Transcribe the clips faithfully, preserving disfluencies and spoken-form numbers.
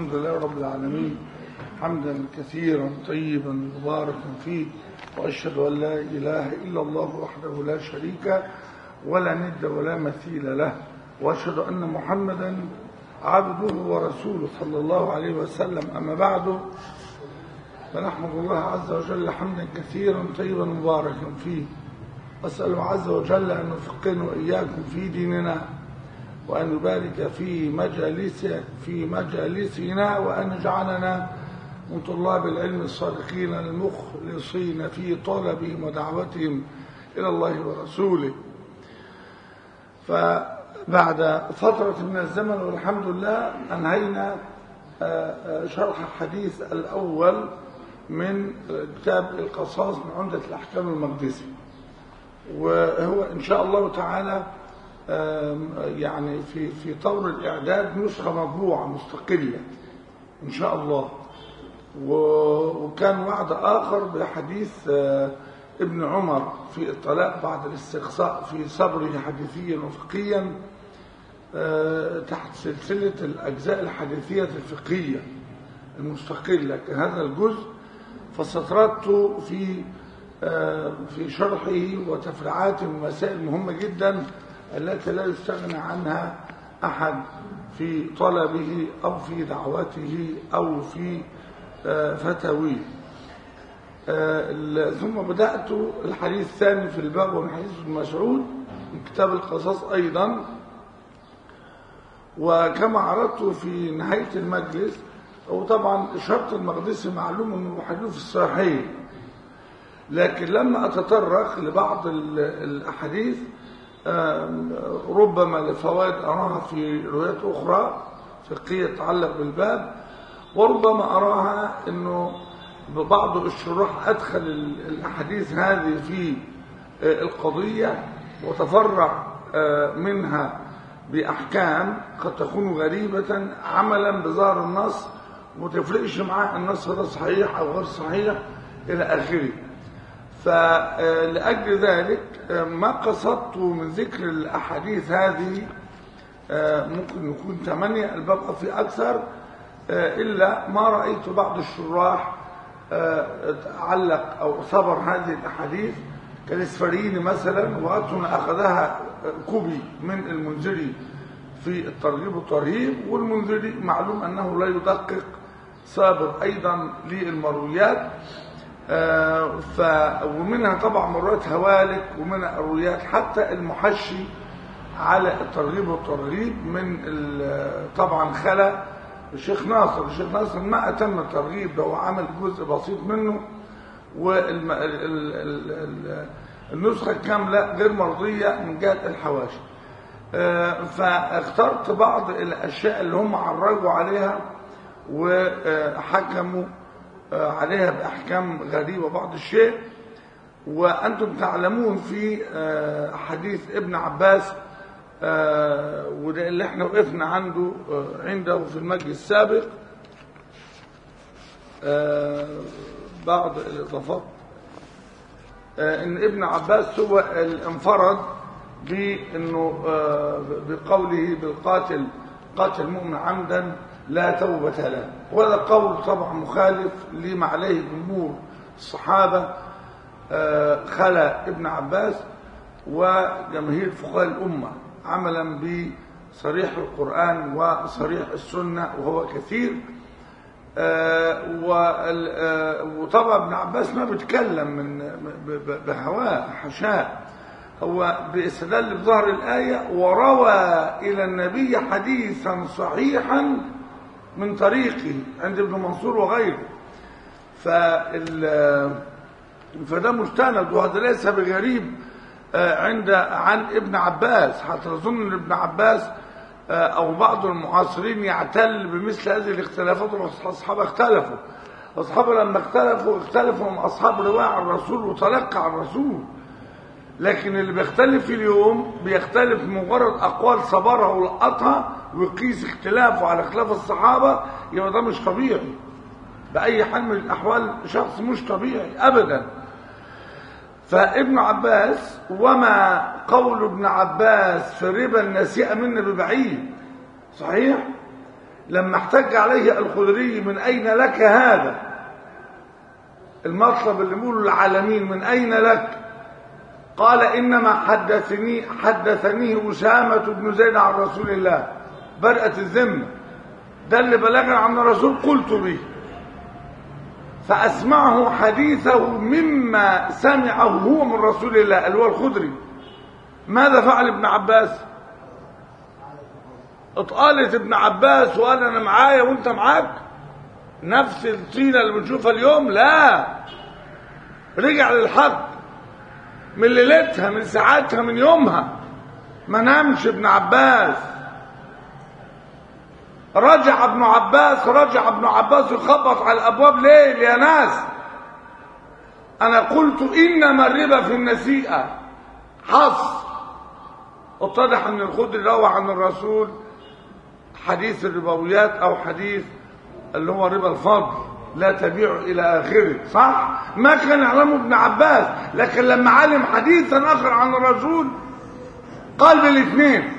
الحمد لله رب العالمين حمدا كثيرا طيبا مباركا فيه، وأشهد أن لا إله إلا الله وحده لا شريك ولا ند ولا مثيل له، وأشهد أن محمدا عبده ورسوله صلى الله عليه وسلم. أما بعد، فنحمد الله عز وجل حمدا كثيرا طيبا مباركا فيه، أسأله عز وجل أن يفقهنا وإياكم في ديننا، وأن يبارك في مجالس في مجالسنا، وأن يجعلنا من طلاب العلم الصادقين المخلصين في طلبهم ودعوتهم إلى الله ورسوله. فبعد فترة من الزمن والحمد لله أنهينا شرح الحديث الأول من كتاب القصاص من عمدة الأحكام المقدسي، وهو إن شاء الله تعالى يعني في في طور الإعداد نسخة مطبوعة مستقلة إن شاء الله. وكان وعد آخر بحديث ابن عمر في الطلاق بعد الاستقصاء في صبره حديثيا وفقهيا تحت سلسلة الأجزاء الحديثية الفقهية المستقلة. كان هذا الجزء فسطرته في في شرحه وتفريعات ومسائل مهمة جدا التي لا يستغنى عنها أحد في طلبه أو في دعوته أو في فتاويه. ثم بدأت الحديث الثاني في الباب ومن حديث ابن مسعود من كتاب القصاص أيضا. وكما عرضت في نهاية المجلس، وطبعا شرط المقدسي معلوم أنه حديث في الصحيح، لكن لما أتطرق لبعض الأحاديث ربما لفوائد أراها في روايات أخرى فقهية تتعلق بالباب، وربما أراها أنه بعض الشراح أدخل الأحاديث هذه في القضية وتفرع منها بأحكام قد تكون غريبة عملا بظاهر النص وتفرقش معاه النص هذا صحيح أو غير صحيح إلى آخره. فلأجل ذلك ما قصدت من ذكر الأحاديث هذه ممكن يكون ثمانية، الباب في أكثر، إلا ما رأيت بعض الشراح علق أو صبر هذه الأحاديث كالإسفاريني مثلا، وأتون أخذها كوبي من المنذري في الترغيب والترهيب، والمنذري معلوم أنه لا يدقق صابر أيضا للمرويات. آه ف ومنها طبعا مرويات هوالك، ومنها الروايات حتى المحشي على الترغيب والترهيب من طبعا خلا الشيخ ناصر. الشيخ ناصر ما أتم الترغيب، ده هو عمل جزء بسيط منه، والنسخة الكاملة غير مرضية من جهة الحواشي. آه فاخترت بعض الأشياء اللي هم عرجوا عليها وحكموا عليها بأحكام غريبة بعض الشيء. وأنتم تعلمون في حديث ابن عباس، وده اللي احنا وقفنا عنده عنده في المجلس السابق، بعض الإضافات، إن ابن عباس هو انفرد بأنه بقوله بالقاتل قاتل مؤمن عمدا لا توبة له، وهذا قول طبعا مخالف لما عليه جمهور الصحابة خلا ابن عباس وجماهير فقهاء الأمة عملا بصريح القرآن وصريح السنة، وهو كثير. وطبعا ابن عباس ما بيتكلم من بهواه حشاء، هو باستدلال بظهر الآية وروى إلى النبي حديثا صحيحا من طريقه عند ابن منصور وغيره. فده مستند، وهذا ليس بغريب عند عن ابن عباس، حتى تظن ان ابن عباس او بعض المعاصرين يعتل بمثل هذه الاختلافات. والصحابه اختلفوا، الصحابه لما اختلفوا اختلفوا من اصحاب روايه عن الرسول وتلقى عن الرسول، لكن اللي بيختلف في اليوم بيختلف مجرد أقوال صبرها ولقطها ويقيس اختلافه على خلاف الصحابة، يبقى ده مش طبيعي بأي حال من الأحوال، شخص مش طبيعي أبدا. فابن عباس، وما قول ابن عباس في ربا النسيئة منا ببعيد، صحيح لما احتج عليه الخدري من أين لك هذا المطلب اللي بيقوله العالمين من أين لك؟ قال إنما حدثني حدثنيه أسامة بن زيد عن رسول الله برأة الذمة، ده اللي بلغني عن الرسول قلت به، فأسمعه حديثه مما سمعه هو من رسول الله اللي هو الخدري. ماذا فعل ابن عباس؟ اطالت ابن عباس وقال أنا معايا وانت معاك، نفس الطينة اللي بنشوفها اليوم. لا، رجع للحق من ليلتها من ساعاتها من يومها، ما نامش ابن عباس. رجع ابن عباس رجع ابن عباس يخبط على الابواب. ليه يا ناس؟ انا قلت انما الربا في النسيئه حص. اتضح ان الخدري روى عن الرسول حديث الربويات او حديث اللي هو ربا الفضل لا تبيع الى اخره، صح؟ ما كان يعلمه ابن عباس، لكن لما علم حديثا اخر عن الرسول قال بالاثنين.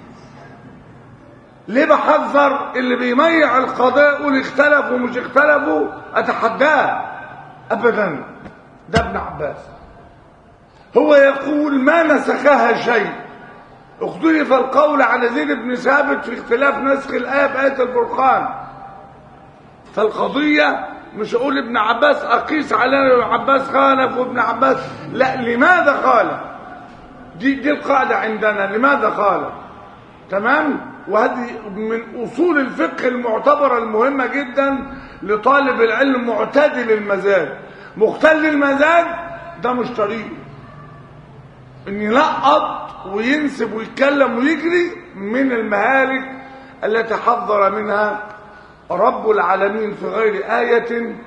ليه بحذر اللي بيميع القضاء يقول اختلفوا مش اختلفوا؟ اتحداه ابدا. ده ابن عباس هو يقول ما نسخها شيء. اختلف القول على زيد بن ثابت في اختلاف نسخ الايه بايه الفرقان، فالقضيه مش اقول ابن عباس اقيس علينا ابن عباس خالف وابن عباس لا، لماذا خالف؟ دي دي القاعده عندنا، لماذا خالف؟ تمام. وهذه من اصول الفقه المعتبره المهمه جدا لطالب العلم معتدل المزاج. مختل المزاج ده مش طريقه، ان يلقط وينسب ويتكلم ويجري من المهالك التي حذر منها رب العالمين في غير آية.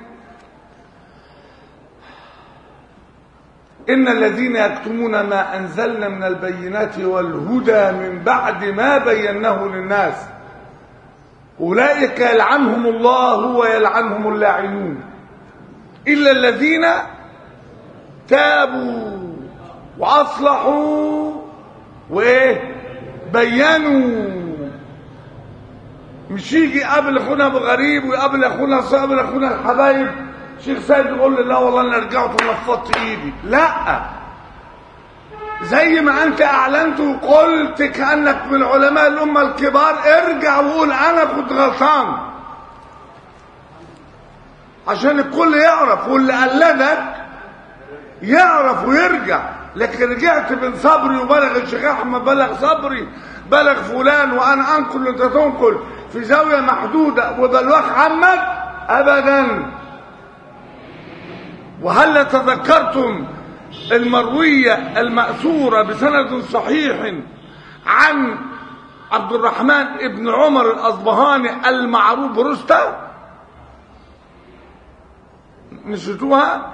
إن الذين يكتمون ما أنزلنا من البينات والهدى من بعد ما بيناه للناس أولئك يلعنهم الله ويلعنهم اللاعنون إلا الذين تابوا وأصلحوا وإيه بينوا. مش يجي قبل اخونا ابو غريب وقبل اخونا صاحب اخونا الحبايب شيخ سيد يقول لي لا والله انا رجعت ونفضت ايدي. لا، زي ما انت اعلنت وقلت كانك من علماء الامه الكبار، ارجع وقول انا كنت غلطان عشان الكل يعرف واللي قلدك يعرف ويرجع. لكن رجعت بن صبري وبلغ الشيخ احمد بلغ صبري بلغ فلان وانا انقل وانت تنقل في زاويه محدوده وبلوخ عمك ابدا. وهل تذكرتم المرويه الماثوره بسند صحيح عن عبد الرحمن ابن عمر الاصبهاني المعروف برستا؟ نسيتوها؟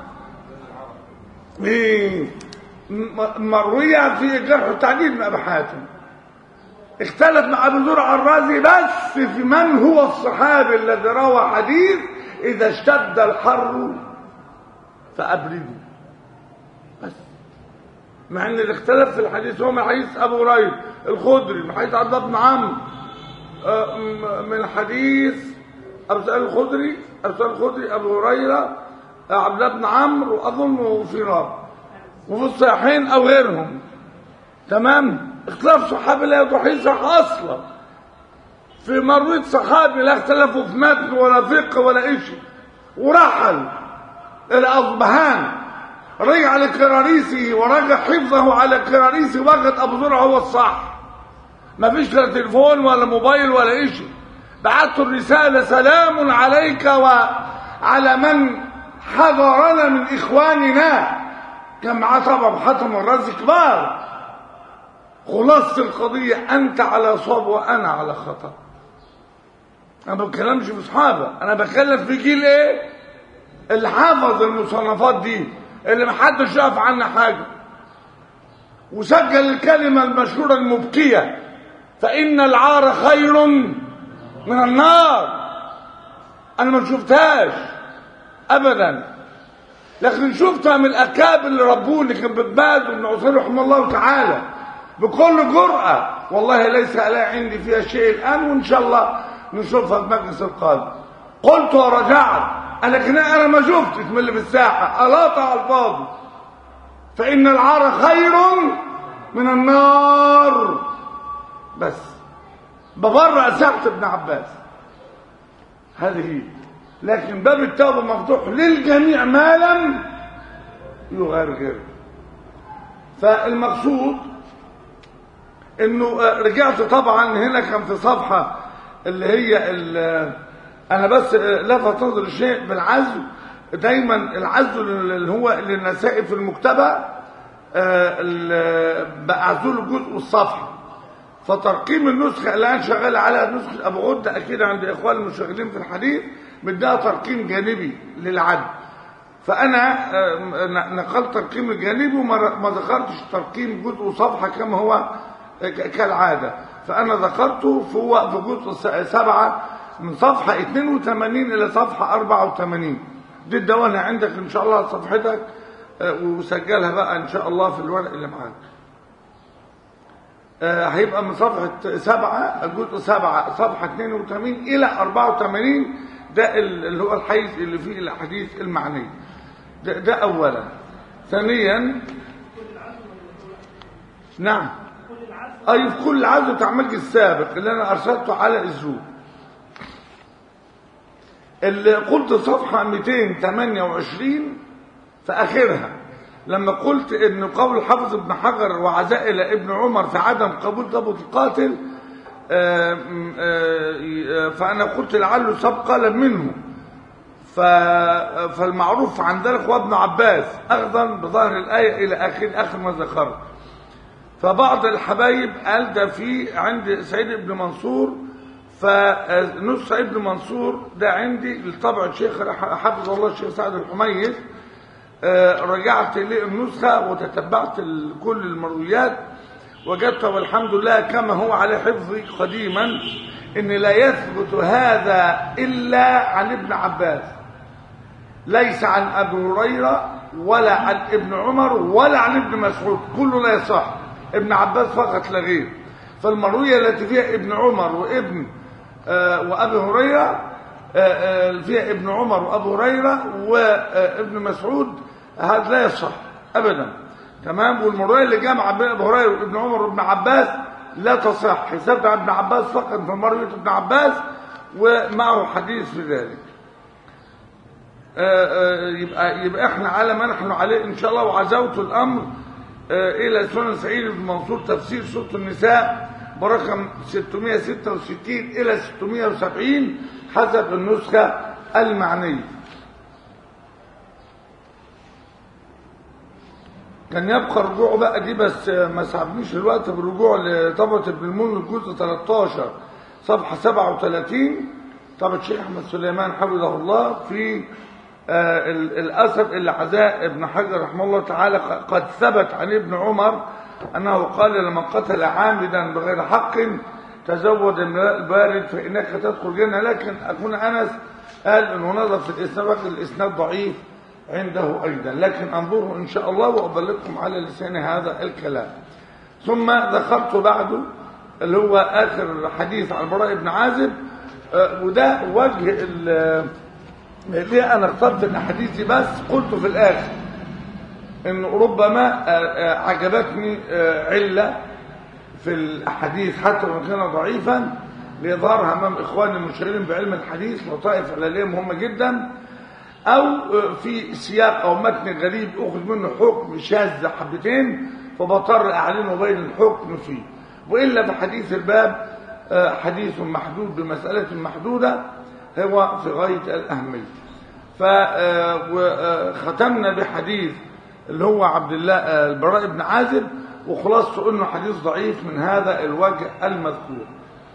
ايه مرويه في الجرح والتعديل من ابي حاتم. اختلف مع ابو زرع الرازي بس في من هو الصحابي الذي روى حديث اذا اشتد الحر فابردوا، بس. مع ان الاختلاف في الحديث هو من حديث ابو هريره الخدري، من حديث عبد الله بن عمرو، من حديث ابو سعيد الخدري ابو سعيد الخدري ابو هريره عبد الله بن عمرو واظن في راب وفي الصحيحين او غيرهم. تمام. اختلاف صحابي لا يضحي صح اصلا. في مرويه صحابي لا اختلفوا في متن ولا فقه ولا شيء، ورحل الاصبهان رجع لكراريسه ورجع حفظه على كراريسه وجد ابو زرع هو الصح. ما فيش لا تليفون ولا موبايل ولا شيء. بعت الرساله سلام عليك وعلى من حضرنا من اخواننا. كان معاه طبعا حاتم الرازي كبار. خلاصة القضية أنت على صواب وأنا على خطأ. أنا ما بتكلمش في أصحابه، أنا بتكلم في جيل إيه؟ اللي حافظ المصنفات دي، اللي محدش يعرف عنها حاجة، وسجل الكلمة المشهورة المبكية فإن العار خير من النار. أنا ما شفتهاش أبدا، لكن شفتها من الأكابر اللي ربوني كان بباز وابن عثيمين رحمه الله تعالى بكل جرأة. والله ليس لا عندي فيها شيء الآن، وإن شاء الله نشوفها في مجلس القادم. قلت ورجعت، لكن انا ما شفتش من اللي في الساحه، الاطع على الفاضي، فان العار خير من النار. بس ببرأ ساحه ابن عباس هذه، لكن باب التوبه مفتوح للجميع ما لم يغرغر. فالمقصود انه رجعت طبعا هنا كان في صفحه اللي هي انا بس لفت نظر الشيء بالعزل، دايما العزل اللي هو للنساء في المكتبه بعزل الجزء والصفحه. فترقيم النسخه اللي انا شغال عليها نسخه ابو غده اكيد عند اخوان المشغلين في الحديث مديها ترقيم جانبي للعدل، فانا نقلت ترقيم الجانبي وما ذكرتش ترقيم جزء وصفحه كما هو كالعاده، فانا ذكرته فهو في جزء سبعه من صفحه اثنين وثمانين الى صفحه اربعه وثمانين. دي الدوانه عندك ان شاء الله على صفحتك، وسجلها بقى ان شاء الله في الورق اللي معاك. هيبقى من صفحه سبعه الجزء سبعه صفحه اثنين وثمانين الى اربعه وثمانين، ده اللي هو الحيز اللي فيه الاحاديث المعنيه. ده, ده اولا. ثانيا نعم اي في كل العزو بتاع المجلس السابق اللي انا ارسلته على اسبوع، اللي قلت صفحه مئتين وثمانية وعشرين في اخرها لما قلت ان قول الحافظ ابن حجر وعزاء الى ابن عمر في عدم قبول ضبط القاتل، آآ آآ فانا قلت لعله سبق منه، فالمعروف عن ذلك هو ابن عباس اخذا بظاهر الايه الى اخر اخر ما ذكرت. فبعض الحبايب قال ده في عند سعيد بن منصور، فنص سعيد بن منصور ده عندي لطبع الشيخ حفظ الله الشيخ سعد الحميد، رجعت للنسخه وتتبعت كل المرويات وجدت والحمد لله كما هو على حفظي قديما ان لا يثبت هذا الا عن ابن عباس، ليس عن ابي هريره ولا عن ابن عمر ولا عن ابن مسعود، كله لا يصح، ابن عباس فقط لا غير. فالمرويه التي فيها ابن عمر وابن آه وابي هريره آه آه فيها ابن عمر وابو هريره وابن مسعود، هذا لا يصح ابدا، تمام. والمرويه اللي جمع بين ابو هريره وابن عمر وابن عباس لا تصح، حساب ابن عباس فقط في مرويه ابن عباس ومعه حديث في ذلك. آآ آآ يبقى يبقى احنا على ما نحن عليه ان شاء الله. وعزوت الامر الى سنن سعيد بن منصور تفسير سوره النساء برقم ستمائة وستة وستين الى ستمائة وسبعين حسب النسخه المعنيه. كان يبقى الرجوع بقى دي بس ما سعبنيش الوقت بالرجوع لطبعة ابن المنذر الجزء ثلاثة عشر صفحة سبعة وثلاثين، طبعة الشيخ أحمد سليمان حفظه الله في آه الأثر اللي عزاء ابن حجر رحمه الله تعالى قد ثبت عن ابن عمر أنه قال لمن قتل عامدا بغير حق تزود الماء البارد فإنك تدخل الجنة، لكن أكون أنس قال أنه نظر في الإسناد الإسناد ضعيف عنده أيضا، لكن انظروا إن شاء الله وأبلغكم على لسان هذا الكلام. ثم ذكرت بعده اللي هو آخر حديث عن البراء بن عازب، وده وجه اللي أنا اخترت الأحاديث بس قلت في الآخر إن ربما عجبتني علة في الأحاديث حتى وإن كان ضعيفا لإظهارها أمام إخواني المشغلين بعلم الحديث وطائف علالية مهمة جدا، أو في سياق أو متن غريب أخذ منه حكم شاذ حبتين فبضطر أعلنه بين الحكم فيه، وإلا بحديث الباب حديث محدود بمسألة محدودة هو في غاية الأهمية. فختمنا بحديث اللي هو عبد الله البراء بن عازب، وخلاصته انه حديث ضعيف من هذا الوجه المذكور.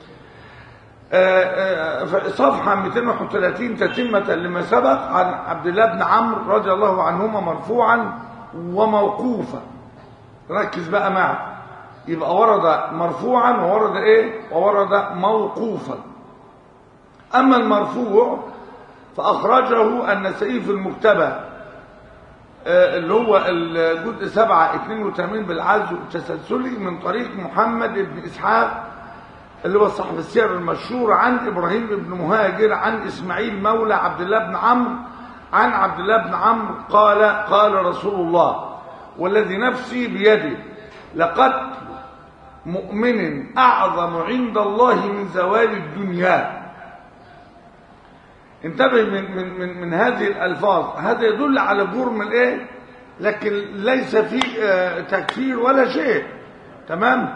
صفحة مئتين وواحد وثلاثين تتمة لما سبق عن عبد الله بن عمرو رضي الله عنهما مرفوعا وموقوفا. ركز بقى معي، يبقى ورد مرفوعا وورد ايه وورد موقوفا. اما المرفوع فاخرجه النسائي في المكتبة اللي هو الجزء سبعة اثنين وثمانين بالعزو التسلسلي من طريق محمد بن اسحاق اللي هو صاحب السير المشهور، عن إبراهيم بن مهاجر عن إسماعيل مولى عبد الله بن عمرو عن عبد الله بن عمرو قال قال رسول الله والذي نفسي بيده لقد مؤمن أعظم عند الله من زوال الدنيا. انتبه من, من, من, من هذه الألفاظ، هذا يدل على جرم الايه، لكن ليس فيه آه تكفير ولا شيء. تمام.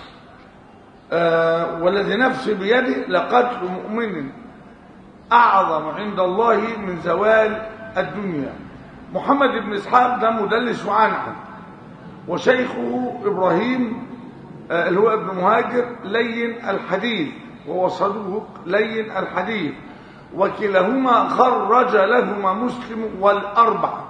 آه والذي نفسي بيده لقتل مؤمن أعظم عند الله من زوال الدنيا. محمد بن إسحاق ده مدلس وعنعن، وشيخه إبراهيم آه اللي هو ابن مهاجر لين الحديث، وهو صدوق لين الحديث، وكلاهما خرج لهما مسلم والأربعة.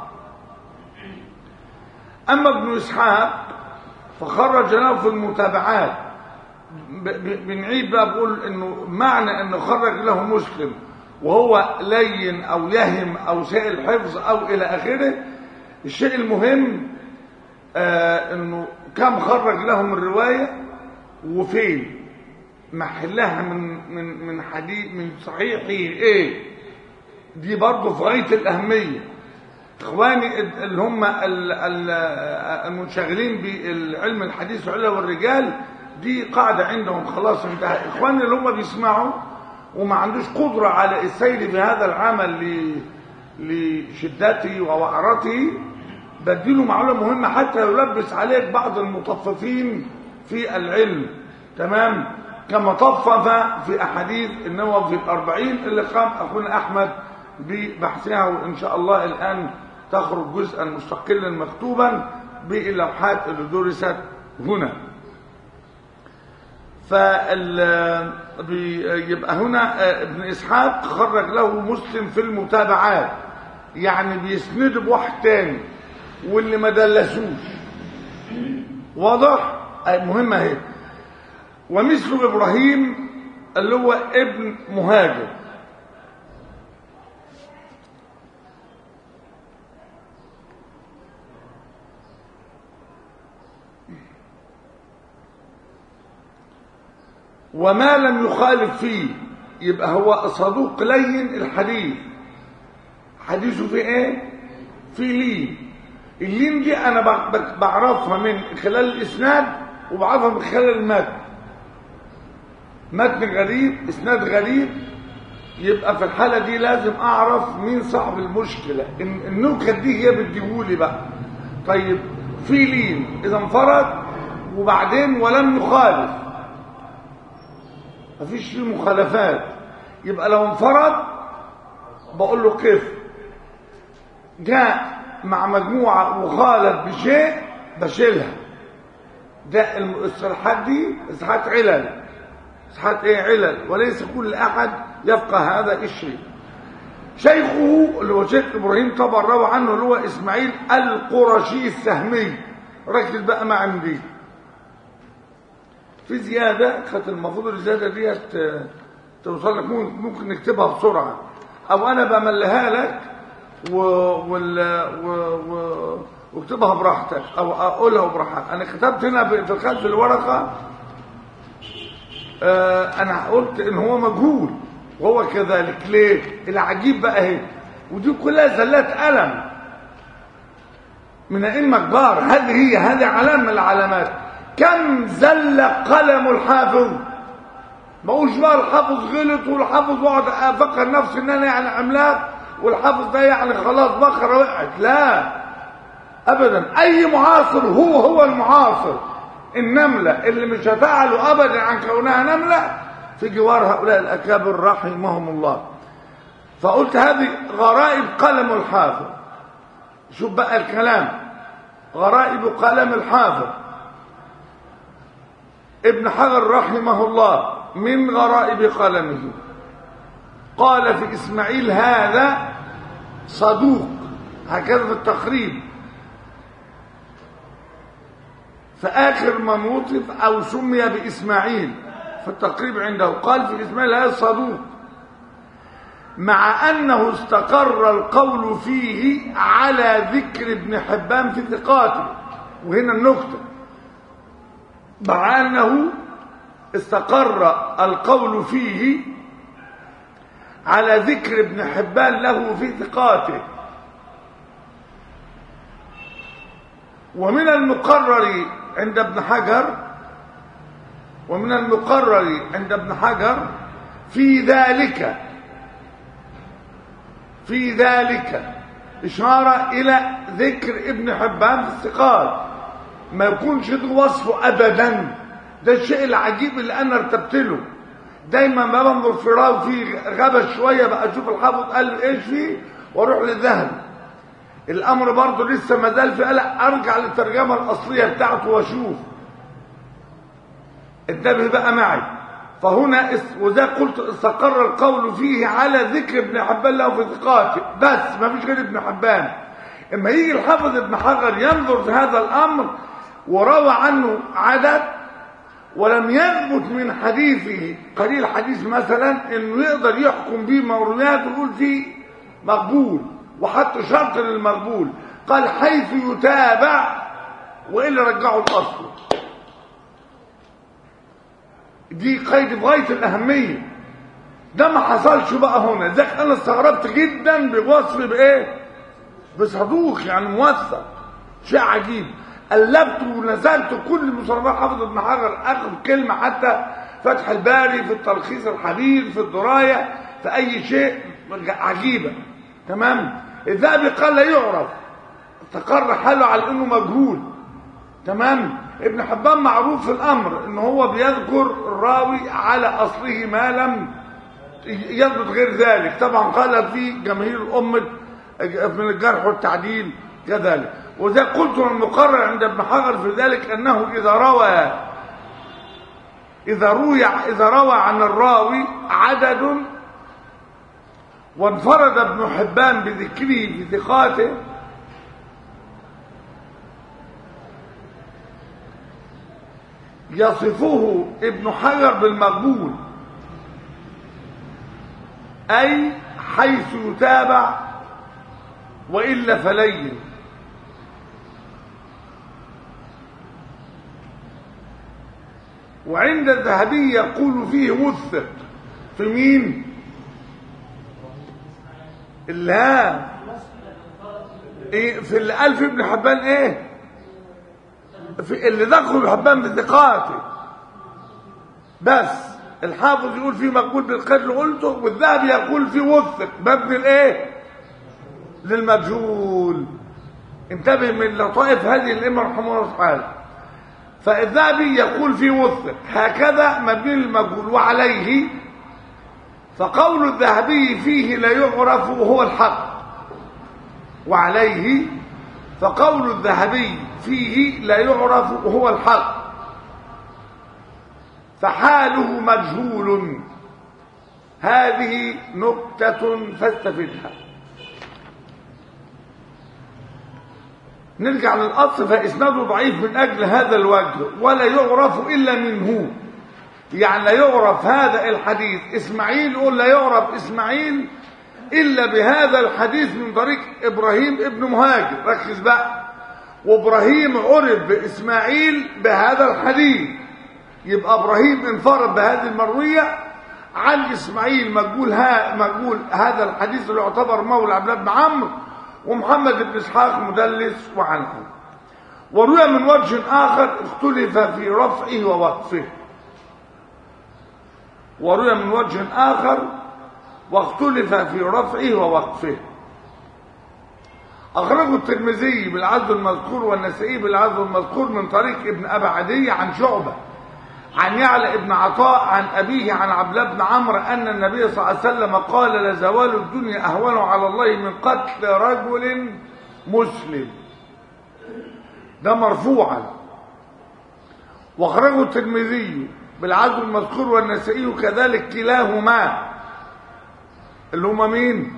أما ابن إسحاق فخرج له في المتابعات. بنعيد بقى بقول انه معنى انه خرج له مسلم وهو لين او يهم او سيء الحفظ او الى اخره. الشيء المهم آه انه كم خرج له من روايه وفين محلها من من من حديث من صحيحه ايه. دي برضه في غايه الاهميه. اخواني اللي هم المنشغلين بالعلم الحديث وعلة والرجال، دي قاعدة عندهم خلاص انتهى. اخواني اللي هم بيسمعوا وما عندوش قدرة على السير بهذا العمل لشدته ووعرته، بديله معلومة مهمة حتى يلبس عليك بعض المطففين في العلم. تمام. كما طفف في احاديث النووي في الاربعين اللي قام اخونا احمد ببحثها، وان شاء الله الان تخرج جزءا مستقلا مكتوبا باللوحات اللي درست هنا. فيبقى هنا ابن إسحاق خرج له مسلم في المتابعات، يعني بيسند بواحد تاني واللي ما دلسوش. واضح؟ مهمة اهي. ومثل إبراهيم اللي هو ابن مهاجر وما لم يخالف فيه، يبقى هو صدوق لين الحديث. حديثه في ايه؟ في لين. اللين دي انا بعرفها من خلال الاسناد وبعرفها من خلال المتن. متن غريب، اسناد غريب، يبقى في الحاله دي لازم اعرف مين صاحب المشكله. النكت دي هي بتجيبولي بقى. طيب في لين اذا انفرد وبعدين ولم يخالف، مفيش فيه مخالفات، يبقى لو انفرد بقول له كيف جاء مع مجموعة وخالف بشيء بشيلها. ده الاصطلاحات دي اصطلاحات علل، اصطلاحات ايه؟ علل، وليس كل احد يفقه هذا الشيء. شيخه اللي هو شيخ ابراهيم طبعا روى عنه اللي هو اسماعيل القرشي السهمي. ركز بقى مع دي في زيادة، كانت المفروض الزيادة دي توصل لك، ممكن نكتبها بسرعة أو أنا بملها لك و... وال... و... و... واكتبها براحتك أو أقولها براحتك. أنا كتبت هنا في خلف الورقة آه أنا قلت إن هو مجهول وهو كذلك. ليه؟ العجيب بقى اهي، ودي كلها زلات قلم من أئمة كبار. هذه هي هذه علامة من العلامات. كم زل قلم الحافظ، ما هوش بقى الحافظ غلط والحافظ وقعد افكر نفسي ان انا يعني عملاق والحافظ ده يعني خلاص بقره وقعت. لا ابدا، اي معاصر هو هو المعاصر. النمله اللي مش هتعلو ابدا عن كونها نمله في جوار هؤلاء الاكابر رحمهم الله. فقلت هذه غرائب قلم الحافظ. شوف بقى الكلام، غرائب قلم الحافظ ابن حجر رحمه الله من غرائب قلمه قال في إسماعيل هذا صدوق، هكذا في التقريب فآخر من وصف أو سمي بإسماعيل في التقريب عنده قال في إسماعيل هذا صدوق، مع أنه استقر القول فيه على ذكر ابن حبان في ثقاته. وهنا النكتة، مع أنه استقر القول فيه على ذكر ابن حبان له في ثقاته. ومن المقرر عند ابن حجر ومن المقرر عند ابن حجر في ذلك في ذلك إشارة إلى ذكر ابن حبان في الثقات، ما يكونش ده وصفه أبدا. ده الشيء العجيب اللي أنا ارتبت له. دايما ما بنظر في راوي فيه غبش شوية بقى أشوف الحافظ قال إيش فيه وأروح للذهب. الأمر برضه لسه ما زال في قلق، أرجع للترجمة الأصلية بتاعته وأشوف. انتبه بقى معي. فهنا وذا قلت استقر القول فيه على ذكر ابن حبان له في ثقاته بس، ما فيش غير ابن حبان. اما يجي الحافظ ابن حجر ينظر في هذا الامر وروى عنه عدد ولم يثبت من حديثه قليل حديث مثلا انه يقدر يحكم به مرويات ويقول فيه مقبول، وحط شرط للمقبول قال حيث يتابع والا رجعوا الاصل. دي قيد بغايه الاهميه. ده ما حصلش بقى هنا. ذاك انا استغربت جدا بوصف بايه؟ بصدوق، يعني موثق. شيء عجيب. قلبت ونزلت كل مصنفات حافظ ابن حجر اخذ كلمه، حتى فتح الباري في التلخيص الحديث في الدرايه في اي شيء عجيبه. تمام. الذهبي قال لا يعرف، استقر حاله على انه مجهول. تمام. ابن حبان معروف في الامر ان هو بيذكر الراوي على اصله ما لم يثبت غير ذلك. طبعا قال في جماهير الامه من الجرح والتعديل كذلك. وذا قلت المقرر عند ابن حجر في ذلك انه اذا روى اذا روي اذا روى عن الراوي عدد وانفرد ابن حبان بذكره في ثقاته يصفه ابن حجر بالمقبول، أي حيث يتابع وإلا فلين. وعند الذهبي يقول فيه وثق. في مين؟ لا إيه في اللي قال في ابن حبان ايه؟ في اللي دخل ابن حبان بثقاته بس. الحافظ يقول فيه مقبول بالقدر اللي قلته، والذهبي يقول فيه وثق مبني الايه؟ للمجهول. انتبه من لطائف هذه الامه رحمه الله تعالى. فالذهبي يقول فيه وثق هكذا مبني للمجهول. وعليه فقول الذهبي فيه لا يعرف وهو الحق. وعليه فقول الذهبي فيه لا يعرف وهو الحق، فحاله مجهول. هذه نكتة فاستفدها. نرجع للأصل. فإسناده ضعيف من أجل هذا الوجه ولا يعرف إلا منه. يعني لا يعرف هذا الحديث إسماعيل، يقول لا يعرف إسماعيل إلا بهذا الحديث من طريق إبراهيم ابن مهاجر. ركز بقى. وإبراهيم عرف بإسماعيل بهذا الحديث، يبقى إبراهيم انفرد بهذه المروية عن إسماعيل مقبول ها مقبول هذا الحديث اللي يعتبر مولى عبد الله بن عمرو، ومحمد بن إسحاق مدلس وعنه. وروي من وجه آخر اختلف في رفعه ووقفه. وروي من وجه آخر واختلف في رفعه ووقفه. أخرجه الترمذي بالعدد المذكور والنسائي بالعدد المذكور من طريق ابن أبي عدي عن شعبة عن يعلى ابن عطاء عن أبيه عن عبد الله بن عمرو أن النبي صلى الله عليه وسلم قال لزوال الدنيا أهون على الله من قتل رجل مسلم. ده مرفوعا. وأخرجه الترمذي بالعدد المذكور والنسائي كذلك كلاهما، اللي هما مين؟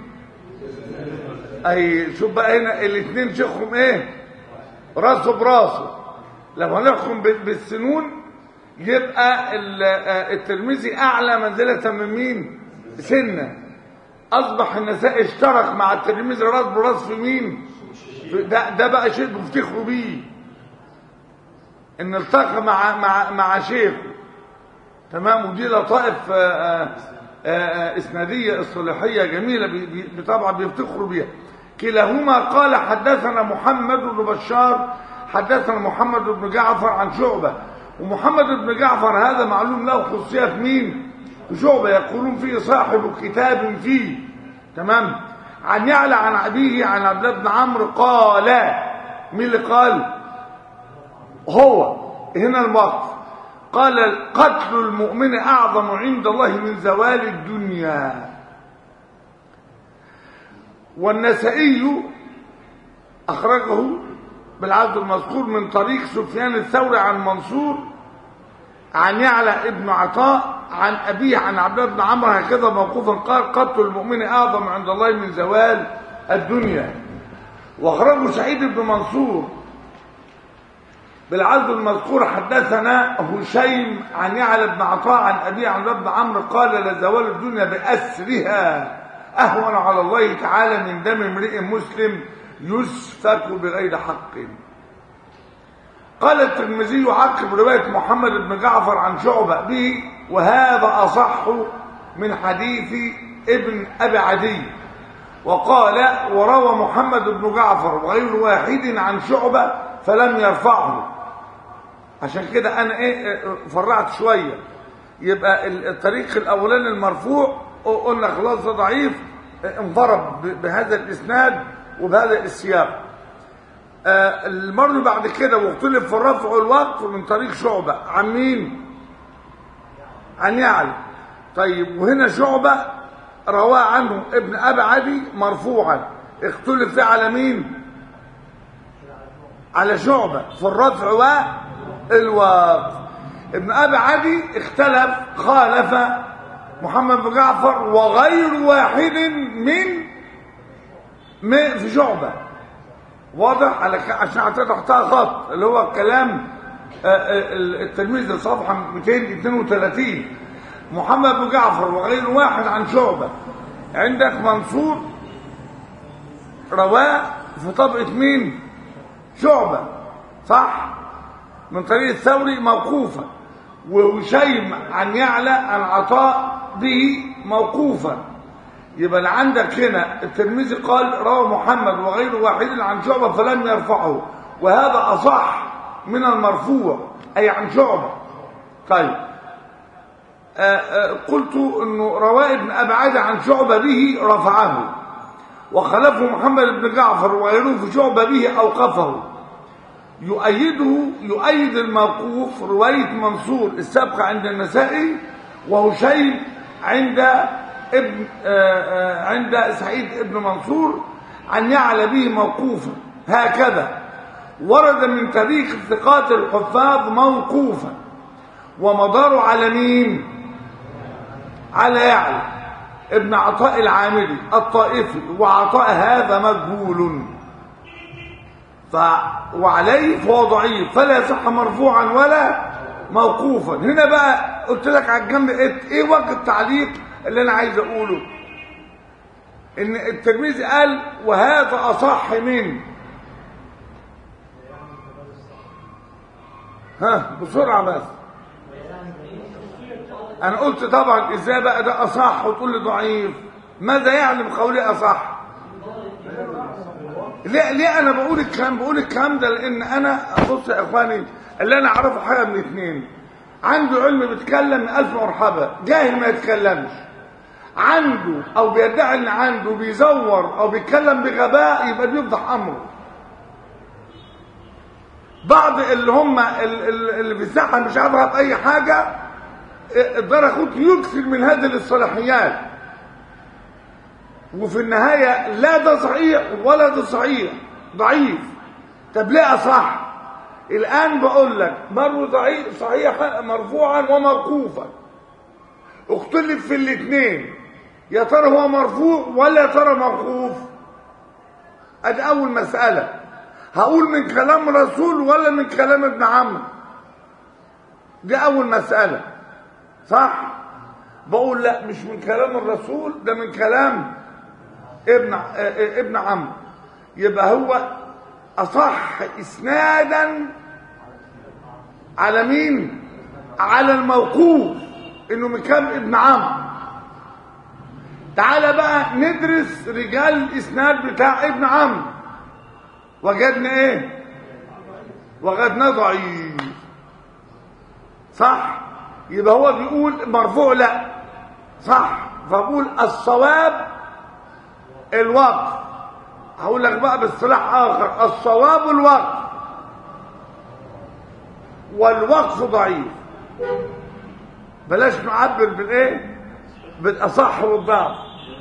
اي شوف بقى هنا الاثنين شيخهم ايه؟ راسه براسه. لما نحكم بالسنون يبقى الترمذي اعلى منزله من مين؟ سنه. اصبح النسائي اشترك مع الترمذي راس براس في مين؟ ده ده بقى شيء بيفتخروا بيه ان التقى مع مع مع شيخه. تمام. ودي لطائف اسناديه اصطلاحيه جميله طبعا بيفتخروا بيها. كلاهما قال حدثنا محمد بن بشار حدثنا محمد بن جعفر عن شعبه. ومحمد بن جعفر هذا معلوم له خصوصيه في مين؟ في شعبه، يقولون فيه صاحب كتاب فيه. تمام. عن يعلى عن أبيه عن عبد الله بن عمرو قال. مين اللي قال؟ هو. هنا الموقف قال قتل المؤمن أعظم عند الله من زوال الدنيا. والنسائي أخرجه بالعدد المذكور من طريق سفيان الثوري عن منصور عن يعلى ابن عطاء عن أبيه عن عبد الله بن عمرو هكذا موقوفا قال قتل المؤمن أعظم عند الله من زوال الدنيا. واخرجه سعيد بن منصور بالعدد المذكور حدثنا هشيم عن يعلى بن عطاء عن أبيه عن عبد الله بن عمرو قال لزوال الدنيا بأسرها أهون على الله تعالى من دم امرئ مسلم يسفك بغير حق. قال الترمذي عقب رواية محمد بن جعفر عن شعبة به وهذا أصح من حديث ابن أبي عدي. وقال وروى محمد بن جعفر وغير واحد عن شعبة فلم يرفعه. عشان كده أنا إيه فرعت شوية. يبقى الطريق الأولاني المرفوع قلنا خلاص ده ضعيف انضرب بهذا الإسناد وبهذا السياق. آه المرة بعد كده واختلف في الرفع والوقف من طريق شعبة عن مين؟ عن يعلى. طيب وهنا شعبة رواه عنه ابن أبي عدي مرفوعا اختلف فيه على مين؟ على شعبة في الرفع والوقف. ابن أبي عدي اختلف خالف محمد بن جعفر وغير واحد من في شعبة. واضح على عشان اعطيت تحتها خط اللي هو كلام التلميذ صفحه مئتين واثنين وثلاثين. محمد بن جعفر وغير واحد عن شعبة. عندك منصور رواه في طبقة مين؟ شعبة صح؟ من طريق الثوري موقوفا. وهشيم عن يعلى عن عطاء به موقوفا. يبقى عندك هنا الترمذي قال روى محمد وغير واحد عن شعبة فلم يرفعه وهذا أصح من المرفوع أي عن شعبة. طيب آآ آآ قلت انه رواه ابن أبي عدي عن شعبة به رفعه وخلفه محمد بن جعفر وغيره في شعبة به أوقفه. يؤيده يؤيد الموقوف رواية منصور السابقة عند النسائي وهشيم عند ابن آآ آآ عند سعيد ابن منصور عن يعلى به موقوفا. هكذا ورد من طريق الثقات الحفاظ موقوفا ومداره على مين؟ على يعلى ابن عطاء العامري الطائفي وعطاء هذا مجهول ف وعليه فهو ضعيف فلا يصح مرفوعا ولا موقوفا. هنا بقى قلت لك على الجنب ايه وجه التعليق اللي انا عايز اقوله ان الترمذي قال وهذا اصح من ها بسرعه بس. انا قلت طبعا ازاي بقى ده اصح وتقول لي ضعيف؟ ماذا يعلم قولي اصح؟ ليه ليه انا بقول الكلام بقول الكلام ده لان انا بص يا اخواني اللي انا اعرفه حاجه من اثنين. عنده علم بيتكلم من الف مرحبا، جاهل ما يتكلمش. عنده او بيدعي ان عنده بيزور او بيتكلم بغباء يبقى بيفضح امره. بعض اللي هم اللي في الساحه مش عارفها في اي حاجه الدرقطني يكثر من هذه الصلاحيات وفي النهايه لا ده صحيح ولا ده صحيح ضعيف. طب ليه اصح؟ الان بقول لك مره ضعيف صحيح مرفوعا وموقوفا اختلف في الاثنين يا ترى هو مرفوع ولا يا ترى موقوف؟ ادي اول مساله. هقول من كلام رسول ولا من كلام ابن عمرو؟ دي اول مساله صح؟ بقول لا مش من كلام الرسول ده من كلام ابن ابن عمرو. يبقى هو اصح اسنادا على مين؟ على الموقوف انه من كام ابن عمرو. تعالى بقى ندرس رجال الاسناد بتاع ابن عمرو، وجدنا ايه؟ وجدنا ضعيف. صح؟ يبقى هو بيقول مرفوع لا، صح؟ فبقول الصواب الوقف. هقول لك بقى باصطلاح اخر، الصواب الوقف، والوقف ضعيف. بلاش نعبر بالايه؟ بالاصح والضعف.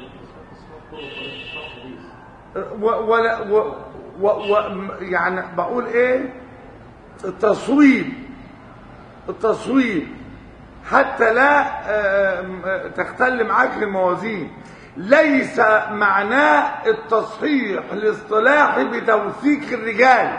ولا و و و يعني بقول ايه؟ التصويب، التصويب حتى لا تختل معاك الموازين. ليس معناه التصحيح الاصطلاحي بتوثيق الرجال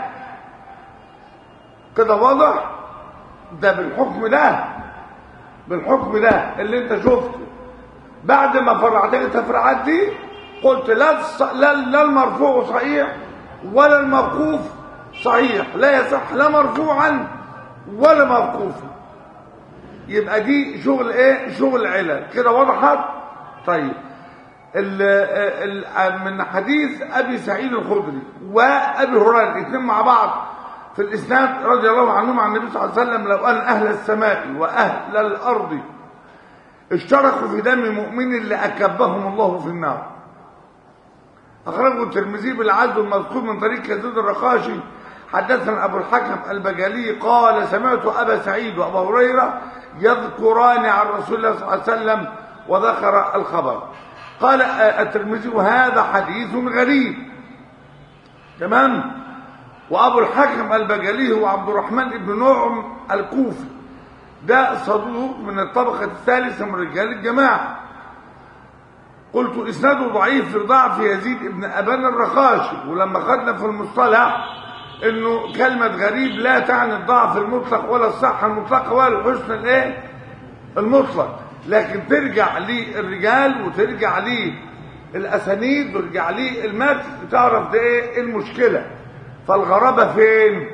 كده، واضح؟ ده بالحكم ده، بالحكم ده اللي انت شفته بعد ما فرعت التفريعات دي، قلت لا لا لا المرفوع صحيح ولا الموقوف صحيح، لا يصح لا مرفوعا ولا موقوفا. يبقى دي شغل ايه؟ شغل علل كده، وضحت؟ طيب ال ال من حديث ابي سعيد الخدري وابي هريره الاثنين مع بعض في الاسناد رضي الله عنهم عن النبي صلى الله عليه وسلم: لو ان اهل السماء واهل الارض اشتركوا في دم مؤمن لاكبهم الله في النار. اخرجه الترمذي بالعدل المذكور من طريق يزيد الرقاشي. حدثنا ابو الحكم البجلي قال: سمعت ابا سعيد وابا هريره يذكران عن رسول الله صلى الله عليه وسلم وذكر الخبر. قال الترمذي: وهذا حديث غريب. تمام. وابو الحكم البجلي هو عبد الرحمن بن نعم الكوفي، ده صدوق من الطبقه الثالثه من رجال الجماعه. قلت اسناده ضعيف لضعف يزيد بن ابان الرقاشي. ولما خدنا في المصطلح انه كلمه غريب لا تعني الضعف المطلق ولا الصحه المطلقه ولا الحسن الايه المطلق، لكن ترجع للرجال وترجع للاسانيد وترجع للمتن تعرف ده ايه المشكله. فالغرابه فين؟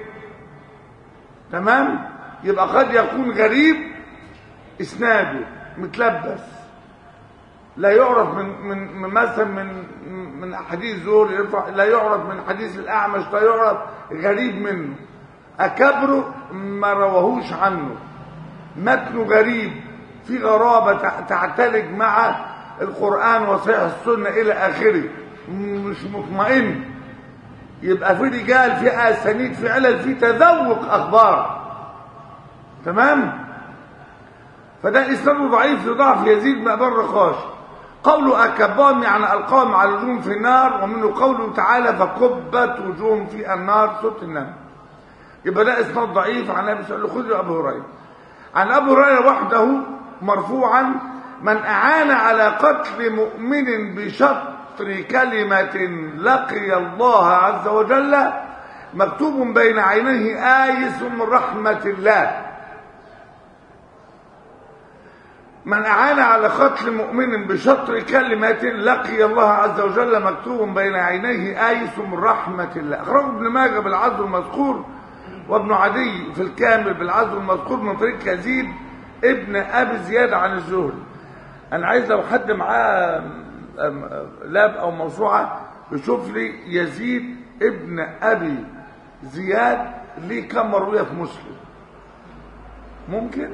تمام. يبقى قد يكون غريب اسناده متلبس، لا يعرف من من من مثلا من من احاديث زور، لا يعرف من حديث الاعمش، لا يعرف غريب منه. اكبره ما روهوش عنه، متنه غريب، في غرابه تعتلج مع القران وصحيح السنه الى اخره، مش مطمئن. يبقى في رجال، في اسانيد، في علل، في تذوق اخبار. تمام. فده اسناده ضعيف لضعف يزيد بن ابي الرقاش. قوله اكبهم يعني القاهم على وجوههم في النار، ومنه قوله تعالى: فكبت وجوههم في النار، سوره النمل. يبقى ده اسناد ضعيف عن ابي سعيد الخدري وابي هريره. عن ابي هريره وحده مرفوعا: من اعان على قتل مؤمن بشطر كلمه لقي الله عز وجل مكتوب بين عينيه آيس من رحمه الله. من أعان على قتل مؤمن بشطر كلمة لقي الله عز وجل مكتوب بين عينيه آيس من رحمة الله. أخرجه ابن ماجه بالعدل المذكور، وابن عدي في الكامل بالعدل المذكور من طريق يزيد ابن أبي زياد عن الزهري. أنا عايز لو حد معاه لاب أو موسوعة يشوف لي يزيد ابن أبي زياد ليه كم مروية في مسلم، ممكن؟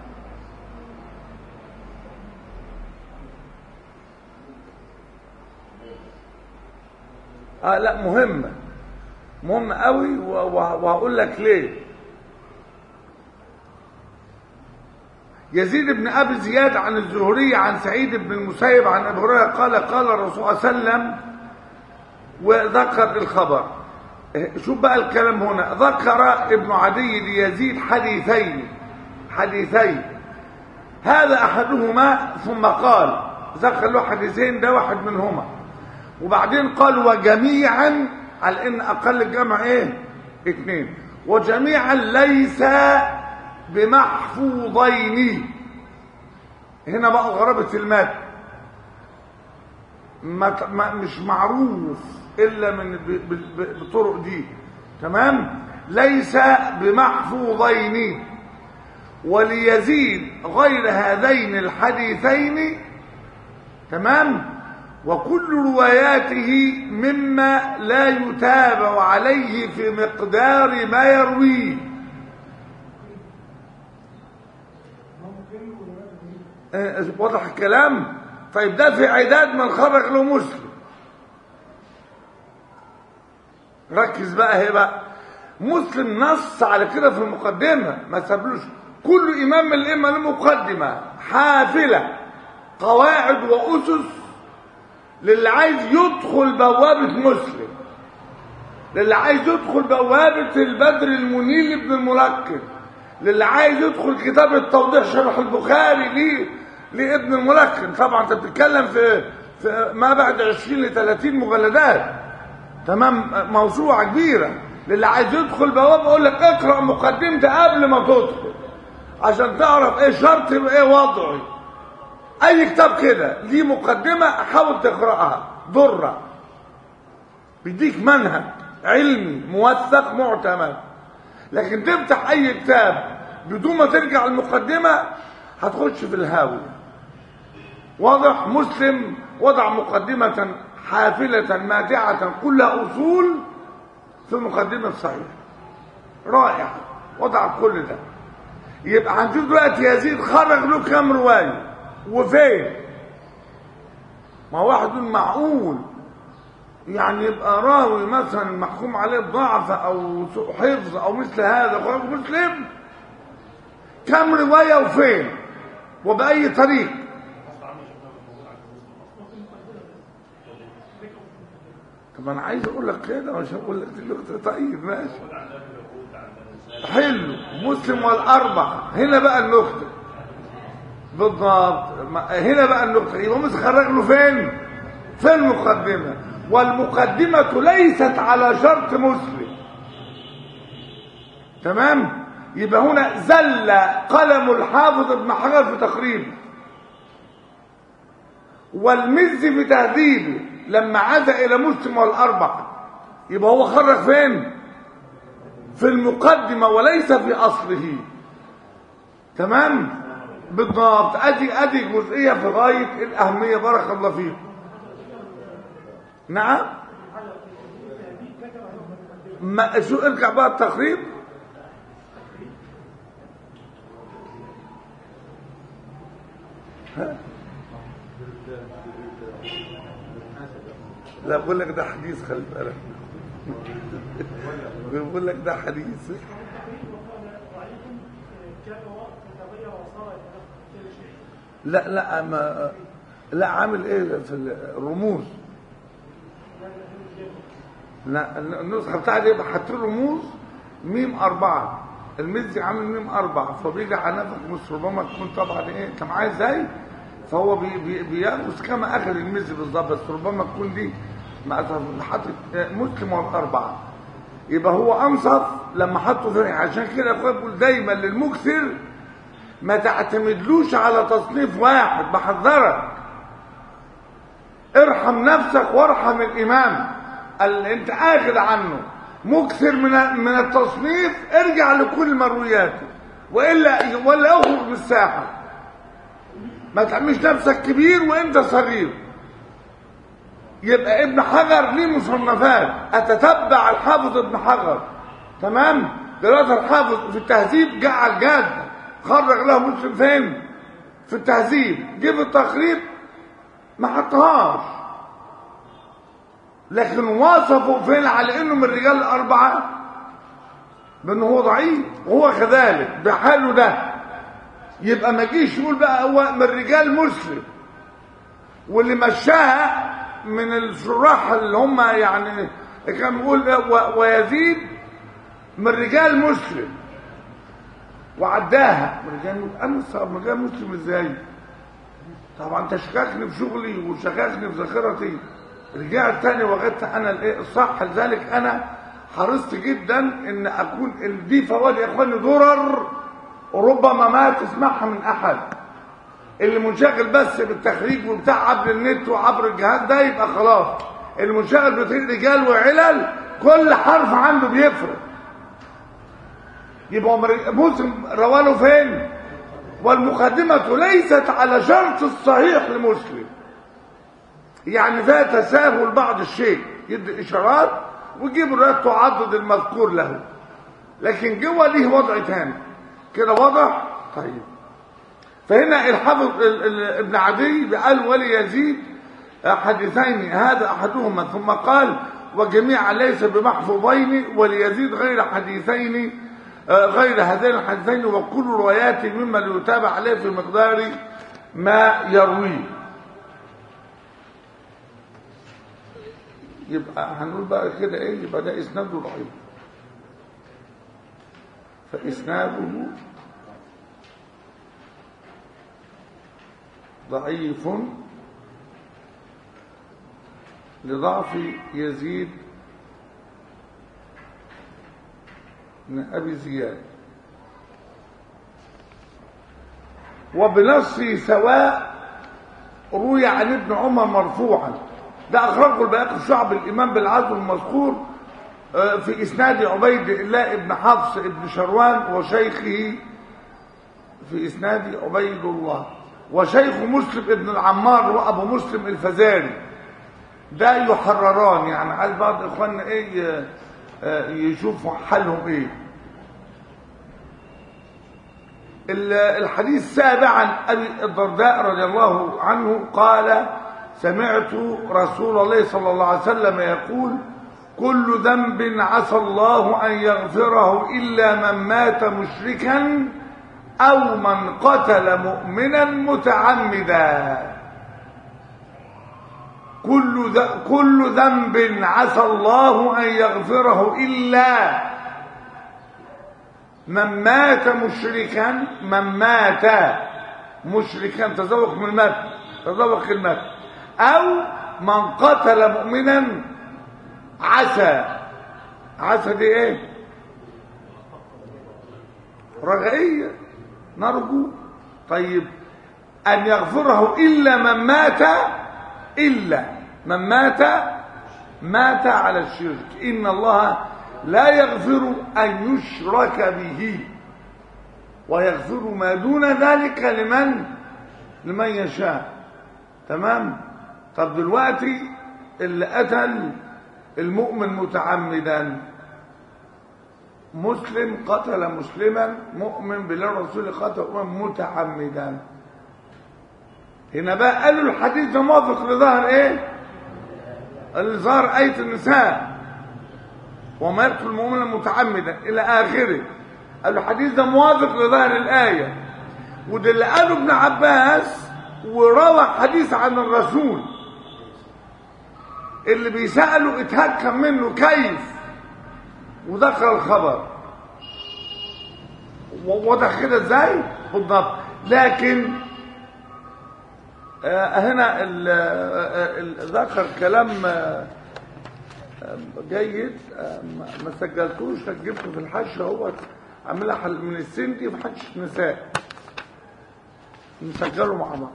اه لا مهمة، مهمة قوي، وهقول لك ليه. يزيد بن ابي زياد عن الزهري عن سعيد بن المسيب عن ابي هريره قال: قال الرسول صلى الله عليه وسلم، وذكر الخبر. شوف بقى الكلام هنا، ذكر ابن عدي ليزيد حديثين حديثين هذا احدهما، ثم قال ذكر له حديثين، ده واحد منهما، وبعدين قال وجميعا، على ان اقل الجمع ايه؟ اثنين. وجميعا ليس بمحفوظين. هنا بقى غرابة المتن، مش معروف الا من بالطرق دي. تمام. ليس بمحفوظين. وليزيد غير هذين الحديثين، تمام، وكل رواياته مما لا يتابع عليه في مقدار ما يرويه. واضح الكلام؟ طيب ده في عداد من خرج له مسلم. ركز بقى هي بقى، مسلم نص على كده في المقدمة، ما سابلوش. كل إمام من الأئمة له مقدمة حافلة قواعد وأسس للي عايز يدخل بوابة مسلم، للي عايز يدخل بوابة البدر المنير لابن الملقن، للي عايز يدخل كتاب التوضيح شرح البخاري ليه لابن الملقن. طبعا انت بتتكلم في في ما بعد عشرين لثلاثين مجلدات، تمام، موسوعة كبيرة. للي عايز يدخل بوابة اقول لك اقرأ مقدمته قبل ما تدخل عشان تعرف ايه شرطي وايه وضعي. اي كتاب كده ليه مقدمة حاول تقرأها، ضرة بيديك منهج علمي موثق معتمد. لكن تفتح اي كتاب بدون ما ترجع المقدمة هتخش في الهاوية. واضح؟ مسلم وضع مقدمة حافلة ماتعة كلها اصول في مقدمة صحيح رائع، وضع كل ده. يبقى هنشوف دلوقتي يزيد خرج له كام رواية وفين. ما واحد معقول يعني يبقى راوي مثلا محكوم عليه بضعف او سوء حفظ او مثل هذا خرج مسلم، كم رواية وفين وبأي طريق. طب انا عايز اقول لك كده مش هقول لك دلوقتي. طيب ماشي حلو. مسلم والاربعه، هنا بقى النقطه بالضبط، هنا بقى النقطه. يبقى مسلم خرج له فين؟ في المقدمه، والمقدمه ليست على شرط مسلم، تمام. يبقى هنا زل قلم الحافظ ابن حجر في تقريبه، والمزي في تهذيبه لما عاد الى مسلم والاربعه. يبقى هو خرج فين؟ في المقدمه وليس في اصله، تمام بالضبط. ادي ادي جزئيه في غايه الاهميه، بارك الله فيكم. نعم، ما شو ارجع بقى التقريب. ها لا بقول لك ده حديث، خلي بالك. بقول لك ده حديث. لا لا ما لا عامل ايه في الرموز. لا النسخه بتاعتي يبقى حاطين رموز ميم اربعه، المزي عامل ميم اربعه، فبيجي على نفق مصر ربما تكون طبعا ايه انت معايا ازاي، فهو بي بي بياخذ كما اخذ المزي بالظبط، بس ربما تكون دي ما حاطط مسلم والاربعه. يبقى هو انصف لما حطه فين. عشان كده اخويا بقول دايما للمكثر ما تعتمدلوش على تصنيف واحد، بحذرك ارحم نفسك وارحم الامام اللي انت اخذ عنه مكثر من من التصنيف. ارجع لكل مروياته والا ولا اخرج من الساحه. ما تعملش نفسك كبير وانت صغير. يبقى ابن حجر ليه مصنفات، اتتبع الحافظ ابن حجر، تمام. دلوقتي الحافظ في التهذيب جعل جاده خرج له مسلم فين؟ في التهذيب. جه في التقريب ما حطهاش، لكن وصفه فين على انه من الرجال الاربعه بانه هو ضعيف، وهو كذلك بحاله ده. يبقى ما جيش يقول بقى هو من رجال مسلم، واللي مشاها من الشراح اللي هم يعني كان بيقول ويزيد من رجال مسلم وعداها من رجال. انا صعب من رجال مسلم ازاي؟ طبعا انت شككني في شغلي وشككني في ذاكرتي. رجعت تاني وجدت انا الايه الصح. لذلك انا حرصت جدا ان اكون دي فوائد يا اخواني درر ربما ما تسمعها من احد. اللي منشغل بس بالتخريج وبتاع عبر النت وعبر الجهاز ده يبقى خلاص. اللي منشغل بتخريج رجال وعلل كل حرف عنده بيفرق. يبقى مسلم رواله فين؟ والمقدمة ليست على شرط الصحيح لمسلم، يعني فيها تساهل بعض الشيء، يدي إشارات ويجيب الروايات تعضد المذكور له، لكن جوه ليه وضع تاني كده. واضح؟ طيب. فهنا الحافظ ابن عدي قال وليزيد حديثين هذا أحدهما، ثم قال وجميعا ليس بمحفوظين، وليزيد غير حديثين غير هذين الحديثين، وكل روايات مما يتابع عليه في مقدار ما يرويه. يبقى هنقول بقى كده ايه؟ يبقى ده اسناده ضعيف، فاسناده ضعيف لضعف يزيد بن أبي زياد، وبنص سواء روي عن ابن عمر مرفوعا، ده أخرجه البيهقي في شعب الإيمان بالعدل المذكور في إسناد عبيد الله بن حفص بن شروان وشيخه، في إسناد عبيد الله وشيخ مسلم بن العمار وأبو مسلم الفزاري، ده يحرران، يعني عايز بعض إخواننا إيه يشوفوا حالهم ايه. الحديث السابع عن ابي الدرداء رضي الله عنه قال سمعت رسول الله صلى الله عليه وسلم يقول كل ذنب عسى الله ان يغفره الا من مات مشركا او من قتل مؤمنا متعمدا. كل كل ذنب عسى الله أن يغفره إلا من مات مشركا، من مات مشركا، تذوق من المات، تذوق المات، أو من قتل مؤمنا. عسى، عسى دي ايه؟ رجعية، نرجو. طيب أن يغفره إلا من مات، إلا من مات مات على الشرك، إن الله لا يغفر أن يشرك به ويغفر ما دون ذلك لمن لمن يشاء. تمام؟ طب دلوقتي اللي قتل المؤمن متعمدا، مسلم قتل مسلما، مؤمن بالله ورسوله قتل مؤمن متعمدا، هنا بقى قالوا الحديث ده موافق لظاهر ايه؟ اللي ظهر آية النساء وما يقتل المؤمن متعمدا الى اخره. قالوا الحديث ده موافق لظاهر الآية، وده اللي قاله ابن عباس وروى حديث عن الرسول اللي بيسأله اتهكم منه كيف، ودخل الخبر وضح كده ازاي بالضبط. لكن آه هنا ال ال ذكر كلام آه جيد، آه ما سجلتوش، جبته في الحش اهوت، عاملها من السندي في حش نساء، نسجله مع بعض.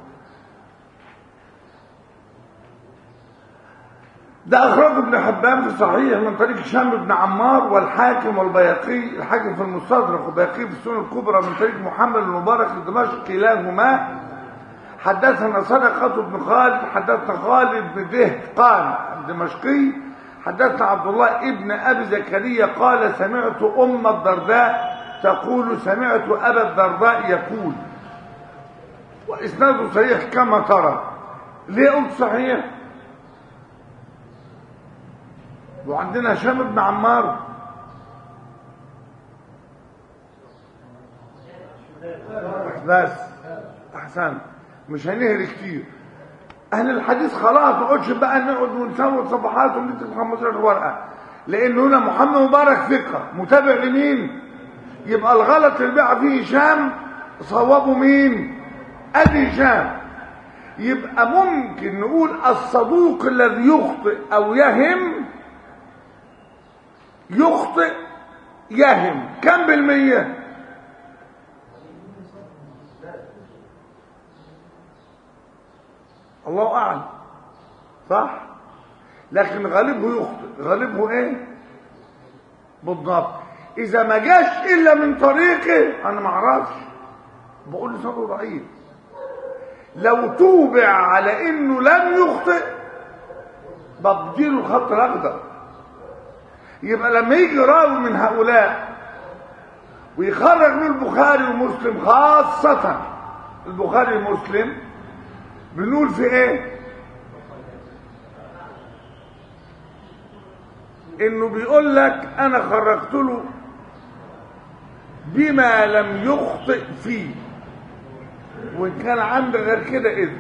ده أخرجه ابن حبان في صحيح من طريق هشام بن عمار والحاكم والبيهقي، الحاكم في المستدرك والبيهقي في السنن الكبرى من طريق محمد المبارك الدمشقي كلاهما. حدثنا صدقة بن خالد حدثنا خالد بن دهقان الدمشقي حدثنا عبد الله ابن أبي زكريا قال سمعت أم الدرداء تقول سمعت أبا الدرداء يقول، وإسناده صحيح كما ترى. ليه قلت صحيح؟ وعندنا هشام بن عمار بس احسن، مش هنهري كتير. اهل الحديث خلاص ما نقعدش بقى نقعد ونسوي صفحات ونكتب خمستاشر ورقه، لان هنا محمد مبارك ثقه متابع لمين؟ يبقى الغلط اللي بقى فيه هشام صوابه مين؟ ادي هشام. يبقى ممكن نقول الصدوق الذي يخطئ او يهم، يخطئ يهم كم بالمية؟ الله اعلم، صح؟ لكن غالبه يخطئ، غالبه ايه بالضبط؟ اذا ما جاش الا من طريقه انا ما اعرفش، بقول لسانه ضعيف. لو توبع على انه لم يخطئ بديله الخط الاخضر. يبقى لما يجي راوي من هؤلاء ويخرج له البخاري ومسلم، خاصة البخاري ومسلم، بنقول في ايه؟ انه بيقول لك انا خرجت له بما لم يخطئ فيه، وان كان عندي غير كده اذن،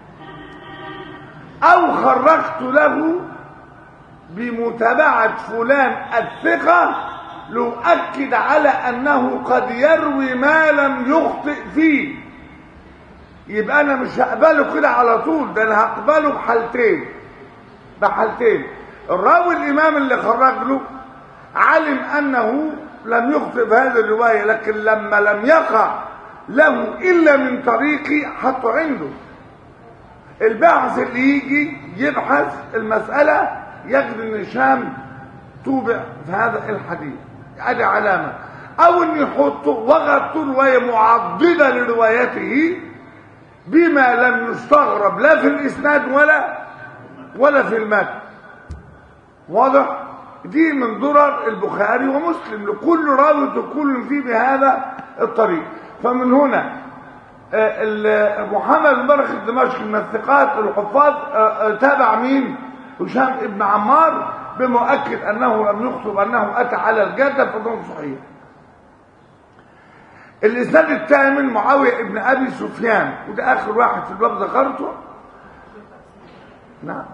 او خرجت له بمتابعة فلان الثقة لأؤكد على أنه قد يروي ما لم يخطئ فيه. يبقى أنا مش هقبله كده على طول، ده أنا هقبله بحالتين بحالتين الراوي الإمام اللي خرج له علم أنه لم يخطئ بهذه الرواية، لكن لما لم يقع له إلا من طريقي حطه عنده. الباحث اللي يجي يبحث المسألة يجد ان هشام توبع في هذا الحديث، ادي علامه. او ان يحطه وغط روايه معضده لروايته بما لم يستغرب لا في الاسناد ولا ولا في المتن. واضح؟ دي من ضرر البخاري ومسلم، لكل راوي تكون فيه بهذا الطريق. فمن هنا محمد بن برخ الدمشقي من الثقات الحفاظ تابع مين؟ هشام ابن عمار بمؤكد انه لم يخطب، انه اتى على الجاده فضل صحيح. الاسناد الثامن معاويه ابن ابي سفيان، وده اخر واحد في الباب ذكرته. نعم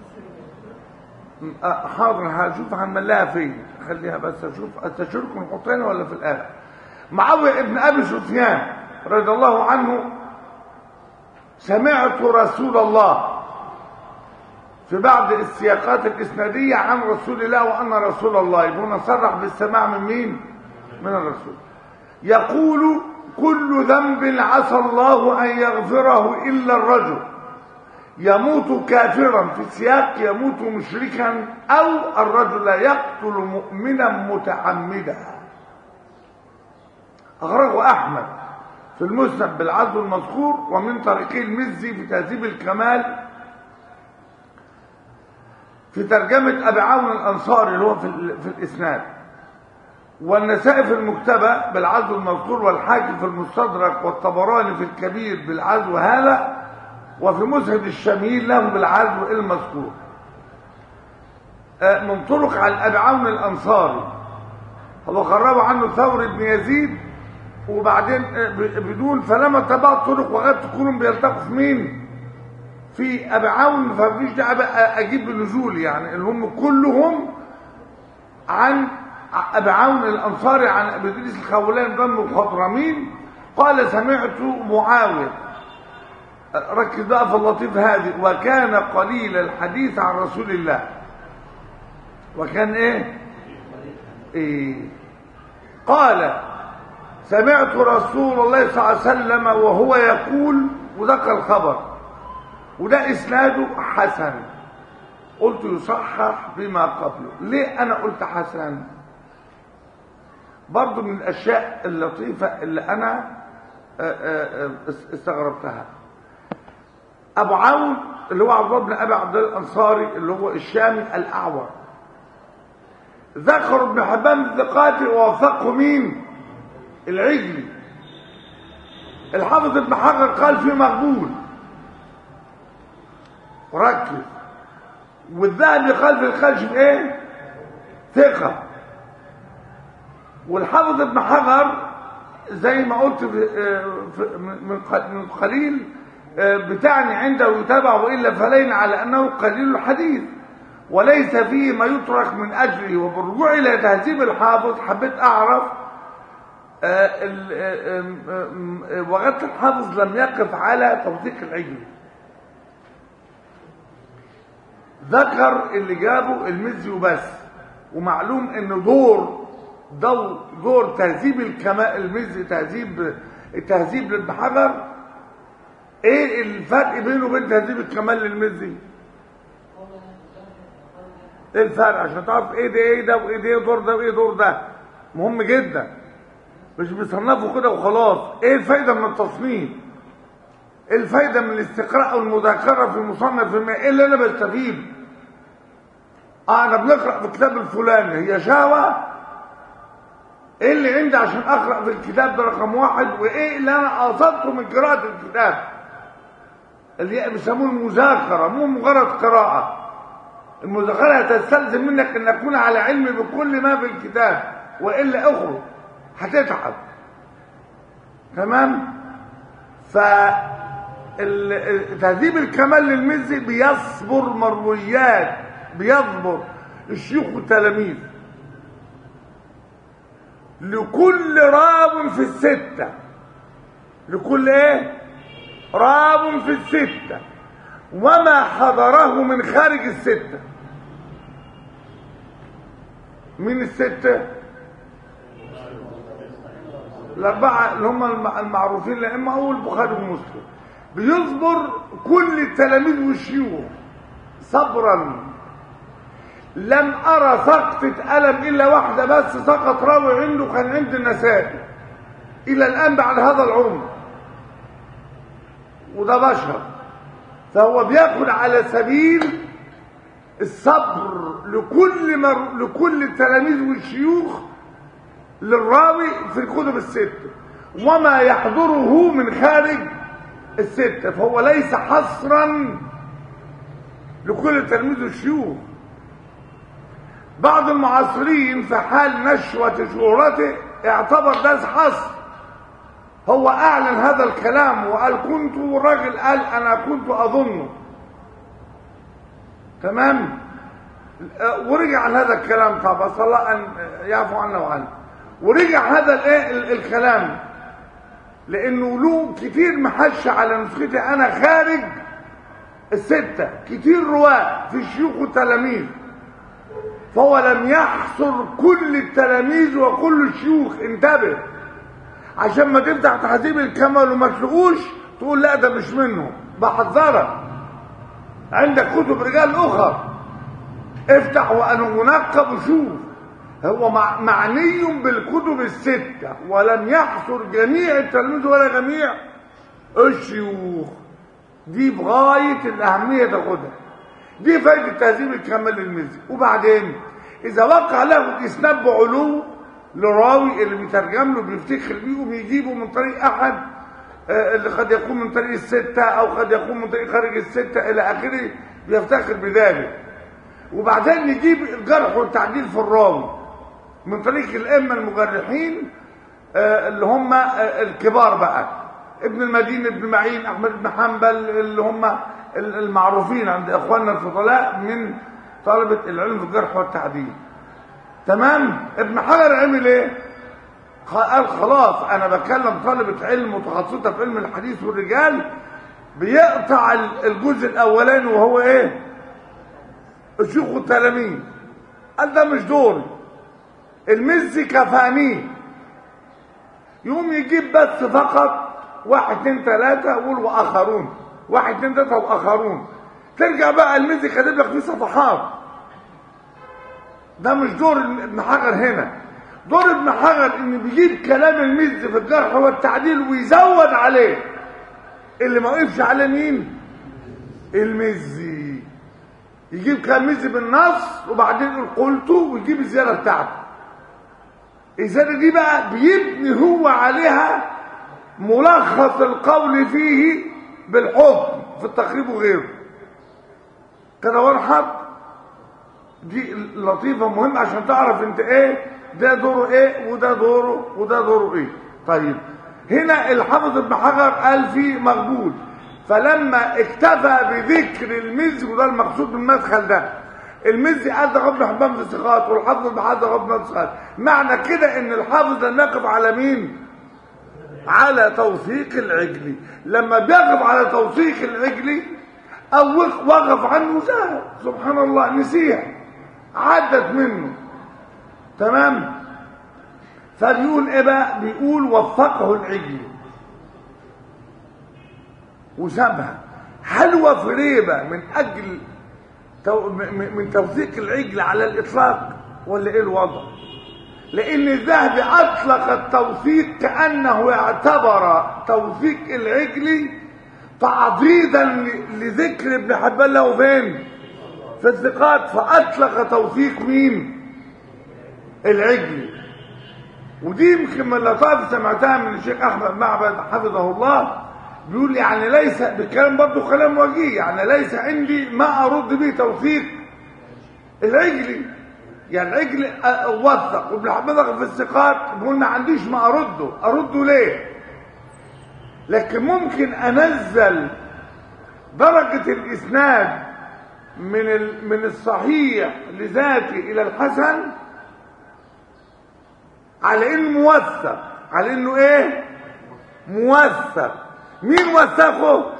حاضر هشوف هنملاها فين، خليها بس اشوف استشيركم نحطينها ولا في الاخر. معاويه ابن ابي سفيان رضي الله عنه سمعت رسول الله في بعض السياقات الإسنادية عن رسول الله وأن رسول الله، يبقى صرح بالسماع من مين؟ من الرسول. يقول كل ذنب عسى الله أن يغفره إلا الرجل يموت كافرا، في سياق يموت مشركا، أو الرجل يقتل مؤمنا متعمدا. أخرجه أحمد في المسند بالعزو المذكور، ومن طريقه المزي في تهذيب الكمال في ترجمة أبي عون الأنصاري اللي هو في, في الإسناد، والنسائي في المكتبة بالعزو المذكور، والحاكم في المستدرك، والطبراني في الكبير بالعزو هذا، وفي مسهد الشميل له بالعزو المذكور من طرق عن أبي عون الأنصاري. هو خرجه عنه ثور بن يزيد، وبعدين بدون فلما تبع طرق وغير تكونوا بيلتقوا في مين؟ في ابي عون، فمفيش داعي بقى اجيب بنزول، يعني اللي هم كلهم عن ابي عون الانصاري عن ابي ادريس الخولاني بن الخضرمين قال سمعت معاويه. ركز بقى في اللطيف هذه، وكان قليل الحديث عن رسول الله. وكان ايه؟ ايه قال سمعت رسول الله صلى الله عليه وسلم وهو يقول، وذكر الخبر، وده اسناده حسن. قلت يصحح بما قبله. ليه انا قلت حسن؟ برضو من الاشياء اللطيفه اللي انا استغربتها. ابو عون اللي هو عبد الله بن ابي عبد الله الانصاري اللي هو الشامي الاعور، ذكر ابن حبان الثقات ووثقه مين؟ العجلي. الحافظ ابن حجر قال فيه مقبول، وركز. والذهبي قال في الخلف ايه؟ ثقه. والحافظ ابن حجر زي ما قلت من قليل بتعني عنده يتابع، والا فلين على انه قليل الحديث وليس فيه ما يترك من اجله. وبالرجوع الى تهذيب الحافظ حبيت اعرف وغيرة الحافظ لم يقف على توثيق العجلي، ذكر اللي جابه المزي وبس. ومعلوم ان دور دور, دور تهذيب الكمال المزي، تهذيب التهذيب لابن حجر، ايه الفرق بينه وبين تهذيب الكمال للمزي؟ ايه الفرق عشان تعرف ايه ده ايه ده وايه ده دور ده وايه دور ده؟ مهم جدا، مش بيصنفوا كده وخلاص. ايه الفايده من التصنيف؟ ايه الفايده من الاستقراء او المذاكره في مصنف ما؟ ايه اللي انا بستفيد؟ اه انا بنقرا في الكتاب الفلاني، هي شهوه؟ ايه اللي عندي عشان اقرا في الكتاب ده رقم واحد؟ وايه اللي انا قصدته من قراءه الكتاب اللي بيسموه المذاكره، مو مجرد قراءه. المذاكره هتستلزم منك ان تكون على علم بكل ما في الكتاب، والا اخرج هتتعب. تمام. ف تهذيب الكمال للمزي بيصبر مرويات، بيصبر الشيوخ والتلاميذ لكل راو في الستة، لكل ايه؟ راو في الستة، وما حضره من خارج الستة. من الستة؟ الأربعة اللي هم المعروفين لأما أول البخاري ومسلم. بيصبر كل التلاميذ والشيوخ صبرا. لم أرى سقطة ألم إلا واحدة بس، سقط راوي عنده كان عند النسائي إلى الآن بعد هذا العمر، وده بشر. فهو بياخد على سبيل الصبر لكل مر... لكل التلاميذ والشيوخ للراوي في الكتب الستة، وما يحضره من خارج الستة. فهو ليس حصرا لكل التلاميذ والشيوخ. بعض المعاصرين في حال نشوة شهرته اعتبر ده حصر. هو اعلن هذا الكلام وقال كنت، والراجل قال انا كنت اظنه. تمام. ورجع عن هذا الكلام، طب صلى الله ان يعفو عنا وعنه. ورجع هذا الايه الكلام لانه له كتير محش على نسختي انا خارج الستة، كتير رواة في الشيوخ والتلاميذ. فهو لم يحصر كل التلاميذ وكل الشيوخ. انتبه عشان ما تفتح تهذيب الكمال وما تلاقوش تقول لا ده مش منه. بحذرك، عندك كتب رجال اخر افتح وانا منقب وشوف. هو معني بالكتب الستة ولم يحصر جميع التلاميذ ولا جميع الشيوخ. دي بغاية الأهمية تاخدها. دي فايدة تهذيب الكمال للمزي. وبعدين إذا وقع له إسناد بعلو لراوي اللي بيترجم له بيفتخر بيه وبيجيبه من طريق أحد اللي قد يكون من طريق الستة أو قد يكون من طريق خارج الستة إلى آخره، بيفتخر بذلك. وبعدين نجيب الجرح والتعديل في الراوي من طريق الأئمة المجرحين اللي هم الكبار بقى، ابن المديني، ابن معين، أحمد بن حنبل، اللي هم المعروفين عند إخواننا الفضلاء من طلبة العلم في الجرح والتعديل. تمام. ابن حجر عمل ايه؟ قال خلاص انا بكلم طالبة علم متخصصة في علم الحديث والرجال، بيقطع الجزء الاولاني وهو ايه؟ الشيوخ والتلاميذ. قال ده مش دوري، المزي كفانيه. يقوم يجيب بس فقط واحد اتنين تلاتة يقول واخرون، واحد اتنين تلاتة واخرون. ترجع بقى المزي كاتب لك فيه صفحات. ده مش دور ابن حجر هنا. دور ابن حجر ان بيجيب كلام المزي في الجرح والتعديل ويزود عليه. اللي ما وقفش عليه مين؟ المزي. يجيب كلام المزي بالنص وبعدين يقول قلته ويجيب الزياده بتاعته. الزياده دي بقى بيبني هو عليها ملخص القول فيه بالحكم في التقريب وغيره. كده وضحت؟ دي لطيفه مهمه عشان تعرف انت ايه ده دوره ايه وده دوره وده دوره ايه. طيب هنا الحافظ ابن حجر قال فيه مقبول، فلما اكتفى بذكر المزي، وده المقصود بالمدخل ده، المزي قال ده ابن حبان في الثقات والحافظ ابن حجر ابن الثقات. معنى كده ان الحافظ لم يقف على مين؟ على توثيق العجلي. لما بيقف على توثيق العجلي او وقف عنه زهق سبحان الله، نسيها عدت منه. تمام. فبيقول ايه بقى؟ بيقول وفقه العجلي وسابها. هل هو في ريبه من اجل تو... من توثيق العجل على الاطلاق ولا ايه الوضع؟ لان الذهبي اطلق التوثيق كانه اعتبر توثيق العجلي تعضيدا لذكر ابن حبان له فين في الثقات، فاطلق توثيق مين؟ العجلي. ودي يمكن من اللطائف سمعتها من الشيخ احمد معبد حفظه الله، بيقول يعني ليس بالكلام برضه كلام وجيه، يعني ليس عندي ما ارد به توثيق العجلي، يعني العجل وثق وابن حبان في الثقات، بيقول ما عنديش ما ارده. ارده ليه؟ لكن ممكن انزل درجة الاسناد من من الصحيح لذاته الى الحسن على انه موثق، على انه ايه؟ موثق. مين وثقه؟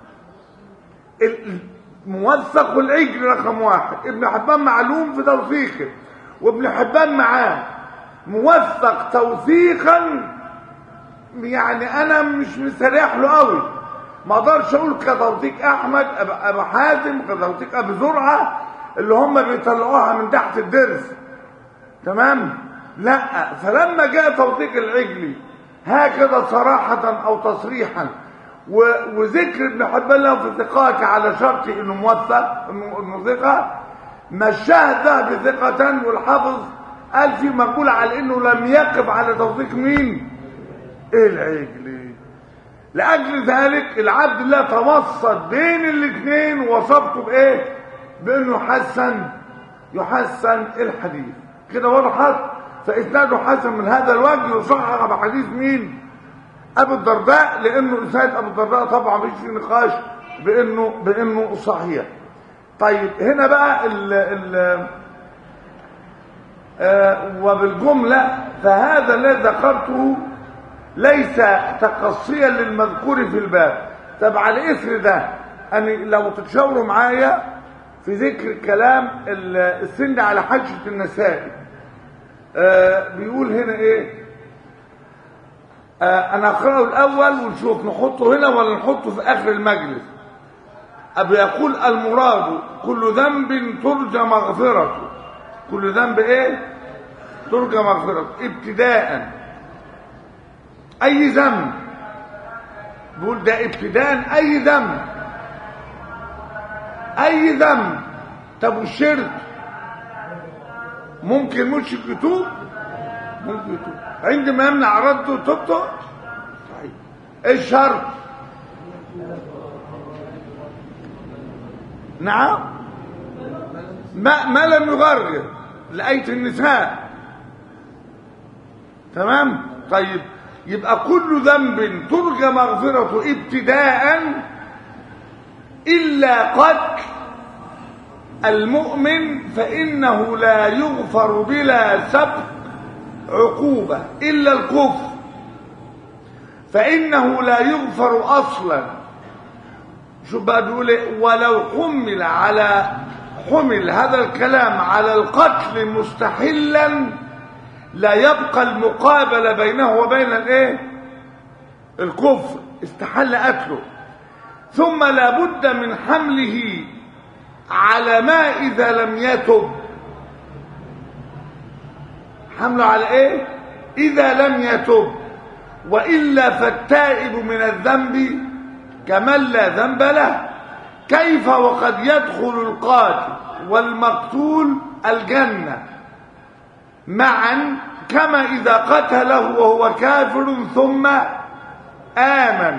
موثق العجل رقم واحد، ابن حبان معلوم في توثيقه، وابن حبان معاه موثق توثيقا، يعني انا مش مستريح له قوي، ما اقدرش اقول كتوثيق احمد ابو حاتم، كتوثيق ابو زرعه اللي هم بيطلعوها من تحت الدرس، تمام؟ لا، فلما جاء توثيق العجلي هكذا صراحه او تصريحا وذكر ابن حبان له في ثقات على شرط انه موثق انه ثقه، مشاه الذهبي ثقه، والحافظ قال في مقوله على انه لم يقف على توثيق مين؟ العجلي. لاجل ذلك العبد الله توسط بين الاثنين ووصفته بايه؟ بانه حسن يحسن الحديث. كده وضحت؟ فاسناده حسن من هذا الوجه، يصحح بحديث مين؟ ابو الدرداء، لانه اسناد ابو الدرداء طبعا مفيش فيه نقاش بانه بانه صحيح. طيب هنا بقى ال ال آه وبالجمله فهذا الذي ذكرته ليس تقصيا للمذكور في الباب. طب على اثر ده ان لو تتشاوروا معايا في ذكر كلام السند على حاشيه النسائي، آه بيقول هنا ايه؟ آه انا اقراه الاول ونشوف نحطه هنا ولا نحطه في اخر المجلس. ابي يقول المراد كل ذنب ترجى مغفرته. كل ذنب ايه؟ ترجى مغفرته ابتداء. اي ذنب، بيقول ده ابتداء اي ذنب، اي ذنب. طب والشرك ممكن مشرك يتوب؟ ممكن يتوب عندما يمنع رده توبته. طيب ايه الشرط؟ نعم، ما, ما لم يغرر لآية النساء، تمام؟ طيب يبقى كل ذنب ترجى مغفرته ابتداء إلا قتل المؤمن فإنه لا يغفر بلا سبق عقوبة، إلا الكفر فإنه لا يغفر أصلا. شو بقى بيقول ايه؟ ولو حمل على حمل هذا الكلام على القتل مستحلا لا يبقى المقابلة بينه وبين الايه؟ الكفر، استحل قتله. ثم لا بد من حمله على ما إذا لم يتب. حمله على ايه؟ إذا لم يتب، وإلا فالتائب من الذنب كمن لا ذنب له. كيف وقد يدخل القاتل والمقتول الجنة معا كما إذا قتله وهو كافر ثم آمن.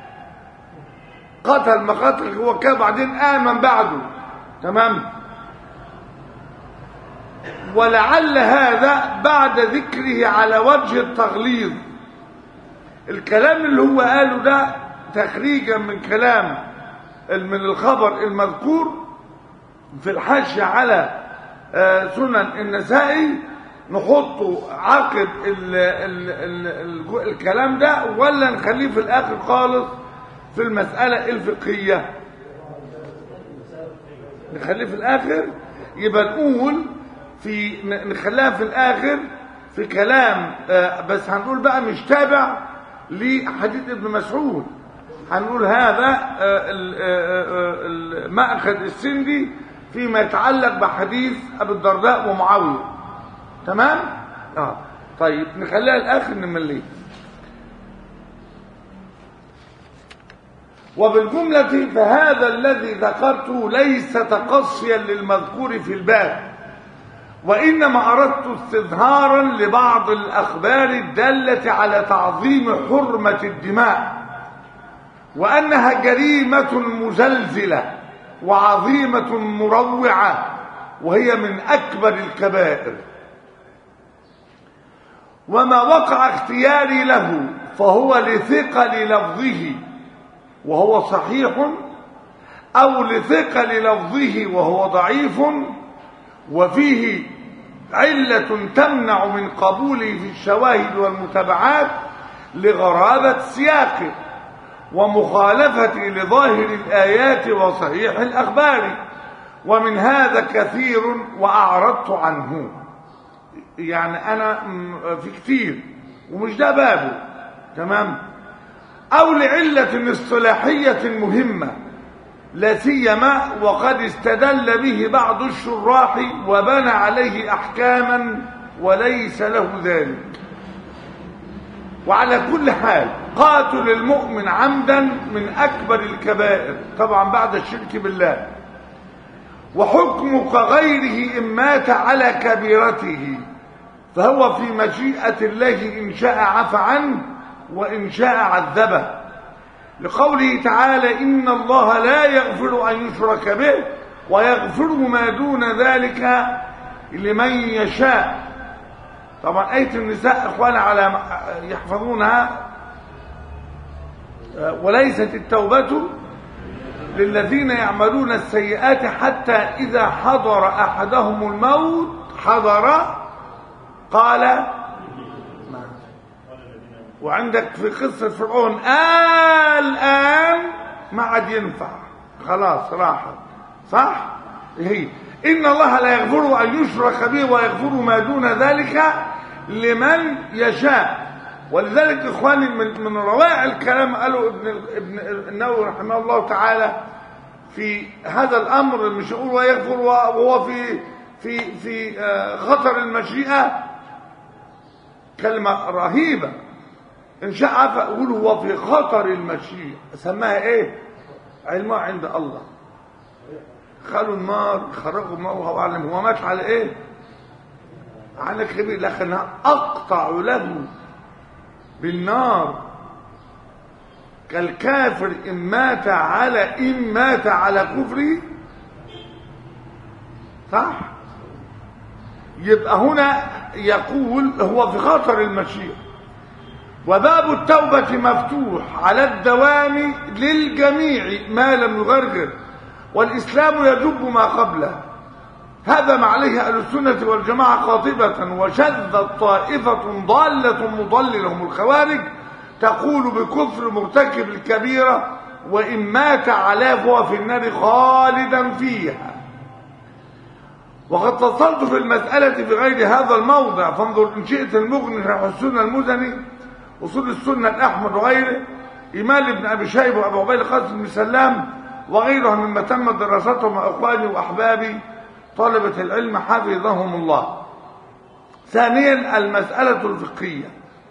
قتل ما قتل هو كافر بعدين آمن بعده، تمام؟ ولعل هذا بعد ذكره على وجه التغليظ. الكلام اللي هو قاله ده تخريجا من كلام من الخبر المذكور في الحاشية على سنن النسائي، نحطه عقب ال ال ال ال الكلام ده ولا نخليه في الآخر خالص في المسألة الفقهية؟ نخليه في الآخر. يبقى نقول في نخليها في الآخر في كلام، بس هنقول بقى مش تابع لحديث ابن مسعود، هنقول هذا المأخذ السندي فيما يتعلق بحديث أبي الدرداء ومعاوية، تمام؟ اه طيب نخليها الاخر نمليه. وبالجملة فهذا الذي ذكرته ليس تقصيا للمذكور في الباب، وإنما أردت استظهارا لبعض الأخبار الدالة على تعظيم حرمة الدماء، وأنها جريمة مزلزلة وعظيمة مروعة، وهي من أكبر الكبائر. وما وقع اختياري له فهو لثقل لفظه وهو صحيح، أو لثقل لفظه وهو ضعيف، وفيه علة تمنع من قبوله في الشواهد والمتابعات لغرابة سياقه ومخالفته لظاهر الآيات وصحيح الأخبار، ومن هذا كثير وأعرضت عنه. يعني أنا في كتير ومش ده بابه، تمام؟ أو لعلة اصطلاحية مهمة لا سيما وقد استدل به بعض الشراح وبنى عليه أحكاما وليس له ذلك. وعلى كل حال قاتل المؤمن عمدا من أكبر الكبائر طبعا بعد الشرك بالله، وحكم كغيره إن مات على كبيرته فهو في مشيئة الله إن شاء عفى عنه وإن شاء عذبه، لقوله تعالى إن الله لا يغفر أن يشرك به ويغفر ما دون ذلك لمن يشاء. طبعا آية النساء إخوانا على يحفظونها، وليست التوبة للذين يعملون السيئات حتى إذا حضر أحدهم الموت حضر قال. وعندك في قصة فرعون آه الآن ما عاد ينفع، خلاص راحت، صح؟ هي إن الله لا يغفر أن يشرك به ويغفر ما دون ذلك لمن يشاء. ولذلك إخواني من, من روائع الكلام قالوا ابن, ابن النووي رحمه الله تعالى في هذا الأمر، مش يقول ويغفر وهو في في في خطر المشيئة، كلمة رهيبة. إن شاء عفا أقول هو في خطر المشيئة، سماها إيه؟ علمها عند الله. خلوا النار خرجوا موها وعلم هو مات على إيه؟ على كبير، لكنها أقطع له بالنار كالكافر إن مات على إن مات على كفره، صح؟ يبقى هنا يقول هو في خطر المشيئة. وباب التوبة مفتوح على الدوام للجميع ما لم يغرغر، والإسلام يجب ما قبله. هذا ما عليه أهل السنة والجماعة قاطبة، وشذت طائفة ضالة مضللة هم الخوارج تقول بكفر مرتكب الكبيرة وإن مات عليه فهو في النار خالدا فيها. وقد اتصلت في المسألة في غير هذا الموضع، فانظر إن شئت المغني شرح السنة المزني، أصول السنة الأحمد وغيره، إمام ابن أبي شيبة وأبو عبيد القاسم بن سلام وغيرهم مما تمت دراستهم أخواني وأحبابي طلبة العلم حفظهم الله. ثانيا المسألة الفقهية،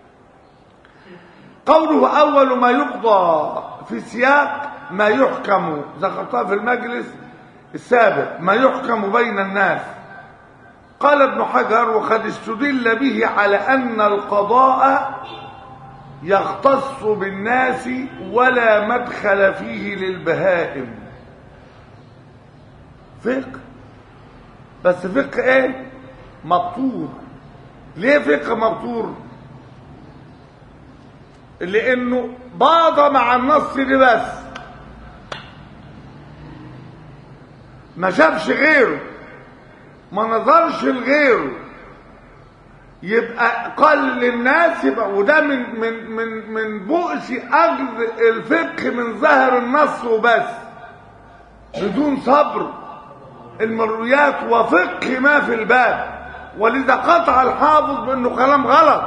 قوله أول ما يقضى في سياق ما يحكم، ذكرتها في المجلس السابق، ما يحكم بين الناس. قال ابن حجر وقد استدل به على أن القضاء يختص بالناس ولا مدخل فيه للبهائم. فقه، بس فقه ايه؟ مبتور. ليه فقه مبتور؟ لانه بعض مع النص دي بس، ما شافش غيره، ما نظرش لغيره، يبقى قال للناس، يبقى وده من من من من بؤس اخذ الفقه من ظاهر النص وبس بدون صبر المرويات وفقه ما في الباب. ولذا قطع الحافظ بانه كلام غلط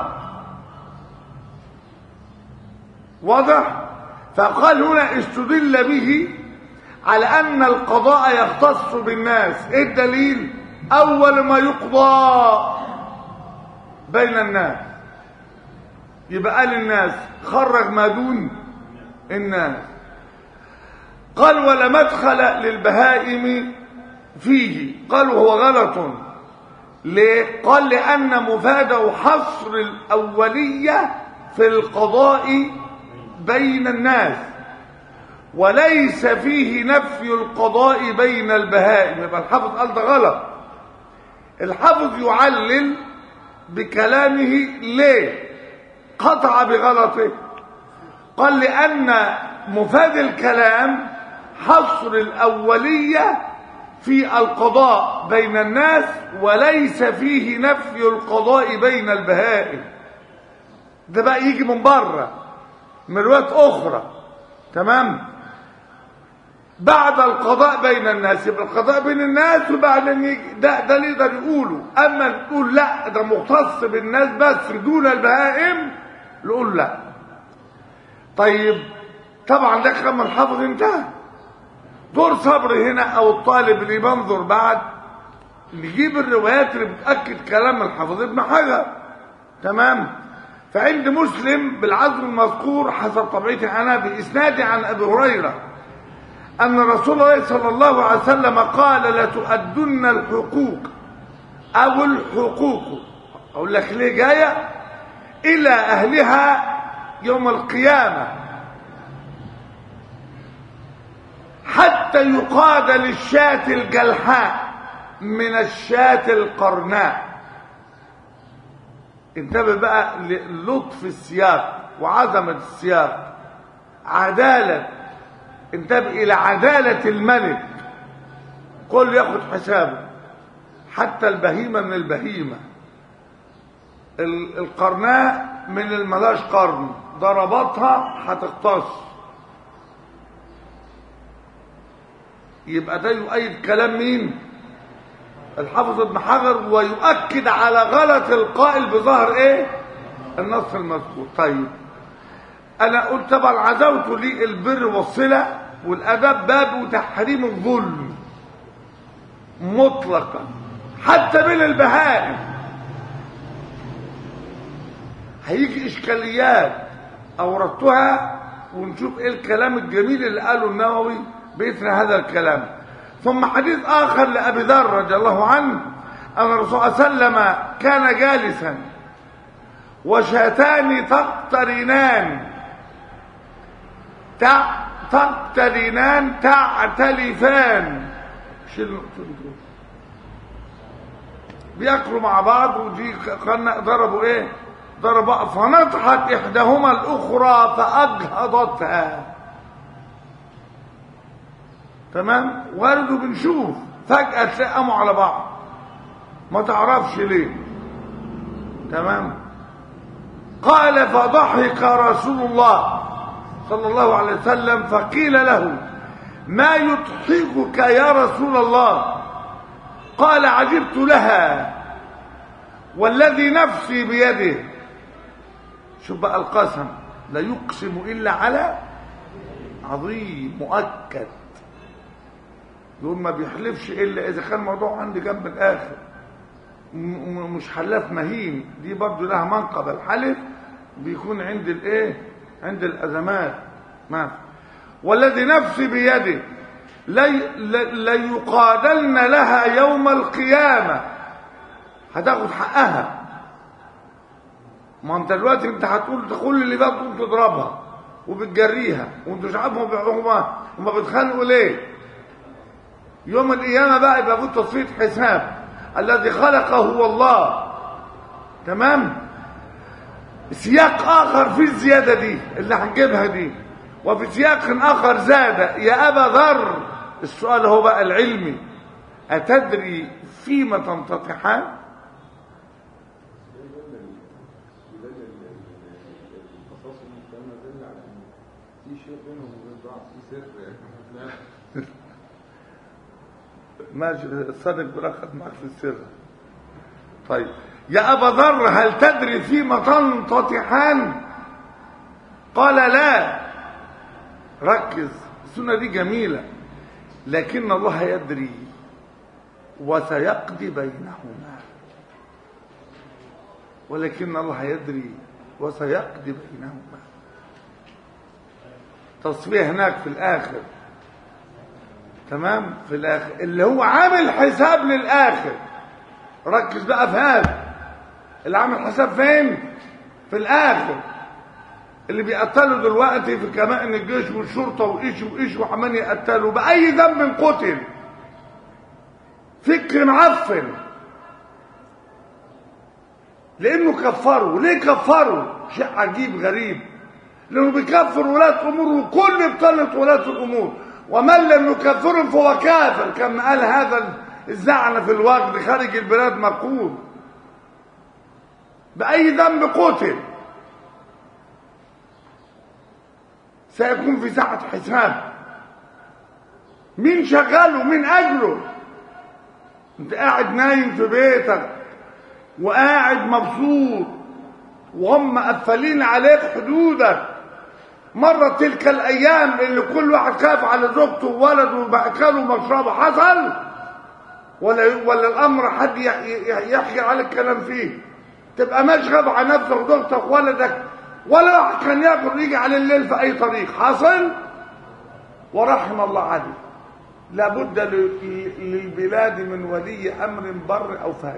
واضح. فقال هنا استدل به على ان القضاء يختص بالناس. ايه الدليل؟ اول ما يقضى بين الناس، يبقى قال الناس، خرج ما دون الناس. قال ولا مدخل للبهائم فيه. قالوا هو غلط. ليه؟ قال لأن مفاده حصر الأولية في القضاء بين الناس، وليس فيه نفي القضاء بين البهائم. يبقى الحافظ قال ده غلط. الحافظ يعلل بكلامه. ليه قطع بغلطه؟ قال لأن مفاد الكلام حصر الأولية في القضاء بين الناس، وليس فيه نفي القضاء بين البهائم. ده بقى يجي من بره من روايات أخرى. تمام؟ بعد القضاء بين الناس، يبقى القضاء بين الناس وبعدين يجي ده ده اللي يقدر يقوله. اما نقول لا ده مختص بالناس بس دون البهائم، نقول لا. طيب طبعا ده كلام الحافظ انتهى. دور صبر هنا او الطالب اللي بينظر بعد نجيب الروايات اللي بتاكد كلام الحافظ ابن حجر. تمام؟ فعند مسلم بالعزم المذكور حسب طبيعتي انا باسنادي عن ابي هريره أن رسول الله صلى الله عليه وسلم قال لتؤدن الحقوق أو الحقوق، أقول لك ليه جاية، إلى أهلها يوم القيامة حتى يقاد للشاة الجلحاء من الشاة القرناء. انتبه بقى للطف السياق وعظمة السياق، عدالة، انتبه إلى عدالة الملك، كل ياخد حسابه، حتى البهيمة من البهيمة، القرناء من الملاش قرن، ضربتها هتقتص. يبقى ده يؤيد كلام مين؟ الحافظ ابن حجر، ويؤكد على غلط القائل بظهر ايه؟ النص المذكور. طيب انا قلت طبعا عزوت لي البر والصله والادب باب تحريم الظلم مطلقا حتى بين البهائم. هيجي اشكاليات اوردتها ونشوف ايه الكلام الجميل اللي قاله النووي باثر هذا الكلام. ثم حديث اخر لابي ذر رضي الله عنه ان الرسول صلى الله عليه وسلم كان جالسا وشاتان تقترنان تقترنان تعتلفان، بياكلوا مع بعض، ودي قلنا ضربوا ايه؟ ضربوا فنطحت احداهما الاخرى فاجهضتها. تمام؟ وارد بنشوف فجأة تلاقوا على بعض ما تعرفش ليه. تمام؟ قال فضحك رسول الله صلى الله عليه وسلم فقيل له ما يضحكك يا رسول الله؟ قال عجبت لها والذي نفسي بيده. شوف بقى القسم، لا يقسم إلا على عظيم مؤكد، يقول ما بيحلفش إلا إذا كان الموضوع عندي جنب الآخر، مش حلاف مهين. دي برضو لها منقب، الحلف بيكون عند الايه؟ عند الأزمات. ما والذي نفسي بيده ليقادلن لها يوم القيامة، هتاخد حقها. ما انت دلوقتي انت هتقول تقول اللي بقى تقول تضربها وبتجريها وانتوا مش عارفهم هما هما بيتخانقوا ليه. يوم القيامة بقى يبقى في تصفية حساب. الذي خلقه هو الله. تمام؟ سياق آخر في الزيادة دي اللي هنجيبها دي، وفي سياق آخر زاد يا أبا ذر. السؤال هو بقى العلمي، أتدري فيما تنتطحان؟ ماشي، الصادق برخد معك في السر. طيب يا أبا ذر هل تدري فيما تنتطحان؟ قال لا. ركز، السنة دي جميلة، لكن الله يدري وسيقضي بينهما. ولكن الله يدري وسيقضي بينهما. تصفيه هناك في الآخر، تمام، في الآخر اللي هو عامل حساب للآخر. ركز بقى في هذا، اللي عامل حساب فين؟ في الآخر. اللي بيقتلوا دلوقتي في كمائن الجيش والشرطة وإيش وإيش وعمال يقتلوا بأي ذنب قتل، فكر معفن، لأنه كفروا. ليه كفروا؟ شيء عجيب غريب، لأنه بيكفر ولاة أمور، وكل بطلة ولاة الأمور، ومن لم يكفرهم فهو كافر، كما قال هذا الزعنة في الوقت خارج البلاد مقول. بأي ذنب قتل سيكون في ساعة حساب. مين شغله؟ من أجله؟ انت قاعد نايم في بيتك وقاعد مبسوط وهم قفلين عليك حدودك. مرت تلك الأيام اللي كل واحد خاف على زوجته وولده ومأكله ومشربه، حصل؟ ولا ولا الأمر حد يحكي عليك كلام فيه؟ تبقى ماشي خاف على نفسك وزوجتك وولدك، ولا واحد كان ياكل يجي على الليل في أي طريق، حصل؟ ورحم الله عليه. لابد للبلاد من ولي أمر بر أو فاجر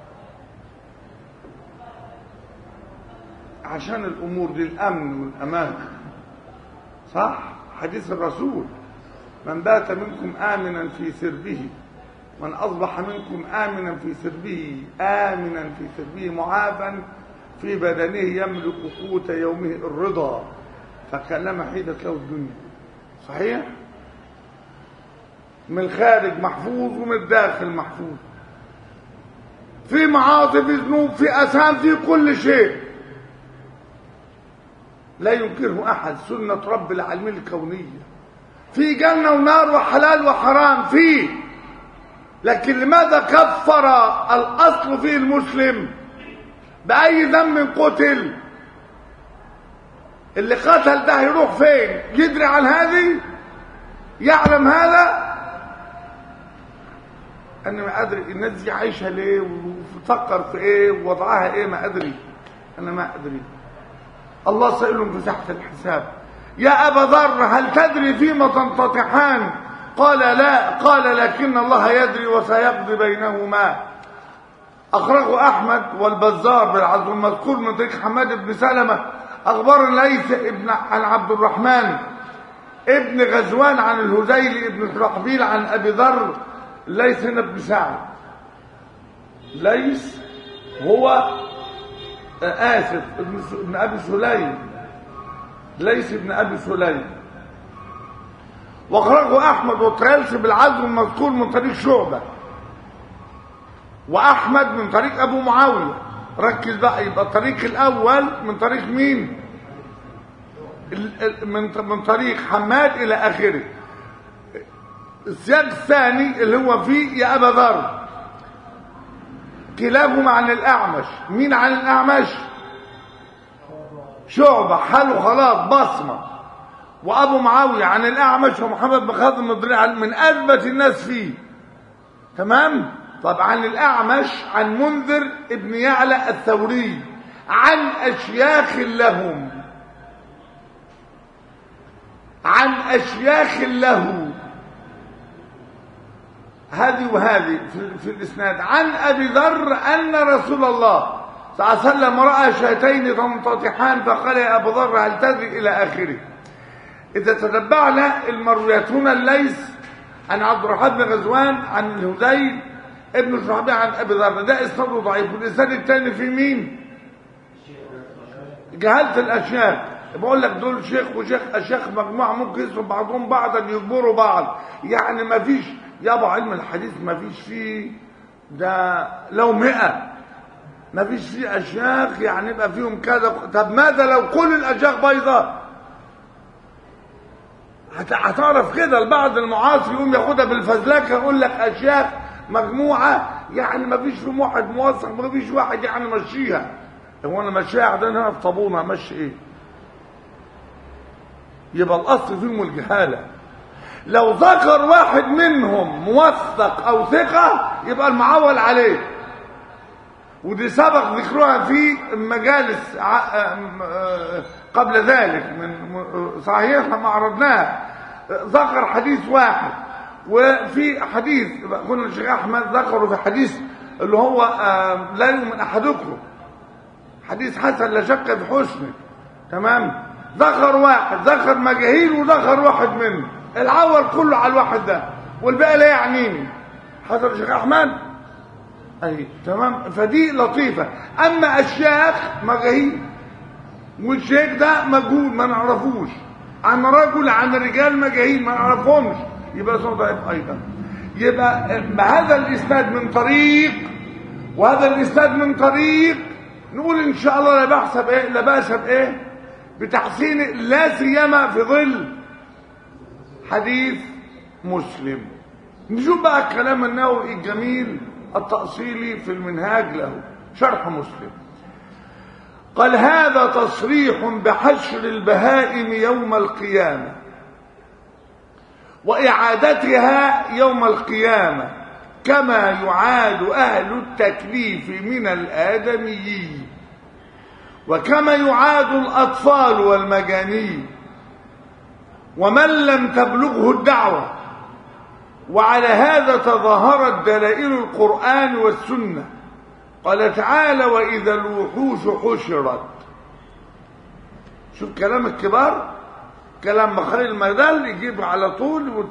عشان الأمور للأمن والأمان. صح؟ حديث الرسول: من بات منكم آمنا في سربه، من أصبح منكم آمنا في سربه، آمنا في سربه معافا في بدنه يملك قوت يومه الرضا، فكلما حيدت له الدنيا. صحيح؟ من الخارج محفوظ ومن الداخل محفوظ، في معاصي، في ذنوب، في أثام، في كل شيء لا ينكره أحد. سنة رب العالمين الكونية، في جنة ونار وحلال وحرام فيه. لكن لماذا كفر الأصل فيه المسلم بأي ذنب قتل؟ اللي قتل ده يروح فين؟ يدري عن هذه؟ يعلم هذا؟ أنا ما أدري الناس دي عايشة ليه وتفكر في إيه ووضعها إيه، ما أدري، أنا ما أدري. الله سائل في ساحة الحساب. يا أبا ذر هل تدري فيما تنتطحان؟ قال لا. قال لكن الله يدري وسيقضي بينهما. أخرجه أحمد والبزار بالعزو المذكور من طريق حماد بن سلمة أخبار ليث ابن عن عبد الرحمن ابن غزوان عن الهذيل ابن شرحبيل عن أبي ذر ليث بن سعد. ليث هو آسف ابن أبي سليم، ليث ابن أبي سليم. وأخرجه أحمد والطيالسي بالعزو المذكور من طريق شعبة، وأحمد من طريق أبو معاوية. ركز بقى، يبقى الطريق الأول من طريق مين؟ من طريق حماد إلى آخره. السياق الثاني اللي هو فيه يا أبا ذر، كلاهما عن الأعمش. مين عن الأعمش؟ شعبة، حاله خلاص بصمة. وأبو معاوية عن الأعمش ومحمد بن خازم الضريع من أثبت الناس فيه، تمام؟ طب عن الأعمش عن منذر ابن يعلى الثوري عن أشياخ لهم، عن أشياخ له، هذه وهذه في, في الإسناد. عن أبي ذر أن رسول الله صلى الله عليه وسلم رأى شاتين تنتطحان فقال يا أبو ذر هل تدري إلى آخره. إذا تتبعنا المرويات هنا الليث عن عبد الرحمن بن غزوان عن الهذيل ابن شرحبيل عن أبي ذر، ده إسناده ضعيف. والإسناد الثاني في مين؟ جهلت الأشياخ. بقول لك دول شيخ وشيخ أشياخ مجموعة ممكن يسموا بعضهم بعضا يجبروا بعض، يعني ما فيش يابا علم الحديث ما فيش فيه ده لو مئة ما فيش فيه أشياخ يعني يبقى فيهم كذا. طب ماذا لو كل الأشياخ بيضاء؟ هتعرف كده البعض المعاصر يقوم ياخدها بالفزلكه يقول لك أشياخ مجموعة يعني ما فيش فيهم واحد موثق، ما فيش واحد يعني مشيها. هو انا مشيها عندنا هنا في طابونه مشي ايه؟ يبقى الاصل فيهم الجهاله. لو ذكر واحد منهم موثق او ثقه يبقى المعول عليه، ودي سبق ذكرها في مجالس قبل ذلك من صحيح لما عرضناها. ذكر حديث واحد، وفي حديث قلنا الشيخ احمد ذكره في حديث اللي هو لا يؤمن احدكم، حديث حسن لا شك في حسنه، تمام. ذكر واحد، ذكر مجاهيل وذكر واحد منه، العول كله على الواحد ده والباقي لا يعنيني. حضر الشيخ احمد اي تمام. فدي لطيفه. اما الشيخ مجاهيل والشيخ ده مجهول ما نعرفوش، عن رجل عن رجال مجاهيل ما نعرفهمش، يبقى اسمه ضعيف ايضا. يبقى بهذا الاسناد من طريق وهذا الاسناد من طريق، نقول ان شاء الله لا بأس بايه لا بأس بايه بتحسين، لا سيما في ظل حديث مسلم. نشوف بقى الكلام النووي الجميل التأصيلي في المنهاج له شرح مسلم. قال: هذا تصريح بحشر البهائم يوم القيامة وإعادتها يوم القيامة كما يعاد أهل التكليف من الآدميين، وكما يعاد الأطفال والمجانين ومن لم تبلغه الدعوة. وعلى هذا تظاهرت دلائل القرآن والسنة. قال تعالى: وإذا الوحوش حشرت. شوف كلام الكبار، كلام مخارج المجال يجيب على طول و...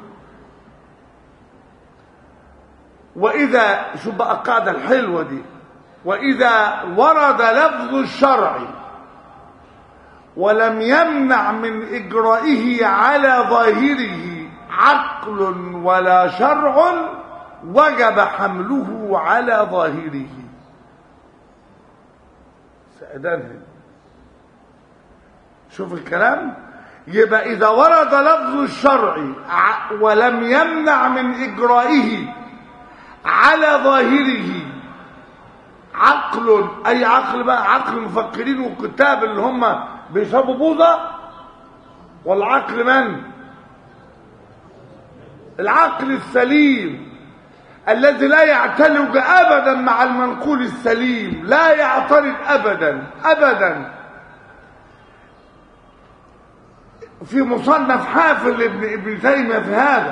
وإذا، شوف بقى القاعدة الحلوة دي، وإذا ورد لفظ الشرع ولم يمنع من إجرائه على ظاهره عقل ولا شرع وجب حمله على ظاهره. سأدانه. شوف الكلام. يبقى إذا ورد لفظ الشرع ولم يمنع من إجرائه على ظاهره عقل، أي عقل بقى؟ عقل المفكرين والكتاب اللي هم بيشربوا بوظة، والعقل من؟ العقل السليم الذي لا يعتلج أبدا مع المنقول السليم، لا يعترض أبدا أبدا. في مصنف حافل ابن ابن تيمية في هذا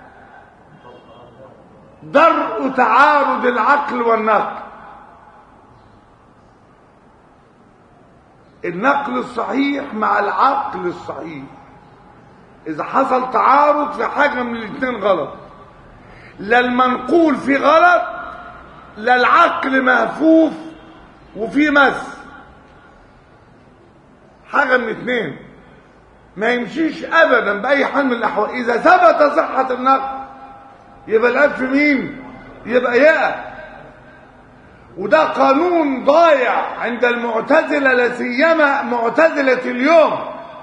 درء تعارض العقل والنقل. النقل الصحيح مع العقل الصحيح، إذا حصل تعارض في حاجة من الاثنين غلط، لا المنقول في غلط لا العقل مهفوف وفي مس، حاجة من الاثنين ما يمشيش أبدا بأي حال من الأحوال. إذا ثبت صحة النقل يبقى العيب في مين؟ يبقى يقى. وده قانون ضايع عند المعتزلة، لا سيما معتزلة اليوم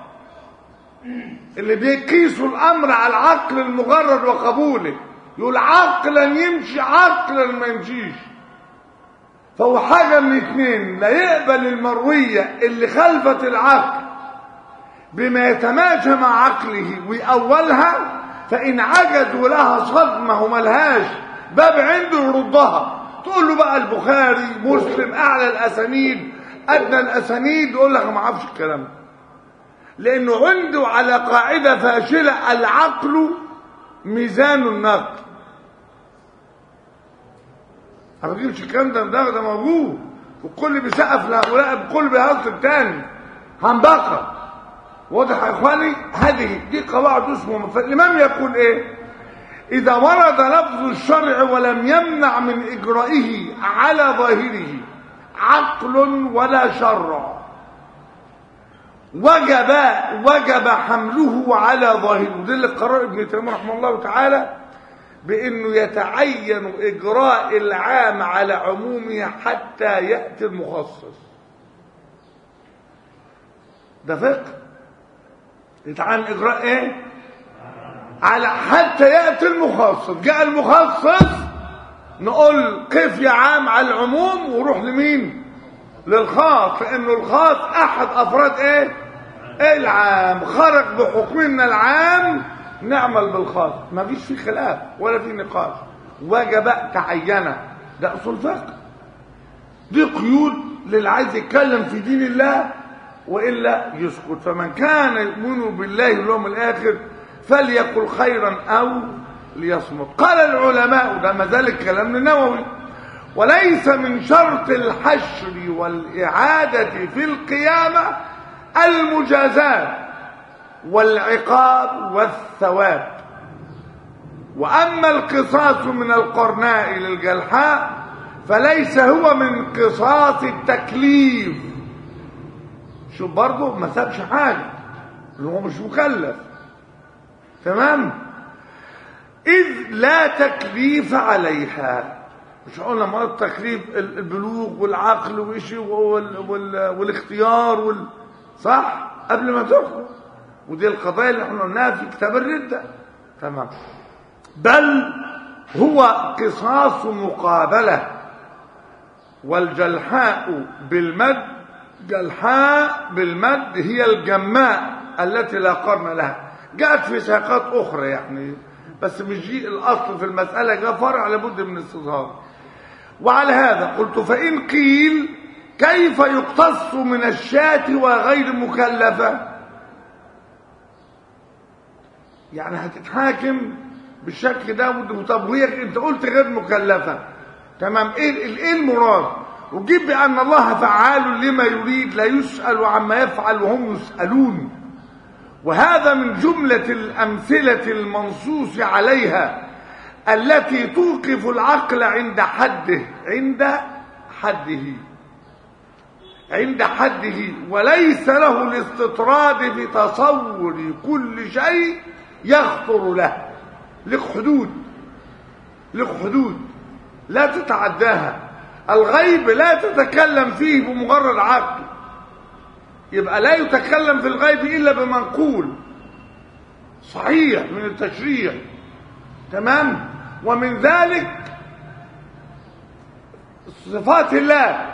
اللي بيقيسوا الامر على العقل المجرد وقبوله، يقول عقلا يمشي عقلا ما يمشيش. فهو حاجه من اثنين، لا يقبل المرويه اللي خلفت العقل بما يتماشى مع عقله ويأولها، فان عجزوا لها صدمه وملهاش باب عنده يردها. تقول له بقى البخاري مسلم اعلى الاسانيد ادنى الاسانيد، يقول لك ما اعرفش الكلام ده، لأنه عنده على قاعدة فاشلة: العقل ميزان النقل. ما بجيبش الكلام ده، ده ده موجود، والكل بيسقف لهؤلاء، الكل بيهزر التاني هنبقى. واضح يا اخواني؟ هذه دي قواعد اسمه. فالإمام يقول ايه؟ إذا ورد لفظ الشرع ولم يمنع من إجرائه على ظاهره عقل ولا شرع وجب وجب حمله على ظاهره. وده اللي قرر ابن تيمية رحمه الله تعالى بانه يتعين اجراء العام على عمومه حتى ياتي المخصص. ده فقه. يتعين اجراء ايه؟ على حتى ياتي المخصص. جاء المخصص نقول كيف يا عام على العموم وروح لمين؟ للخاص، لانه الخاص احد افراد ايه؟ العام. خرج بحكمنا العام نعمل بالخاص، ما فيش فيه خلاف ولا فيه نقاش. وجب تعينه. ده اصول فقه، دي قيود للي عايز يتكلم في دين الله وإلا يسكت. فمن كان يؤمن بالله واليوم الآخر فليقل خيرا أو ليصمت. قال العلماء، ده ما زال الكلام النووي: وليس من شرط الحشر والإعادة في القيامة المجازاة والعقاب والثواب، وأما القصاص من القرناء للجلحاء فليس هو من قصاص التكليف. شوف برضه ما سابش حاجة، اللي هو مش مكلف، تمام؟ إذ لا تكليف عليها. مش قلنا مرات التكليف البلوغ والعقل وإشي وال... وال... والاختيار وال... صح؟ قبل ما تدخل، ودي القضايا اللي احنا قلناها في كتاب الردة، تمام؟ بل هو قصاص مقابلة. والجلحاء بالمد، جلحاء بالمد هي الجماء التي لا قرن لها. جاءت في سياقات أخرى يعني، بس مش دي الأصل في المسألة، جاء فرع لابد من استظهار. وعلى هذا قلت: فإن قيل كيف يقتص من الشاة وغير مكلفة؟ يعني هتتحاكم بالشكل ده. طب وهي انت قلت غير مكلفة، تمام؟ ايه ايه المراد؟ وجيب بأن الله فعال لما يريد، لا يسأل عما يفعل وهم يسألون. وهذا من جملة الأمثلة المنصوص عليها التي توقف العقل عند حده عند حده عند حده وليس له الاستطراد في تصور كل شيء يخطر له. لك حدود، لك حدود لا تتعداها. الغيب لا تتكلم فيه بمجرد عقل، يبقى لا يتكلم في الغيب إلا بمنقول صحيح من التشريع، تمام؟ ومن ذلك صفات الله،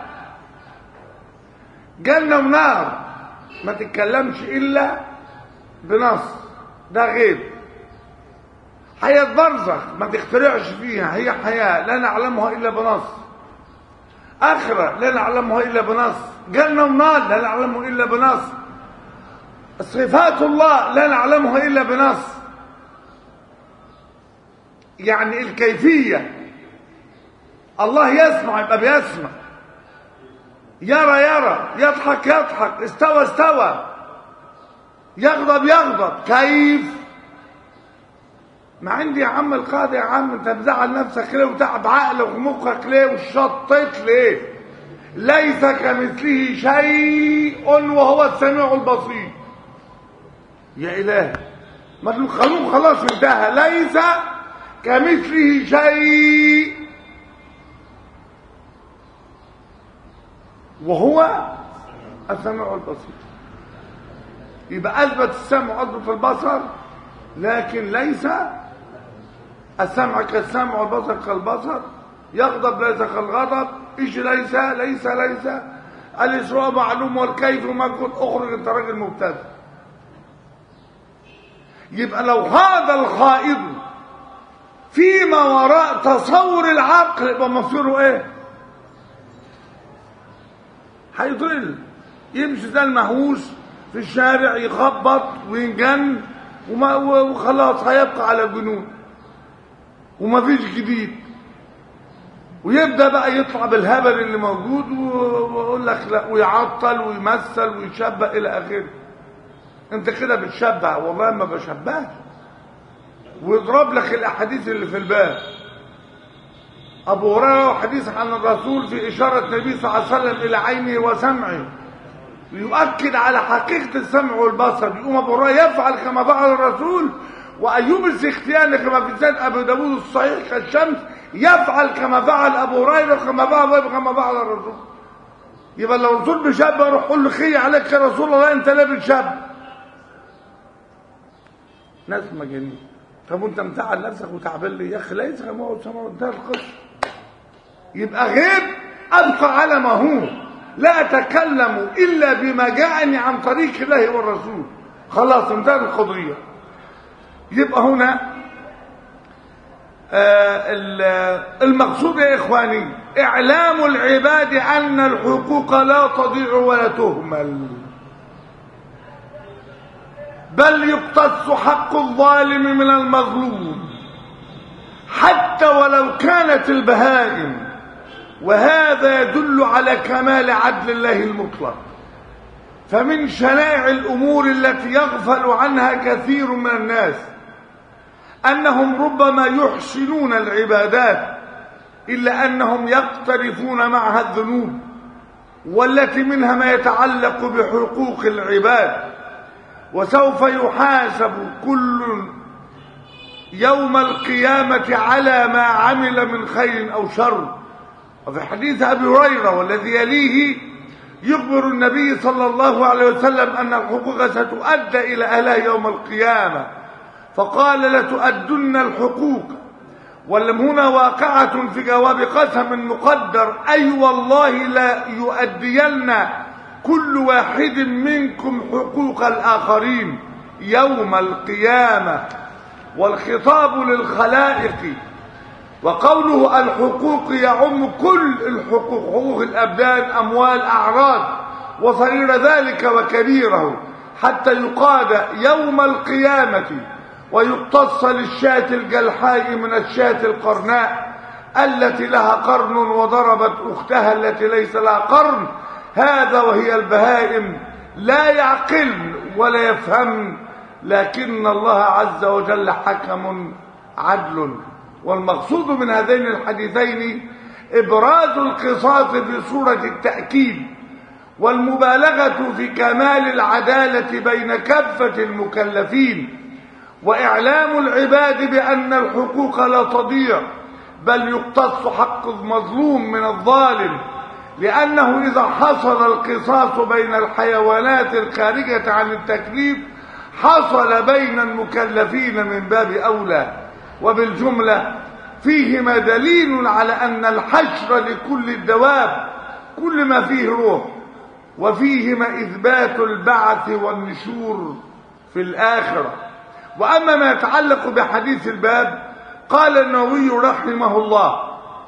جنة ونار ما تتكلمش إلا بنص، ده غيب. حياة برزخ ما تخترعش فيها، هي حياة لا نعلمها إلا بنص. آخرة لا نعلمها إلا بنص. جنة ونار لا نعلمها إلا بنص. صفات الله لا نعلمها إلا بنص. يعني الكيفية، الله يسمع يبقى بيسمع، يرى يرى، يضحك يضحك، استوى استوى، يغضب يغضب، كيف؟ ما عندي يا عم القاضي، يا عم انت بزعل نفسك ليه وتعب عقلك ومخك ليه وشطيت ليه؟ ليس كمثله شيء وهو السميع البصير. يا إله، ما القانون خلاص انتهى، ليس كمثله شيء وهو السميع البصير. يبقى أثبت السمع وأثبت البصر، لكن ليس السمع كالسمع والبصر كالبصر. يغضب ليس كالغضب، ايش ليس ليس ليس الإسراء معلوم والكيف مجهول. اخرج انت راجل مبتدئ. يبقى لو هذا الخائض فيما وراء تصور العقل يبقى مصيره ايه؟ هيضل، يمشي زي المهووس في الشارع يخبط وينجن وما وخلاص هيبقى على جنون وما فيش جديد، ويبدا بقى يطلع بالهبل اللي موجود ويقول لك لا، ويعطل ويمثل ويشبه الى اخره. انت كده بتشبه، والله ما بشبهش. ويضرب لك الاحاديث اللي في الباب. ابو هريره حديث عن الرسول في اشاره النبي صلى الله عليه وسلم الى عينه وسمعه يؤكد على حقيقه السمع والبصر. يقوم ابو هريره يفعل كما فعل الرسول، وايوب السختياني كما في سنن ابي داود الصحيح كالشمس يفعل كما فعل ابو هريره كما فعل كما فعل الرسول. يبقى لو الرسول بيشبه روح قول له خي عليك يا رسول الله، انت ليه بتشبه؟ ناس مجانين. طب وانت متعب نفسك وتعبان لي يا اخي؟ ليس كما هو السماء، انتهى القصه. يبقى غيب ابقى على ما هو، لا اتكلم الا بما جاءني عن طريق الله والرسول، خلاص انتهت القضيه. يبقى هنا المقصود يا إخواني إعلام العباد أن الحقوق لا تضيع ولا تهمل، بل يقتص حق الظالم من المظلوم حتى ولو كانت البهائم، وهذا يدل على كمال عدل الله المطلق. فمن شنائع الأمور التي يغفل عنها كثير من الناس أنهم ربما يحسنون العبادات إلا أنهم يقترفون معها الذنوب، والتي منها ما يتعلق بحقوق العباد، وسوف يحاسب كل يوم القيامة على ما عمل من خير أو شر. وفي حديث أبي هريرة والذي يليه يخبر النبي صلى الله عليه وسلم أن الحقوق ستؤدى إلى أهلها يوم القيامة، فقال لتؤدن الحقوق، ولم هنا واقعة في جواب قسم مقدر، أي والله لا يؤدين كل واحد منكم حقوق الآخرين يوم القيامة. والخطاب للخلائق، وقوله الحقوق يعم كل الحقوق، حقوق الأبدان، أموال، أعراض وصغير ذلك وكبيره، حتى يقاد يوم القيامة ويقتص للشاة الجلحاء من الشاة القرناء التي لها قرن وضربت أختها التي ليس لها قرن، هذا وهي البهائم لا يعقل ولا يفهم، لكن الله عز وجل حكم عدل. والمقصود من هذين الحديثين إبراز القصاص بصورة التأكيد والمبالغة في كمال العدالة بين كافة المكلفين، وإعلام العباد بأن الحقوق لا تضيع بل يقتص حق المظلوم من الظالم، لأنه إذا حصل القصاص بين الحيوانات الخارجة عن التكليف حصل بين المكلفين من باب أولى. وبالجملة فيهما دليل على أن الحشر لكل الدواب كل ما فيه روح، وفيهما إثبات البعث والنشور في الآخرة. وأما ما يتعلق بحديث الباب، قال النووي رحمه الله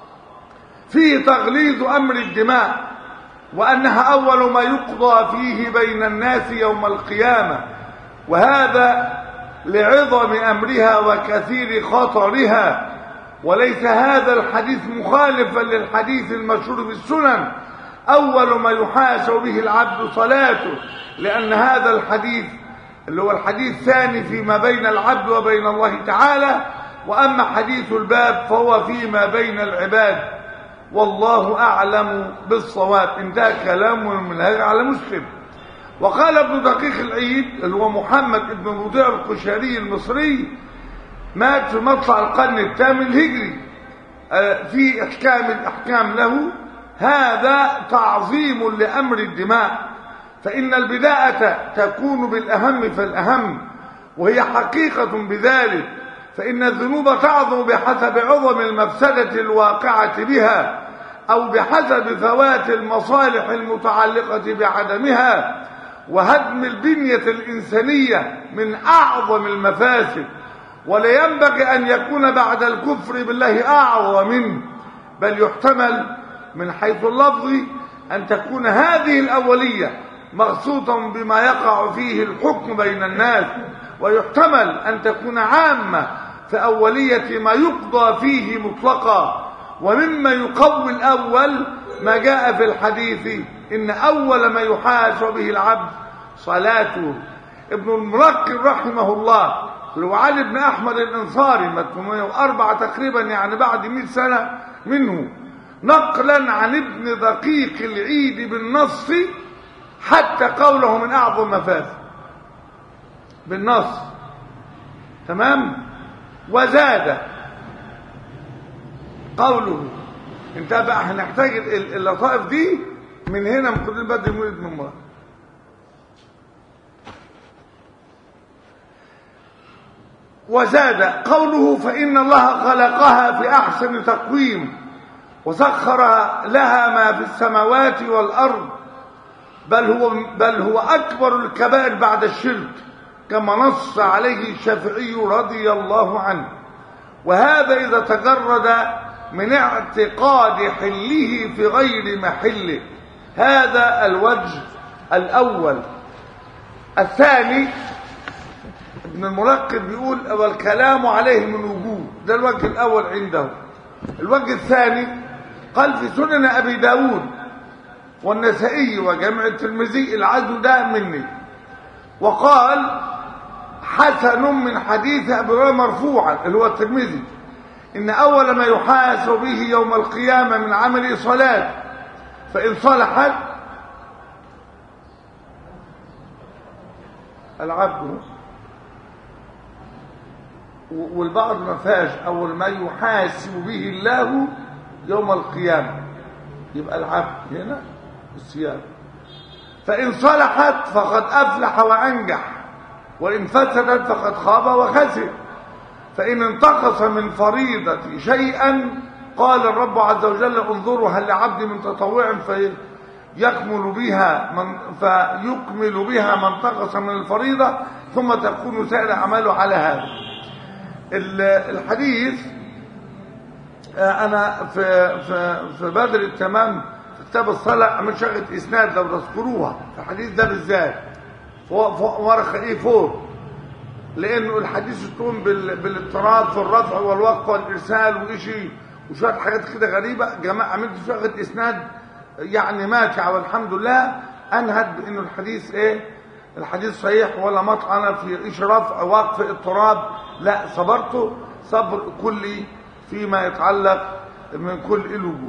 فيه تغليظ أمر الدماء، وأنها أول ما يقضى فيه بين الناس يوم القيامة، وهذا لعظم أمرها وكثير خطرها. وليس هذا الحديث مخالفا للحديث المشهور في السنن أول ما يحاسب به العبد صلاته، لأن هذا الحديث اللي هو الحديث الثاني فيما بين العبد وبين الله تعالى، وأما حديث الباب فهو فيما بين العباد، والله أعلم بالصواب. انتهى كلام من هذا على مسلم. وقال ابن دقيق العيد اللي هو محمد بن مضيع القشيري المصري، مات في مطلع القرن الثامن الهجري، في احكام الاحكام له، هذا تعظيم لامر الدماء، فان البداءة تكون بالاهم فالاهم، وهي حقيقة بذلك، فان الذنوب تعظم بحسب عظم المفسدة الواقعة بها، او بحسب فوات المصالح المتعلقة بعدمها، وهدم البنية الإنسانية من أعظم المفاسد. ولا ينبغي أن يكون بعد الكفر بالله أعظم منه، بل يحتمل من حيث اللفظ أن تكون هذه الأولية مخصوصا بما يقع فيه الحكم بين الناس، ويحتمل أن تكون عامة في أولية ما يقضى فيه مطلقا. ومما يقوي الأول ما جاء في الحديث إن أول ما يحاسب به العبد صلاته. ابن الملقن رحمه الله لو علي بن أحمد الأنصاري مئة وأربعة تقريبا، يعني بعد مئة سنة منه، نقلا عن ابن دقيق العيد بالنص حتى قوله من أعظم مفاسد بالنص، تمام. وزاد قوله، انت بقى هنحتاج اللطائف دي من هنا من كل بدر مولد من الله. وزاد قوله فإن الله خلقها في أحسن تقويم وسخر لها ما في السماوات والأرض، بل هو, بل هو أكبر الكبائر بعد الشرك، كما نص عليه الشافعي رضي الله عنه. وهذا إذا تجرد من اعتقاد حله في غير محله. هذا الوجه الأول. الثاني ابن الملقب بيقول والكلام عليه من وجوه، ده الوجه الأول عنده. الوجه الثاني قال في سنن أبي داود والنسائي وجامع الترمذي العزو ده مني، وقال حسن من حديث أبي هريرة مرفوعا اللي هو الترمذي إن أول ما يحاسب به يوم القيامة من عمل صلاة فإن صلحت العبد، والبعض ما فيهاش أول ما يحاسب به الله يوم القيامة، يبقى العبد هنا الصيام. فإن صلحت فقد أفلح وأنجح، وإن فسدت فقد خاب وخسر. فإن انتقص من فريضة شيئا قال الرب عز وجل انظروا هل لعبد من تطوع فيكمل بها من فيكمل بها من انتقص من الفريضة ثم تكون سائر أعماله على هذا. الحديث أنا في في في بدر التمام في كتاب الصلاة عمل شغلة إسناد لو تذكروها في الحديث ده بالذات ورقة إيه فوق، لأنه الحديث يكون بالاضطراب في الرفع والوقف والإرسال وإشي وشوية حاجات كده غريبة. جماعة عملت شغلة إسناد يعني ماتع والحمد لله، أنهد بأنه الحديث إيه الحديث صحيح ولا مطعن في إيش رفع وقف اضطراب، لا صبرته صبر كلي فيما يتعلق من كل الوجود.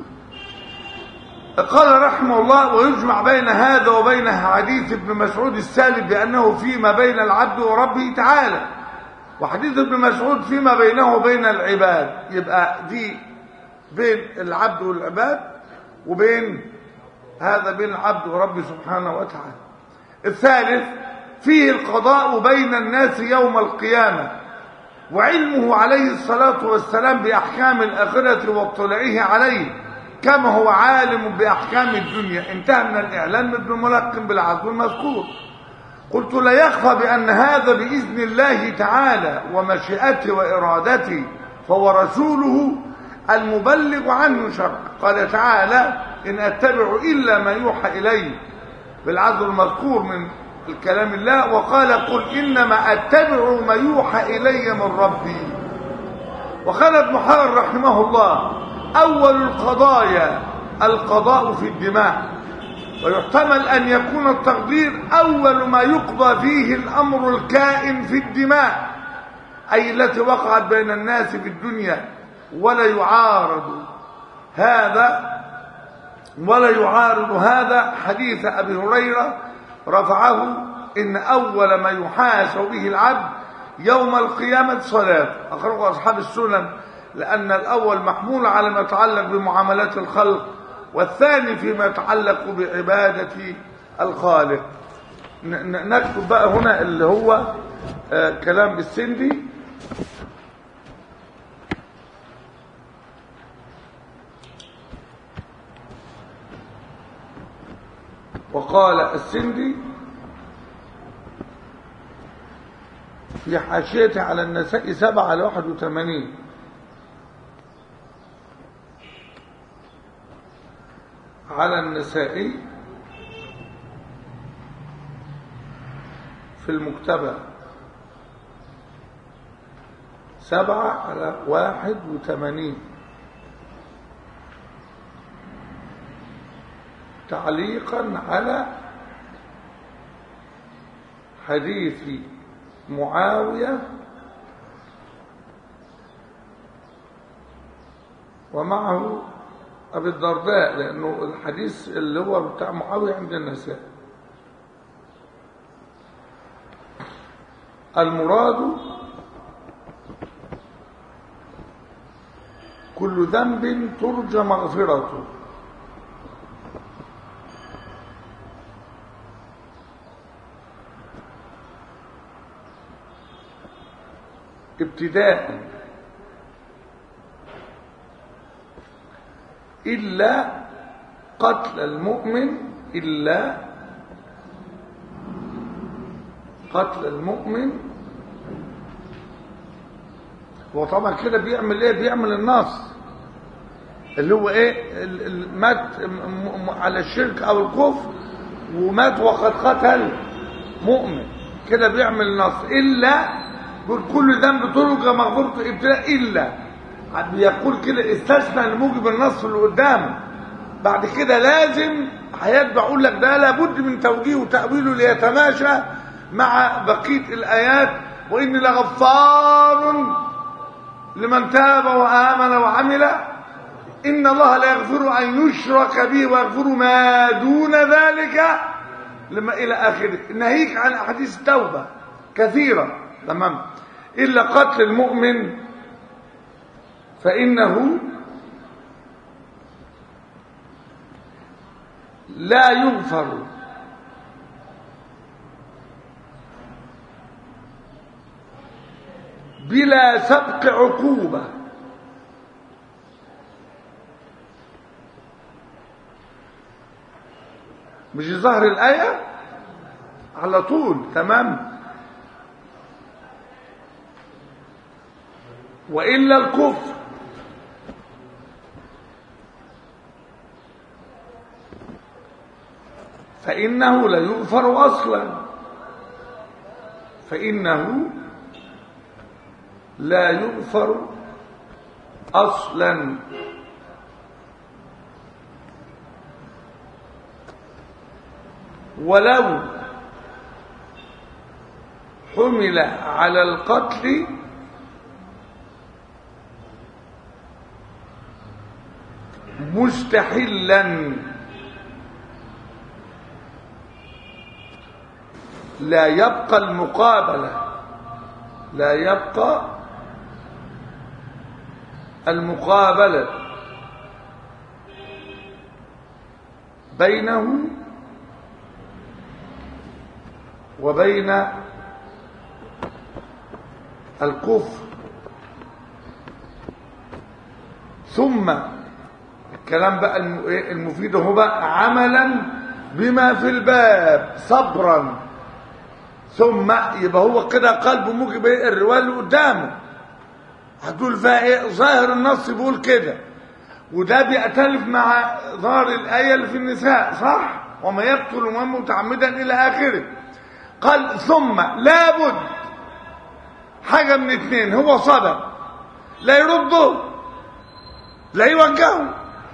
قال رحمه الله ويجمع بين هذا وبين حديث ابن مسعود السالب بأنه فيما بين العبد وربه تعالى، وحديث ابن مسعود فيما بينه وبين العباد، يبقى دي بين العبد والعباد وبين هذا بين العبد وربه سبحانه وتعالى. الثالث فيه القضاء بين الناس يوم القيامة، وعلمه عليه الصلاة والسلام بأحكام الآخرة واطلاعه عليه كما هو عالم بأحكام الدنيا. انتهى من الإعلان من ابن ملقن بالعزو المذكور. قلت لا يخفى بأن هذا بإذن الله تعالى ومشيئته وإرادته، فهو رسوله المبلغ عنه شرعا. قال تعالى إن أتبع إلا ما يوحى إلي بالعزو المذكور من الكلام الله، وقال قل إنما أتبع ما يوحى إلي من ربي. وقال ابن حجر رحمه الله أول القضايا القضاء في الدماء، ويحتمل أن يكون التقدير أول ما يقضى فيه الأمر الكائن في الدماء، أي التي وقعت بين الناس في الدنيا. ولا يعارض هذا ولا يعارض هذا حديث أبي هريرة رفعه إن أول ما يحاسب به العبد يوم القيامة صلاة، أخرجه أصحاب السنن، لأن الأول محمول على ما يتعلق بمعاملات الخلق، والثاني فيما يتعلق بعبادة الخالق. نكتب بقى هنا اللي هو آه كلام السندي. وقال السندي في حاشيته على النساء سبعة على واحد وثمانين على النسائي في المكتبة سبعة على واحد وثمانين تعليقا على حديث معاوية ومعه أبي الدرداء، لأنه الحديث اللي هو بتاع معاوية عند النساء. المراد كل ذنب ترجى مغفرته، ابتداء إلا قتل المؤمن إلا قتل المؤمن هو طبعا كده بيعمل ايه؟ بيعمل النص اللي هو ايه؟ ال- ال- مات م- م- على الشرك او الكفر ومات وقد قتل مؤمن، كده بيعمل النص. الا كل ذنب ترجى مغفرته ابتلاء، الا بيقول كده استثنى لموجب النص اللي قدامه. بعد كده لازم هيتبع يقول لك ده لابد من توجيه وتأويله ليتماشى مع بقية الآيات. وإني لغفار لمن تاب وآمن وعمل إن الله لا يغفر أن يشرك به ويغفر ما دون ذلك لما إلى آخره. ناهيك عن أحاديث التوبة كثيرة. تمام. إلا قتل المؤمن فإنه لا يغفر بلا سبق عقوبة. مش ظهر الآية على طول. تمام. وإلا الكفر فإنه لا يغفر أصلا، فإنه لا يغفر أصلا. ولو حمل على القتل مستحلا لا يبقى المقابلة، لا يبقى المقابلة بينه وبين الكفر. ثم الكلام بقى المفيد هو بقى عملا بما في الباب صبرا. ثم يبقى هو كده قلبه موجب الرواية اللي قدامه هتقول فيها ايه؟ ظاهر النص بيقول كده، وده بيأتلف مع ظاهر الآية اللي في النساء، صح؟ وما يقتل المؤمن متعمدا إلى آخره. قال ثم لابد حاجة من اتنين، هو صدق لا يرده لا يوجهه.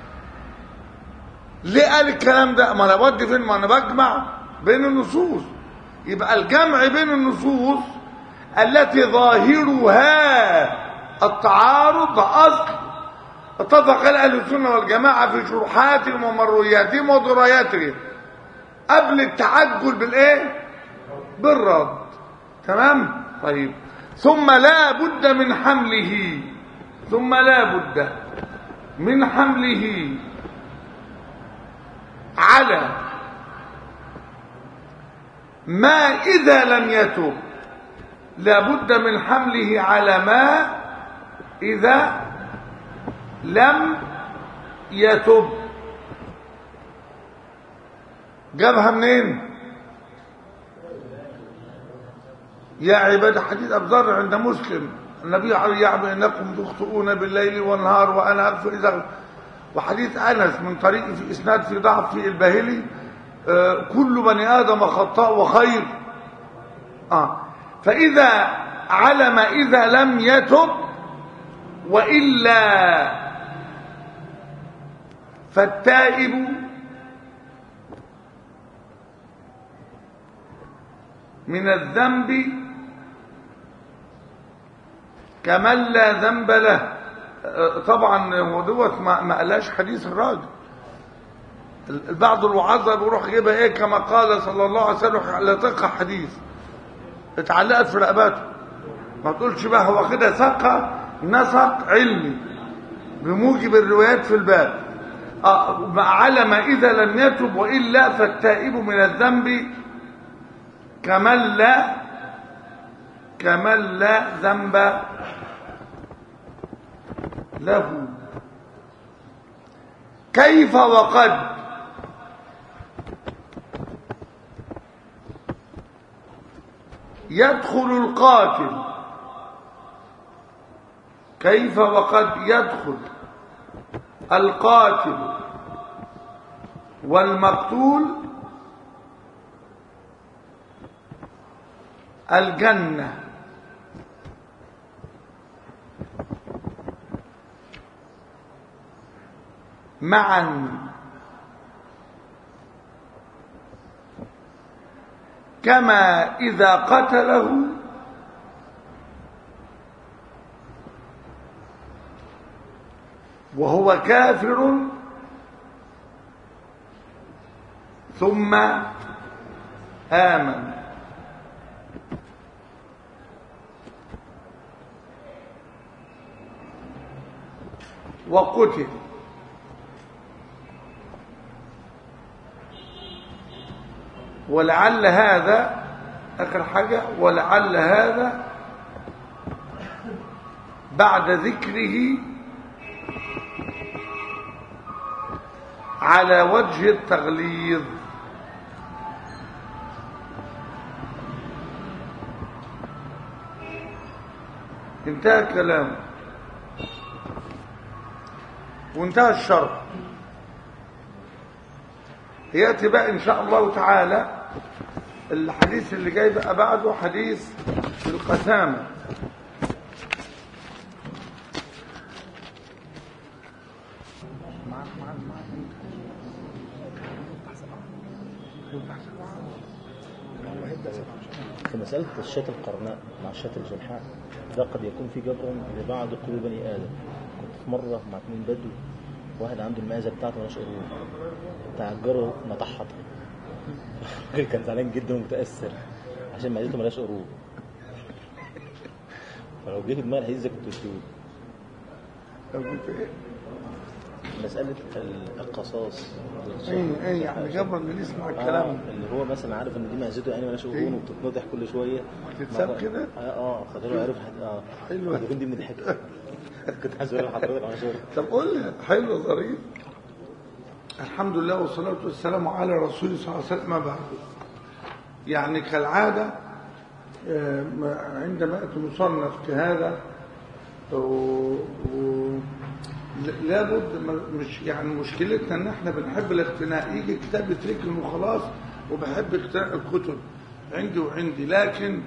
ليه قال الكلام ده؟ ما انا بدي فين؟ ما انا بجمع بين النصوص. يبقى الجمع بين النصوص التي ظاهرها التعارض اصل اتفق اهل السنه والجماعه في شروحاتهم ومروياتهم ودراياتهم قبل التعجل بالايه؟ بالرد. تمام. طيب ثم لا بد من حمله، ثم لا بد من حمله على ما إذا لم يتب. لا بد من حمله على ما إذا لم يتب. جابها منين؟ يا عباد، حديث أبي ذر عند مسلم، النبي عليه يعلم انكم تخطئون بالليل والنهار وانا اغفر اذا. وحديث انس من طريق في اسناد في ضعف في الباهلي آه كل بني ادم خطاء وخير. اه فاذا علم اذا لم يتب والا فالتائب من الذنب كمن لا ذنب له. طبعا هو دوت ما قالهاش حديث الراجل. البعض الوعظة بيروح يجيبها ايه كما قال صلى الله عليه وسلم على تقع حديث اتعلقت في رقبته. ما تقولش بقى هو كده سقى نسق علمي بموجب الروايات في الباب. علم اذا لم يتب والا فالتائب من الذنب كمن لا كمن لا ذنب له. كيف وقد يدخل القاتل كيف وقد يدخل القاتل والمقتول الجنة معا كما إذا قتله وهو كافر ثم آمن. وقتل ولعل هذا آخر حاجة، ولعل هذا بعد ذكره على وجه التغليظ. انتهى الكلام وانتهى الشرح. يأتي بقى إن شاء الله تعالى الحديث اللي جاي بقى بعده حديث القسامة. في مسألة الشاة القرناء مع الشاة الجلحاء ده قد يكون في جبر لبعض قلوب بني آدم. كنت في مرة مع اتنين بدو، واحد عنده المعزة بتاعته مالهاش قرون، تعجره نطحطها. الراجل كان زعلان جدا ومتأثر عشان معدته مالهاش قرون. فلو جه في دماغ الحديث ده كنت بتقول مسألة القصاص. ايه ايه يعني جبر اللي يسمع الكلام آه اللي هو مثلا عارف ان دي معزته يعني مالهاش قرون وبتتنضح كل شوية تتساب كده. اه اه خاطره عارف اه حلوة تكون دي من الحكاية. كنت عايز اقول لحضرتك على شغل. طب قول لي حلو ظريف. الحمد لله والصلاة والسلام على رسول الله صلى الله عليه وسلم. ما بعد يعني كالعادة عندما أتي مصنف كهذا لابد مش يعني مشكلتنا ان احنا بنحب الاقتناء، يجي كتاب يتركن وخلاص، وبحب اقتناء الكتب عندي وعندي. لكن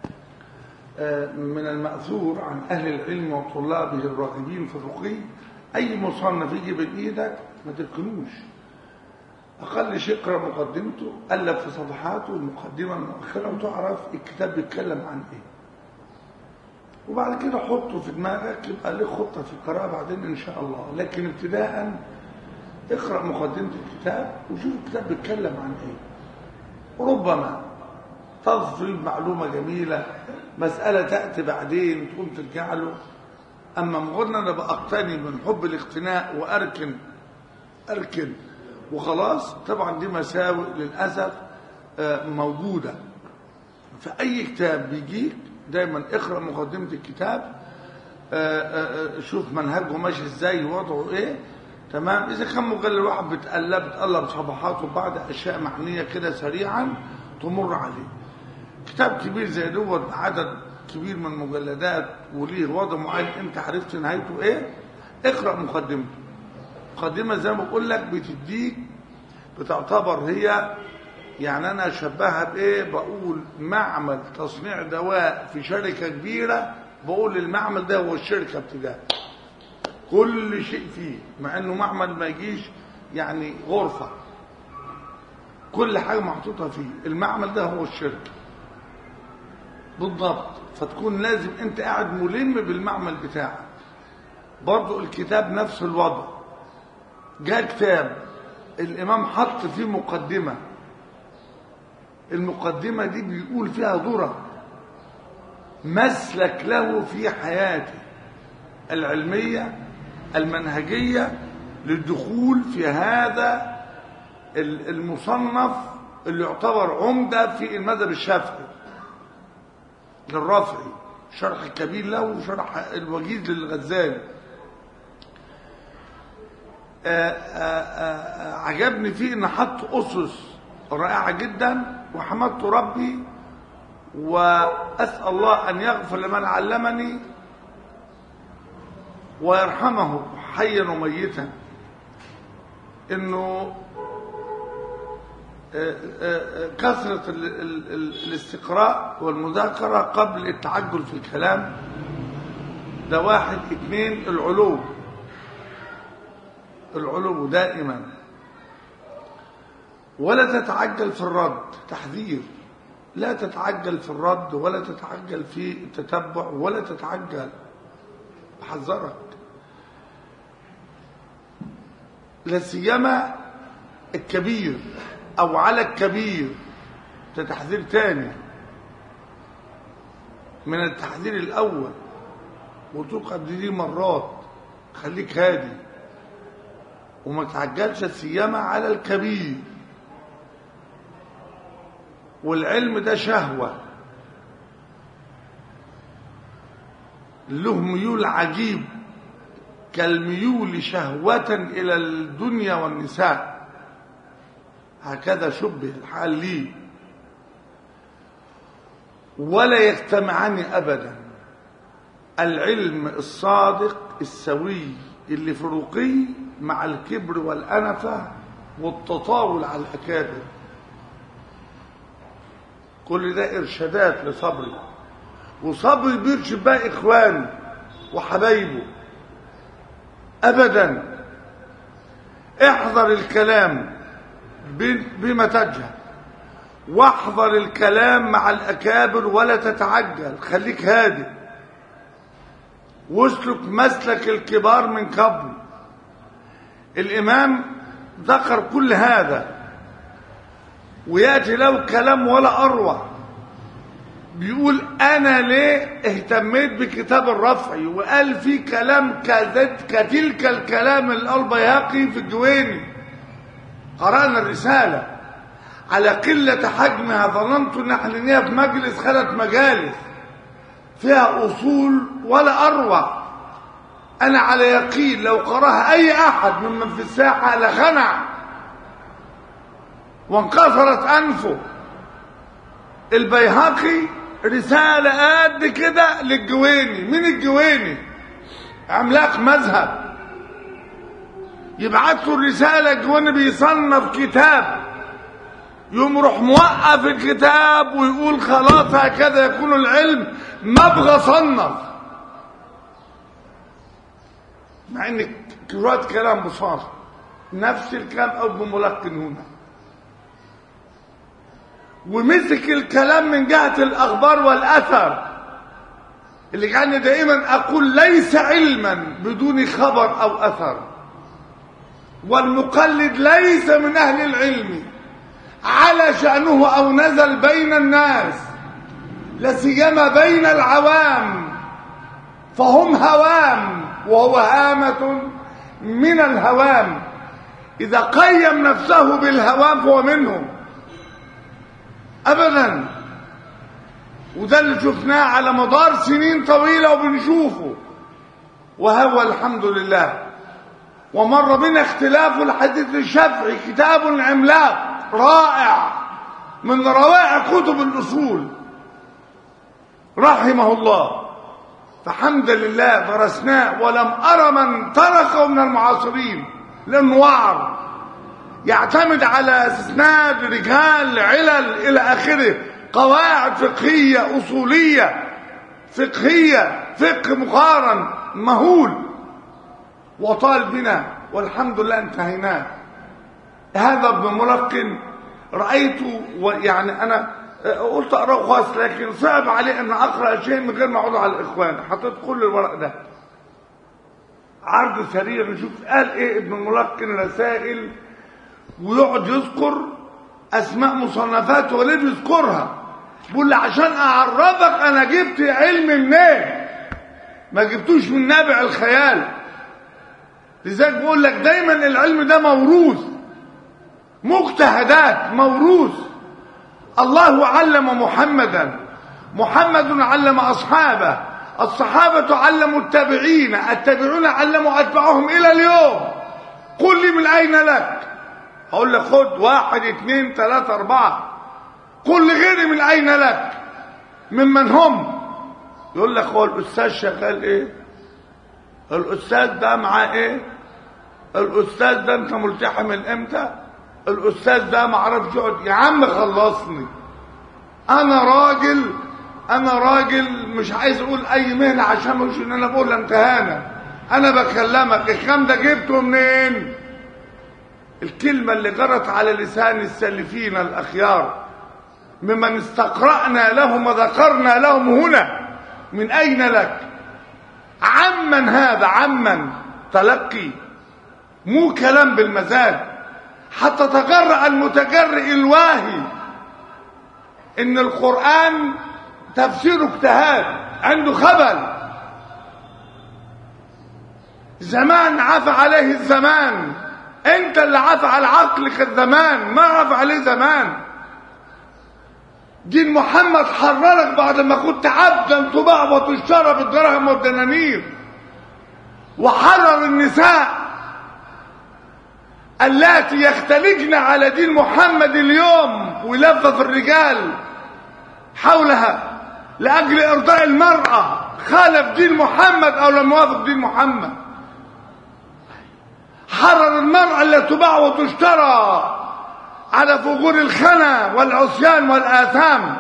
من المأثور عن أهل العلم وطلابه الراغبين في الرقي أي مصنف يجي بإيدك ما تركنوش، أقل شيء اقرأ مقدمته، ألف في صفحاته المقدمة المؤخرة وتعرف الكتاب بيتكلم عن إيه، وبعد كده حطه في دماغك يبقى لك خطة في القراءة بعدين إن شاء الله. لكن ابتداء اقرأ مقدمة الكتاب وشوف الكتاب بيتكلم عن إيه. ربما تظل معلومة جميلة، مسألة تأتي بعدين تقوم ترجع له. أما مجرد أنا بأقتني من حب الاقتناء وأركن أركن وخلاص، طبعا دي مساوئ للأسف موجودة. فأي كتاب بيجيك دايما اقرأ مقدمة الكتاب، شوف منهجه ماشي ازاي ووضعه ايه، تمام. إذا كان مجلد واحد بتقلب بتقلب صفحاته وبعد أشياء معنية كده سريعا تمر عليه. كتاب كبير زي دوت عدد كبير من المجلدات وليه وضع معين انت عرفت نهايته ايه، اقرأ مقدمته. مقدمة زي ما بقول لك بتديك، بتعتبر هي يعني انا اشبهها بايه، بقول معمل تصنيع دواء في شركة كبيرة، بقول المعمل ده هو الشركة ابتداء، كل شيء فيه، مع انه معمل ما يجيش يعني غرفة، كل حاجة محطوطة فيه، المعمل ده هو الشركة بالضبط. فتكون لازم انت قاعد ملم بالمعمل بتاعك. برضو الكتاب نفس الوضع، جاء كتاب الامام حط فيه مقدمة، المقدمة دي بيقول فيها ذرة مسلك له في حياته العلمية المنهجية للدخول في هذا المصنف اللي يعتبر عمدة في المذهب الشافعي للرافعي، شرح كبير له وشرح الوجيز للغزالي. عجبني فيه ان حط اسس رائعة جدا، وحمدت ربي واسأل الله ان يغفر لمن علمني ويرحمه حيا وميتا انه كثرة الاستقراء والمذاكرة قبل التعجل في الكلام، ده واحد. اثنين، العلو العلو دائما، ولا تتعجل في الرد. تحذير، لا تتعجل في الرد ولا تتعجل في التتبع ولا تتعجل، بحذرك. لا سيما الكبير او على الكبير، ده تحذير تاني من التحذير الاول، وتوقع دي مرات. خليك هادي وما تعجلش، سيما على الكبير. والعلم ده شهوة، له ميول عجيب كالميول شهوة إلى الدنيا والنساء، هكذا شبه الحال لي. ولا يجتمعان أبدا العلم الصادق السوي اللي في رقي مع الكبر والأنفة والتطاول على الأكابر. كل ده إرشادات لصبري، وصبري بيرشد بقى إخوانه وحبايبه أبدا. احذر الكلام بما تجهل، واحذر الكلام مع الأكابر ولا تتعجل. خليك هادي واسلك مسلك الكبار من قبل. الإمام ذكر كل هذا، ويأتي له كلام ولا أروع. بيقول أنا ليه اهتميت بكتاب الرفعي، وقال في كلام كتلك الكلام البيهقي في الجويني. قرأنا الرسالة على قلة حجمها ظننت نحن إنها في مجلس خلت مجالس فيها أصول ولا أروع. أنا على يقين لو قرأها أي أحد ممن في الساحة لخنع وانكسرت أنفه. البيهقي رسالة قد كده للجويني. من الجويني عملاق مذهب، يبعت له الرسالة. الجويني بيصنف كتاب، يوم روح موقف الكتاب ويقول خلاص هكذا يكون العلم، ما ابغى صنف. مع ان شوية كلام بساطة، نفس الكلام ابو ملقن هنا، ومسك الكلام من جهة الأخبار والأثر، اللي كان دائما أقول ليس علما بدون خبر أو أثر، والمقلد ليس من أهل العلم على شأنه أو نزل بين الناس، لسيما بين العوام، فهم هوام وهو هامة من الهوام. إذا قيم نفسه بالهوام فهو منهم أبدا. وده اللي شفناه على مدار سنين طويلة وبنشوفه، وهو الحمد لله. ومر بنا اختلاف الحديث الشافعي، كتاب عملاق رائع من روائع كتب الأصول رحمه الله، فحمد لله درسناه. ولم أرى من تركه من المعاصرين، لأنه وعر يعتمد على اسناد رجال علل الى اخره، قواعد فقهيه اصوليه فقهيه، فقه مقارن مهول، وطال بنا والحمد لله انتهيناه. هذا ابن ملقن رايته، ويعني انا قلت اقراه خاص، لكن صعب عليه ان اقرا شيء من غير ما اقعد على الاخوان. حطيت كل الورق ده عرض سريع نشوف قال ايه ابن ملقن. رسائل، ويقعد يذكر اسماء مصنفات وليه بيذكرها. بيقول لي عشان اعرفك انا جبت علم منين، ما جبتوش من نابع الخيال. لذلك بقول لك دايما العلم ده موروث، مجتهدات موروث. الله علم محمدا، محمد علم اصحابه، الصحابه علموا التابعين، التابعون علموا اتباعهم الى اليوم. قل لي من اين لك؟ هقول لك خد واحد اثنين ثلاثة أربعة. قل لغيري من أين لك؟ ممن هم؟ يقول لك هو الأستاذ شغال إيه؟ الأستاذ ده معاه إيه؟ الأستاذ ده أنت ملتحم من إمتى؟ الأستاذ ده معرفش يقعد. يا عم خلصني، أنا راجل أنا راجل مش عايز أقول أي مهنة عشان مش إن أنا بقول امتهانة. أنا بكلمك الكلام ده جبته منين؟ الكلمة اللي جرت على لسان السالفين الأخيار ممن استقرأنا لهم وذكرنا لهم هنا. من أين لك؟ عمن هذا؟ عمن تلقي، مو كلام بالمزاج. حتى تجرأ المتجرئ الواهي إن القرآن تفسيره اجتهاد، عنده خبل. زمان عفى عليه الزمان، انت اللي عفى على عقلك الزمان، ما عفى عليه زمان. دين محمد حررك بعد ما كنت عبدا تباع وتشترى بالدرهم والدنانير، وحرر النساء اللاتي يختلجن على دين محمد اليوم ويلفظ الرجال حولها لأجل إرضاء المرأة. خالف دين محمد أو لم يوافق دين محمد. حرر المرأة التي تباع وتشترى على فجور الخنا والعصيان والآثام.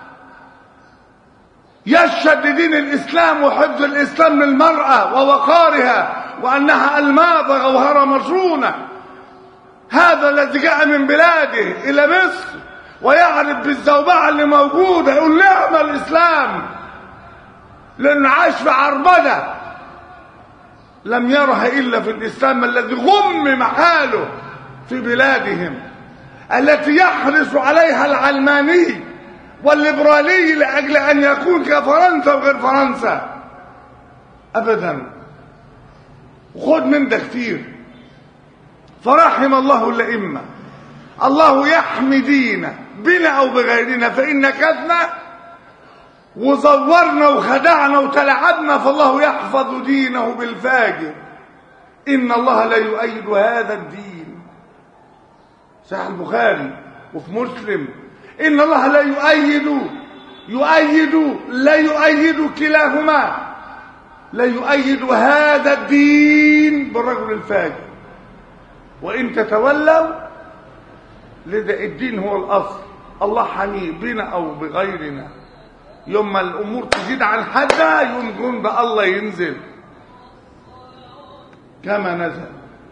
يشهد لدين الإسلام وحفظ الإسلام للمرأة ووقارها وأنها ألماظ جوهرة مصونة. هذا الذي جاء من بلاده إلى مصر ويعرف بالزوبعة اللي موجودة يقول نعم الإسلام، لأنه عاش في عربدة لم يرها إلا في الإسلام الذي غمم حاله في بلادهم التي يحرص عليها العلماني والليبرالي لأجل أن يكون كفرنسا وغير فرنسا أبدا. وخد من ده كتير. فرحم الله الأئمة. الله يحمي دينا بنا أو بغيرنا، فإن نكثنا وزورنا وخدعنا وتلعبنا فالله يحفظ دينه بالفاجر. إن الله لا يؤيد هذا الدين. صحيح البخاري وفي مسلم. إن الله لا يؤيد يؤيد لا يؤيد كلاهما، لا يؤيد هذا الدين بالرجل الفاجر. وإن تتولوا لذا الدين هو الأصل. الله حميه بنا أو بغيرنا. يوم ما الأمور تزيد عن حدها يوم جند الله ينزل كما نزل.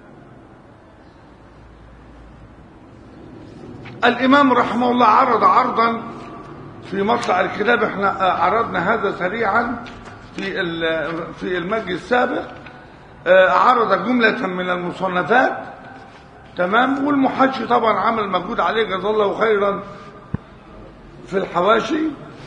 الإمام رحمه الله عرض عرضا في مطلع الكتاب. احنا عرضنا هذا سريعا في في المجلس السابق. عرض جملة من المصنفات تمام. والمحشي طبعا عمل مجهود عليه جزاه الله خيرا في الحواشي.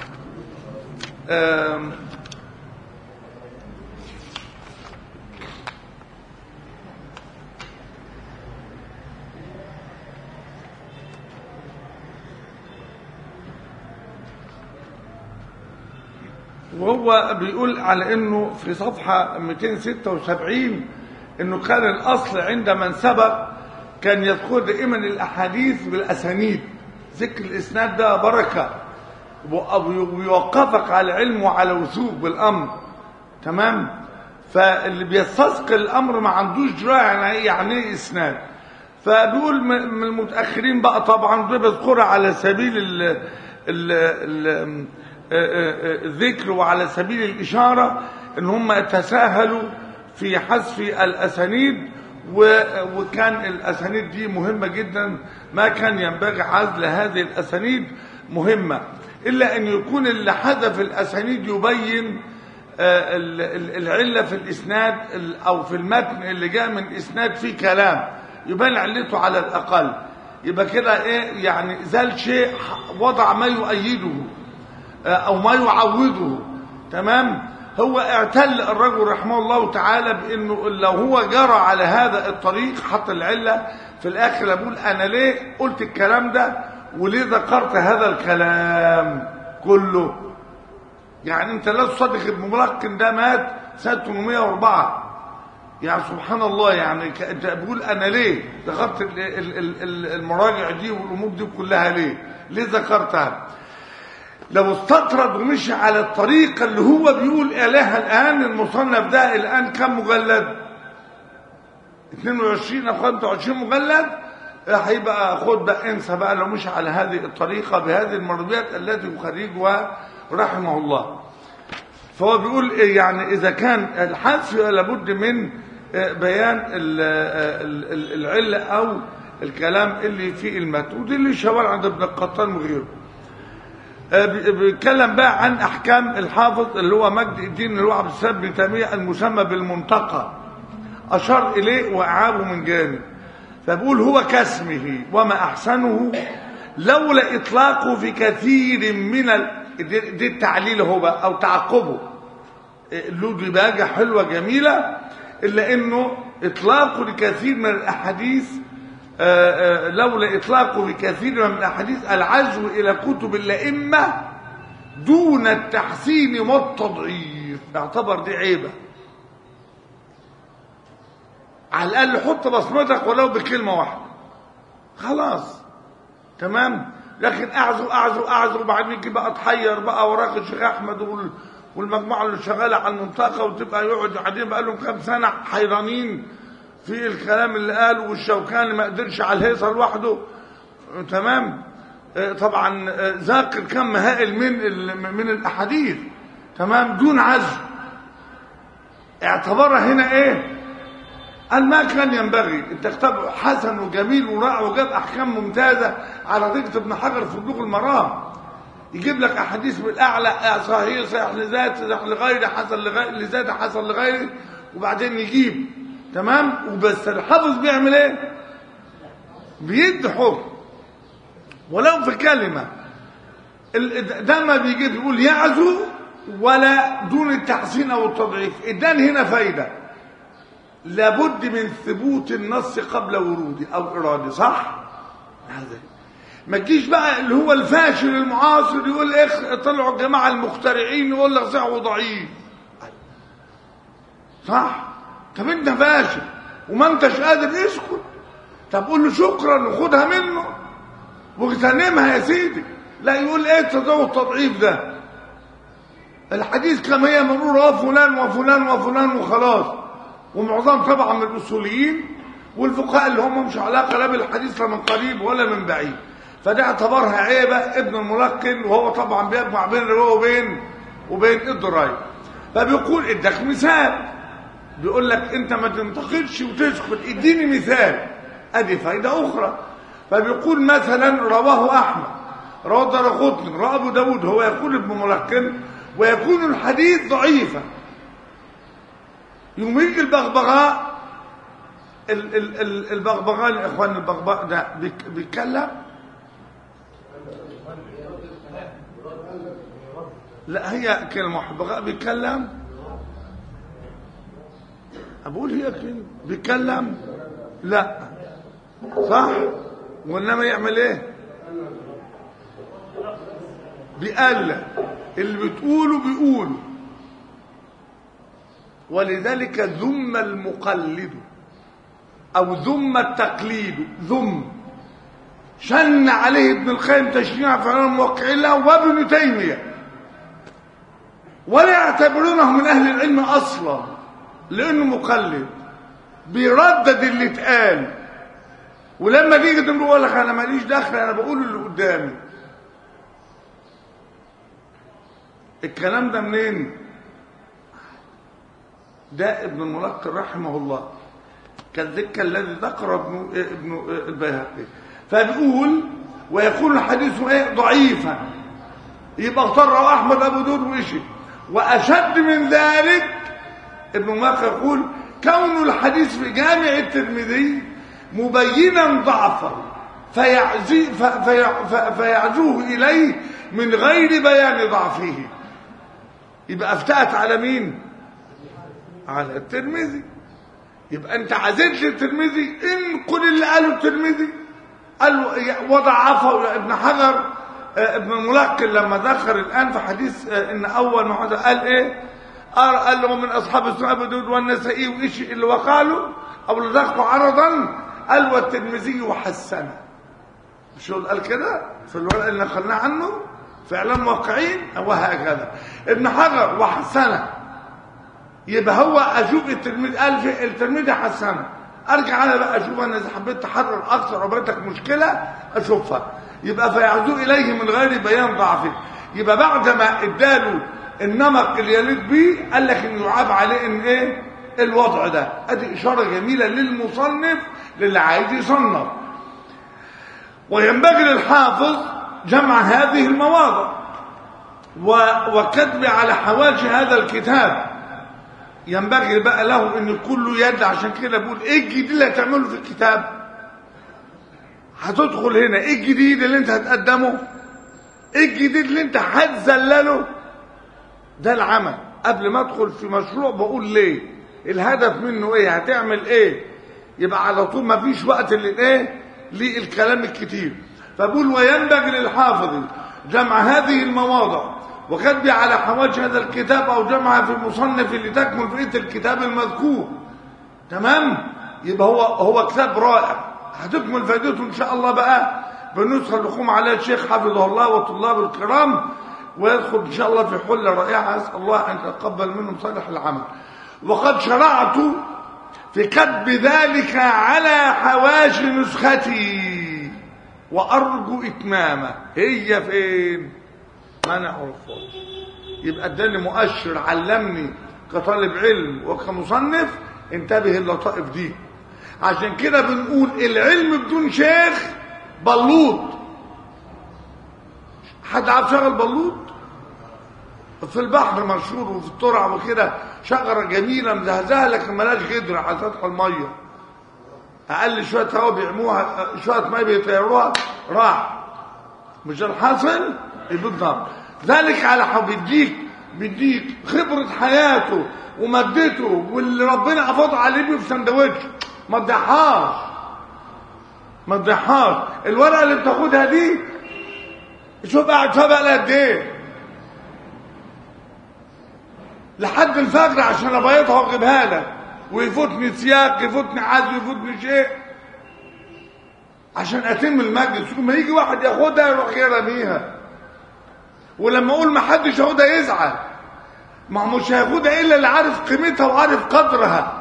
وهو بيقول على انه في صفحة مئتين وستة وسبعين انه كان الاصل عند من سبق كان يذكر دائما الاحاديث بالاسانيد. ذكر الاسناد ده بركة ويوقفك على العلم وعلى وثوق بالامر تمام. فاللي بيستثقل الامر ما عندوش درايه يعني يعني ايه اسناد. فبيقول من المتاخرين بقى طبعا ده بيذكرها على سبيل ال ال ال الذكر وعلى سبيل الاشاره ان هم تساهلوا في حذف الاسانيد، وكان الاسانيد دي مهمه جدا. ما كان ينبغي عزل هذه الاسانيد مهمه الا ان يكون اللي حذف الاسانيد يبين العله في الاسناد او في المتن اللي جاء من اسناد فيه كلام يبان علته على الاقل. يبقى كده ايه يعني زال شيء وضع ما يؤيده او ما يعوضه تمام. هو اعتل الرجل رحمه الله تعالى بانه لو هو جرى على هذا الطريق حط العله في الاخر يقول انا ليه قلت الكلام ده وليه ذكرت هذا الكلام كله. يعني انت لا تصدق ابن ملقن ده مات سنه ثمانمائة وأربعة. يعني سبحان الله. يعني انت بقول انا ليه ذكرت المراجع دي والامور دي كلها ليه ليه ذكرتها. لو استطرد ومشي على الطريقة اللي هو بيقول عليها الآن، المصنف ده الآن كم مجلد؟ اثنين وعشرين أو خمسة وعشرين مجلد. هيبقى خد بقى انسى بقى لو مشي على هذه الطريقة بهذه المرويات التي يخرجها رحمه الله. فهو بيقول إيه يعني إذا كان الحذف لابد من بيان العلة أو الكلام اللي في المتن، ودي اللي شوال عند ابن القطان وغيره. بيتكلم بقى عن أحكام الحافظ اللي هو مجد الدين اللي هو عبد السلام بن تيمية المسمى بالمنتقى، أشار إليه وأعابه من جانب. فبقول هو كاسمه وما أحسنه لولا إطلاقه في كثير من ال... دي التعليل هو بقى أو تعقبه له دباجة حلوة جميلة، إلا إنه إطلاقه لكثير من الأحاديث آآ آآ لولا إطلاقه بكثير من الأحاديث العزو إلى كتب الأئمة دون التحسين والتضعيف، اعتبر دي عيبة. على الأقل حط بصمتك ولو بكلمة واحدة خلاص تمام. لكن أعزو أعزو أعزو وبعدين يجي بقى أتحير بقى وراك الشيخ أحمد والمجموعة اللي شغالة على المنطقة، وتبقى يقعد قاعدين بقى لهم كام سنة حيرانين في الكلام اللي قاله، والشوكاني ما قدرش على الهيصة لوحده تمام. طبعا ذاكر كم هائل من من الاحاديث تمام دون عزم. اعتبرها هنا ايه؟ قال ما كان ينبغي. انت كتاب حسن وجميل ورائع وجاب احكام ممتازه على طريقه ابن حجر في بلوغ المرام، يجيب لك احاديث بالاعلى صحيح صحيح لذات صحيح لغيره حسن لذات حسن لغيره، وبعدين يجيب تمام. وبس الحافظ بيعمل ايه؟ بيدي حكم ولو في كلمه. ده ما بيجيب يقول يعزو ولا دون التحسين او التضعيف. ادان هنا فايده، لابد من ثبوت النص قبل وروده او اراده، صح؟ هذا ما تجيش بقى اللي هو الفاشل المعاصر يقول ايه طلعوا الجماعه المخترعين يقول لك صح وضعيف، صح؟ طب انت فاشل وما انتش قادر اسكت، طب قول له شكرا وخدها منه واغتنمها يا سيدي. لا يقول ايه التضعيف والتضعيف ده؟ الحديث كما هي مرورة فلان وفلان وفلان وخلاص. ومعظم طبعا من الاصوليين والفقهاء اللي هم مش علاقه لا بالحديث لا من قريب ولا من بعيد، فده اعتبرها عيبه ابن الملقن، وهو طبعا بيجمع بين الروايه وبين وبين الضرايب. فبيقول ادك مثال، بيقول لك انت ما تنتقدش وتسكت، اديني مثال، ادي فايده اخرى. فبيقول مثلا رواه احمد، رواه الدارقطني، رواه ابو داود، هو يقول ابن ملقن ويكون الحديث ضعيفا. يوم يجي البغبغاء البغبغاء يا اخوان، البغبغاء ده بيتكلم؟ لا هي كلمه واحده، البغبغاء بيتكلم؟ اقول هي كلمه بيتكلم؟ لا صح؟ وانما يعمل ايه؟ بيقلب اللي بتقوله بيقوله. ولذلك ذم المقلد او ذم التقليد، ذم شن عليه ابن القيم تشنيع فعلا موقعين له وابن تيميه، ولا يعتبرونه من اهل العلم اصلا لانه مقلد بيردد اللي اتقال. ولما تيجي تقول لك انا ماليش دخل، انا بقول اللي قدامي. الكلام ده منين؟ ده ابن الملقن رحمه الله كالذكر الذي ذكر ابن ابن البيهقي. فبيقول ويكون الحديث ايه؟ ضعيفا. يبقى اختاره احمد ابو داود وشي. واشد من ذلك ابن الملقن يقول كون الحديث في جامع الترمذي مبينا ضعفه فيعزي في فيعزوه اليه من غير بيان ضعفه. يبقى افتأت على مين؟ على الترمذي. يبقى انت عزيت للترمذي، انقل اللي قاله الترمذي قال وضعفه ابن حجر. ابن الملقن لما ذكر الان في حديث ان اول ما قال ايه؟ قال له من اصحاب السنن ابو داود والنسائي وايش اللي وقع له او اللي ذكره عرضا، قال والترمذي وحسنه. مش هو قال كده في الورقه اللي نقلناه عنه؟ في إعلام واقعين وهكذا. ابن حجر وحسنه، يبقى هو اشوف التلميذ قال في التلميذ حسنه، ارجع انا بقى اشوف انا اذا حبيت تحرر اكثر او بيتك مشكله اشوفها، يبقى فيعزو اليه من غير بيان ضعفه. يبقى بعد ما اداله النمط اللي يليق بيه قال لك ان يعاب عليه ان ايه الوضع ده. ادي اشاره جميله للمصنف للي عايز يصنف. وينبغي للحافظ جمع هذه المواضع وكتب على حواجي هذا الكتاب. ينبغي بقى له ان كله يد. عشان كده بقول ايه الجديد اللي هتعمله في الكتاب؟ هتدخل هنا ايه الجديد اللي انت هتقدمه؟ ايه الجديد اللي انت هتذلله؟ ده العمل. قبل ما ادخل في مشروع بقول ليه، الهدف منه ايه، هتعمل ايه، يبقى على طول ما فيش وقت للايه للكلام الكتير. فبقول وينبغي للحافظ جمع هذه المواضع وكتب على حواجي هذا الكتاب او جمعها في المصنف لتكمل بقيه الكتاب المذكور. تمام؟ يبقى هو هو كتاب رائع هتكمل فائدته ان شاء الله بقى بالنسخه اللي قام عليها الشيخ حفظه الله وطلاب الكرام، ويدخل ان شاء الله في حله رائعه. اسال الله ان يتقبل منهم صالح العمل. وقد شرعت في كتب ذلك على حواشي نسختي وارجو اتمامه. هي فين؟ ما نعرفه. يبقى اداني مؤشر علمني كطالب علم وكمصنف انتبه اللطائف دي. عشان كده بنقول العلم بدون شيخ بلوط. حد عارف شغل بلوط؟ في البحر مشهور وفي الترع وكده، شجره جميله مزهزهه لكن ملاش جدر على سطح الميه. اقل شويه هوا بيعموها شويه ميه بيطيروها راح. مش الحاصل بالضبط ذلك على حب بيديك بيديك خبره حياته ومادته واللي ربنا حفظه عليه بيه في سندوتش. ما تضيعهاش ما تضيعهاش. الورقه اللي بتاخدها دي شوف قاعد فيها بقى قد ايه لحد الفجر عشان ابيضها واجيبها لك، ويفوتني سياق يفوتني عزو يفوتني شيء عشان اتم المجلس. لما يجي واحد ياخدها يروح يرميها، ولما اقول ما حدش ياخدها يزعل. ما هو مش هياخدها الا اللي عارف قيمتها وعارف قدرها.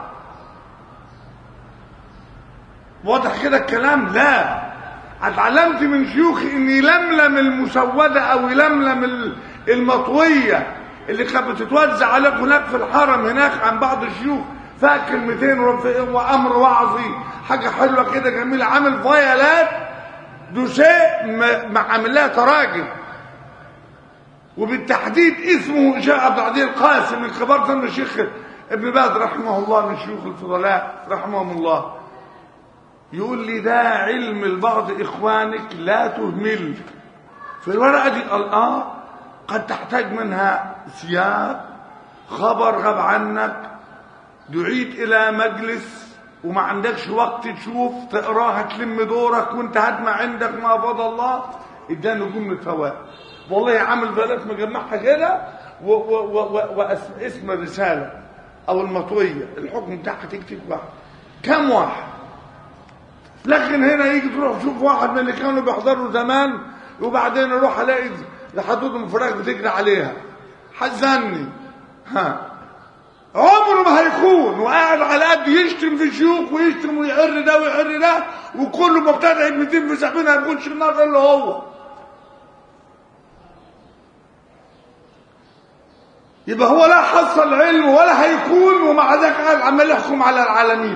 واضح كده الكلام؟ لا، اتعلمت من شيوخي ان يلملم المسوده او يلملم المطويه اللي كانت بتتوزع عليك هناك في الحرم هناك عن بعض الشيوخ فيها كلمتين وامر وعظي حاجه حلوه كده جميله، عامل فايلات دوسيه ما عامل لها تراجم، وبالتحديد اسمه شيخ عبد العزيز القاسم من كبار سن الشيخ ابن باز رحمه الله من شيوخ الفضلاء رحمهم الله. يقول لي ده علم لبعض اخوانك لا تهمل. في الورقه دي قال اه قد تحتاج منها سياق خبر غاب عنك، دعيت الى مجلس وما عندكش وقت تشوف تقراها تلم دورك وانت هتما عندك ما فضل الله. اداني جمله فوائد والله عامل بلد مجمعها كده واسم الرساله او المطويه الحكم بتاعها تكتب واحد كم واحد. لكن هنا يجي تروح تشوف واحد من اللي كانوا بيحضروا زمان وبعدين اروح الاقي لحدود المفرغ بتجري عليها. حزني ها عمره ما هيكون وقاعد على قد يشتم في الشيوخ ويشتم ويعر ده ويعر ده وكله مبتدع ابنتين في سحبين هيكونش النار الا هو. يبقى هو لا حصل علم ولا هيكون ومع ذلك قاعد عمال يحكم على العالمين.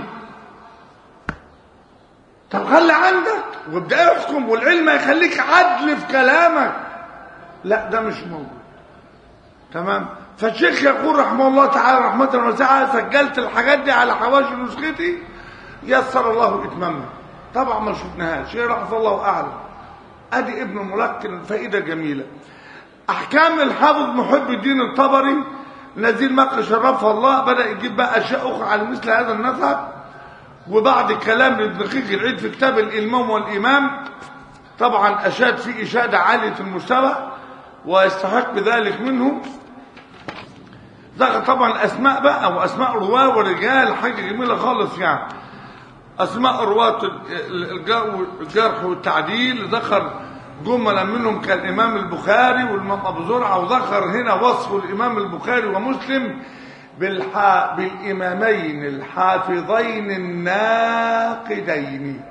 طب خلي عندك وابدا يحكم والعلم هيخليك عدل في كلامك. لا ده مش موجود. تمام. فالشيخ يقول رحمه الله تعالى رحمه واسعه سجلت الحاجات دي على حواشي نسختي يسر الله اتمامها. طبعا ما شفناهاش شيء رحمه الله اعلم. ادي ابن الملقن فائده جميله. احكام الحافظ محب الدين الطبري نزيل مكه شرفها الله بدا يجيب بقى اشياء اخرى على مثل هذا النسق. وبعد الكلام لابن دقيق العيد في كتاب الإمام والإمام طبعا أشاد فيه إشادة عالية المستوى ويستحق بذلك منه. ذكر طبعا أسماء بقى وأسماء رواه ورجال حاجة جميلة خالص يعني. أسماء رواة الجرح والتعديل ذكر جملا منهم كالإمام البخاري والإمام أبو زرعة، وذكر هنا وصف الإمام البخاري ومسلم بالح... بالإمامين الحافظين الناقدين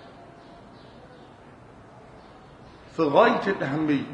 في غاية الأهمية.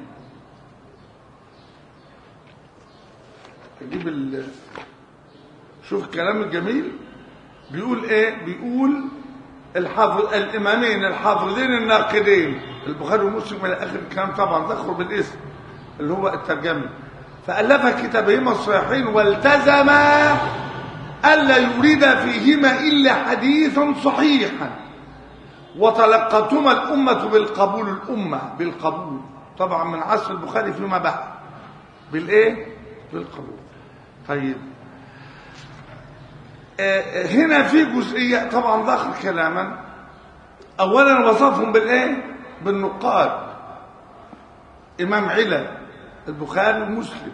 أجيب ال... شوف الكلام الجميل بيقول إيه؟ بيقول الحافظ الإمامين الحافظين الناقدين البخاري ومسلم إلى آخر الكلام، طبعا ذكروا بالاسم اللي هو الترجمة. فألف كتابهما الصحيحين والتزم ألا يريد فيهما إلا حديثا صحيحا، وتلقتهما الأمة بالقبول، الأمة بالقبول طبعا من عصر البخاري فيما بعد بالإيه؟ بالقبول. طيب آه هنا في جزئية طبعا ذكر كلاما. أولا وصفهم بالإيه؟ بالنقاد، إمام علل البخاري ومسلم،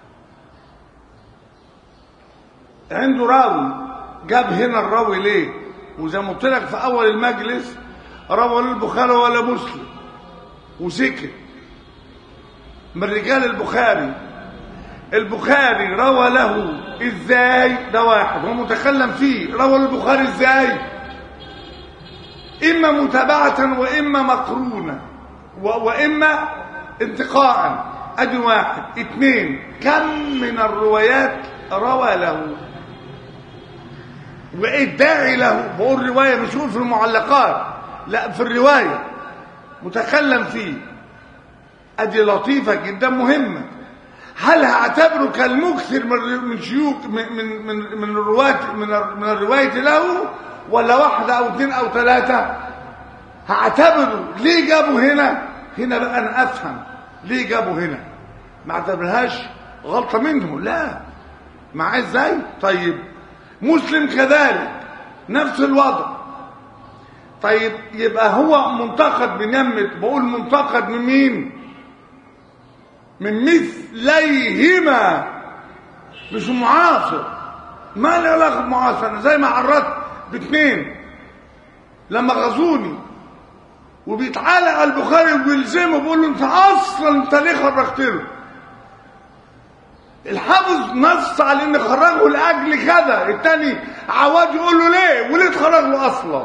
عنده راوي، جاب هنا الراوي ليه؟ وزي ما قلت لك في اول المجلس روى البخاري ولا مسلم وسكت من رجال البخاري. البخاري روى له ازاي؟ ده واحد هو متكلم فيه، روى البخاري ازاي؟ اما متابعة واما مقرونة واما انتقاء. ادي واحد. اثنين، كم من الروايات روى له وادعي له، بقول رواية مش في المعلقات، لا في الرواية متكلم فيه. ادي لطيفة جدا مهمة. هل هعتبره كالمكثر من شيوخ من من من من الرواة من من الرواية له، ولا واحدة او اثنين او ثلاثة؟ هعتبره. ليه جابوا هنا؟ هنا بقى انا افهم ليه جابوا هنا، ما اعتبرهاش غلطة منه، لا مع ازاي. طيب مسلم كذلك نفس الوضع. طيب يبقى هو منتقد بنمت، بقول منتقد من مين؟ من مثليهما، مش معاصر، ما له علاقه بمعاصر. زي ما عرضت باثنين لما غزوني وبيتعالى على البخاري وبيلزمه بيقول له انت اصلا انت ليه خرجت له؟ الحافظ نص على ان خرجه لاجل كذا، الثاني عواد يقول له ليه وليه تخرج له اصلا؟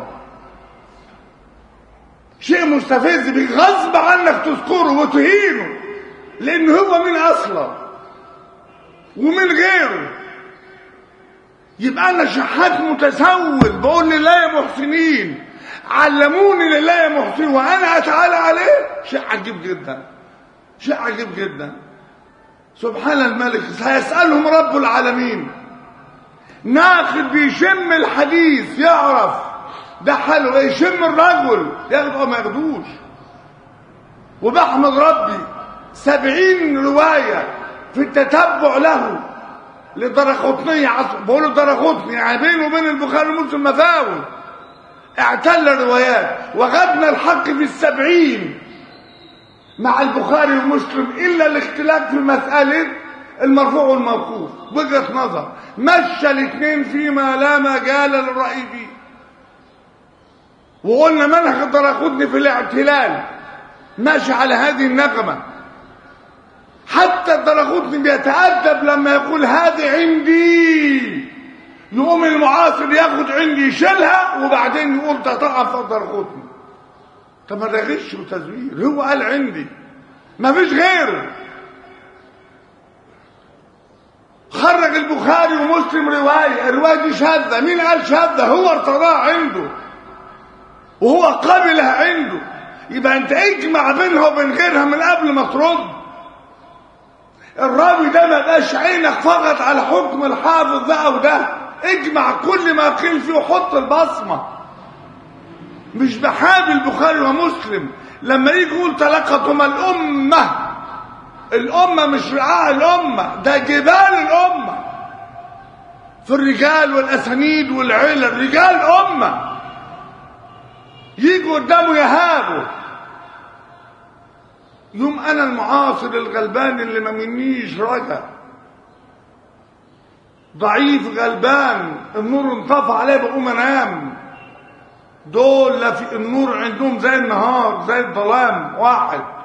شيء مستفز بيك، غصب عنك تذكره وتهينه لان هو من اصلا ومن غيره. يبقى انا شحات متسول بقول لله يا محسنين علموني لله يا محسنين وانا اتعالى عليه. شيء عجيب جدا، شيء عجيب جدا. سبحان الملك، سيسألهم رب العالمين. ناخد بيشم الحديث يعرف ده حلو، يشم الرجل ياخده او ما ياخدوش. وبحمد ربي سبعين رواية في التتبع له لدرقطني، بقولوا درقطني يعني بينه وبين البخاري ومسلم مفاوض، اعتل الروايات وغدنا الحق في السبعين مع البخاري ومسلم الا الاختلاف في مسألة المرفوع والموقوف، وجهة نظر مشى الاثنين فيما لا مجال للرأي فيه. وقلنا منهج الدرقطني في الاعتلال ماشي على هذه النغمة. حتى الدرقطني بيتأدب لما يقول هذه عندي، يقوم المعاصر ياخد عندي يشيلها وبعدين يقول ده ضعف الدرقطني. طب ما ده غش وتزوير، هو قال عندي ما فيش غيره. خرج البخاري ومسلم رواية، الرواية دي شاذة، مين قال شاذة؟ هو ارتضاها عنده وهو قبلها عنده. يبقى انت اجمع بينها وبين غيرها من قبل ما ترد. الراوي ده ما بقاش عينك فقط على حكم الحافظ ده او ده، اجمع كل ما قيل فيه وحط البصمة. مش بحابي البخاري ومسلم لما يجي يقول تلقتهما الأمة، الأمة مش رعاع الأمة، ده جبال الأمة في الرجال والأسانيد والعلل، رجال أمة يجوا قدامه يهابوا. يوم أنا المعاصر الغلبان اللي ما منيش رجع ضعيف غلبان النور انطفى عليه بقوم انام، دول لا في النور عندهم زي النهار زي الظلام واحد.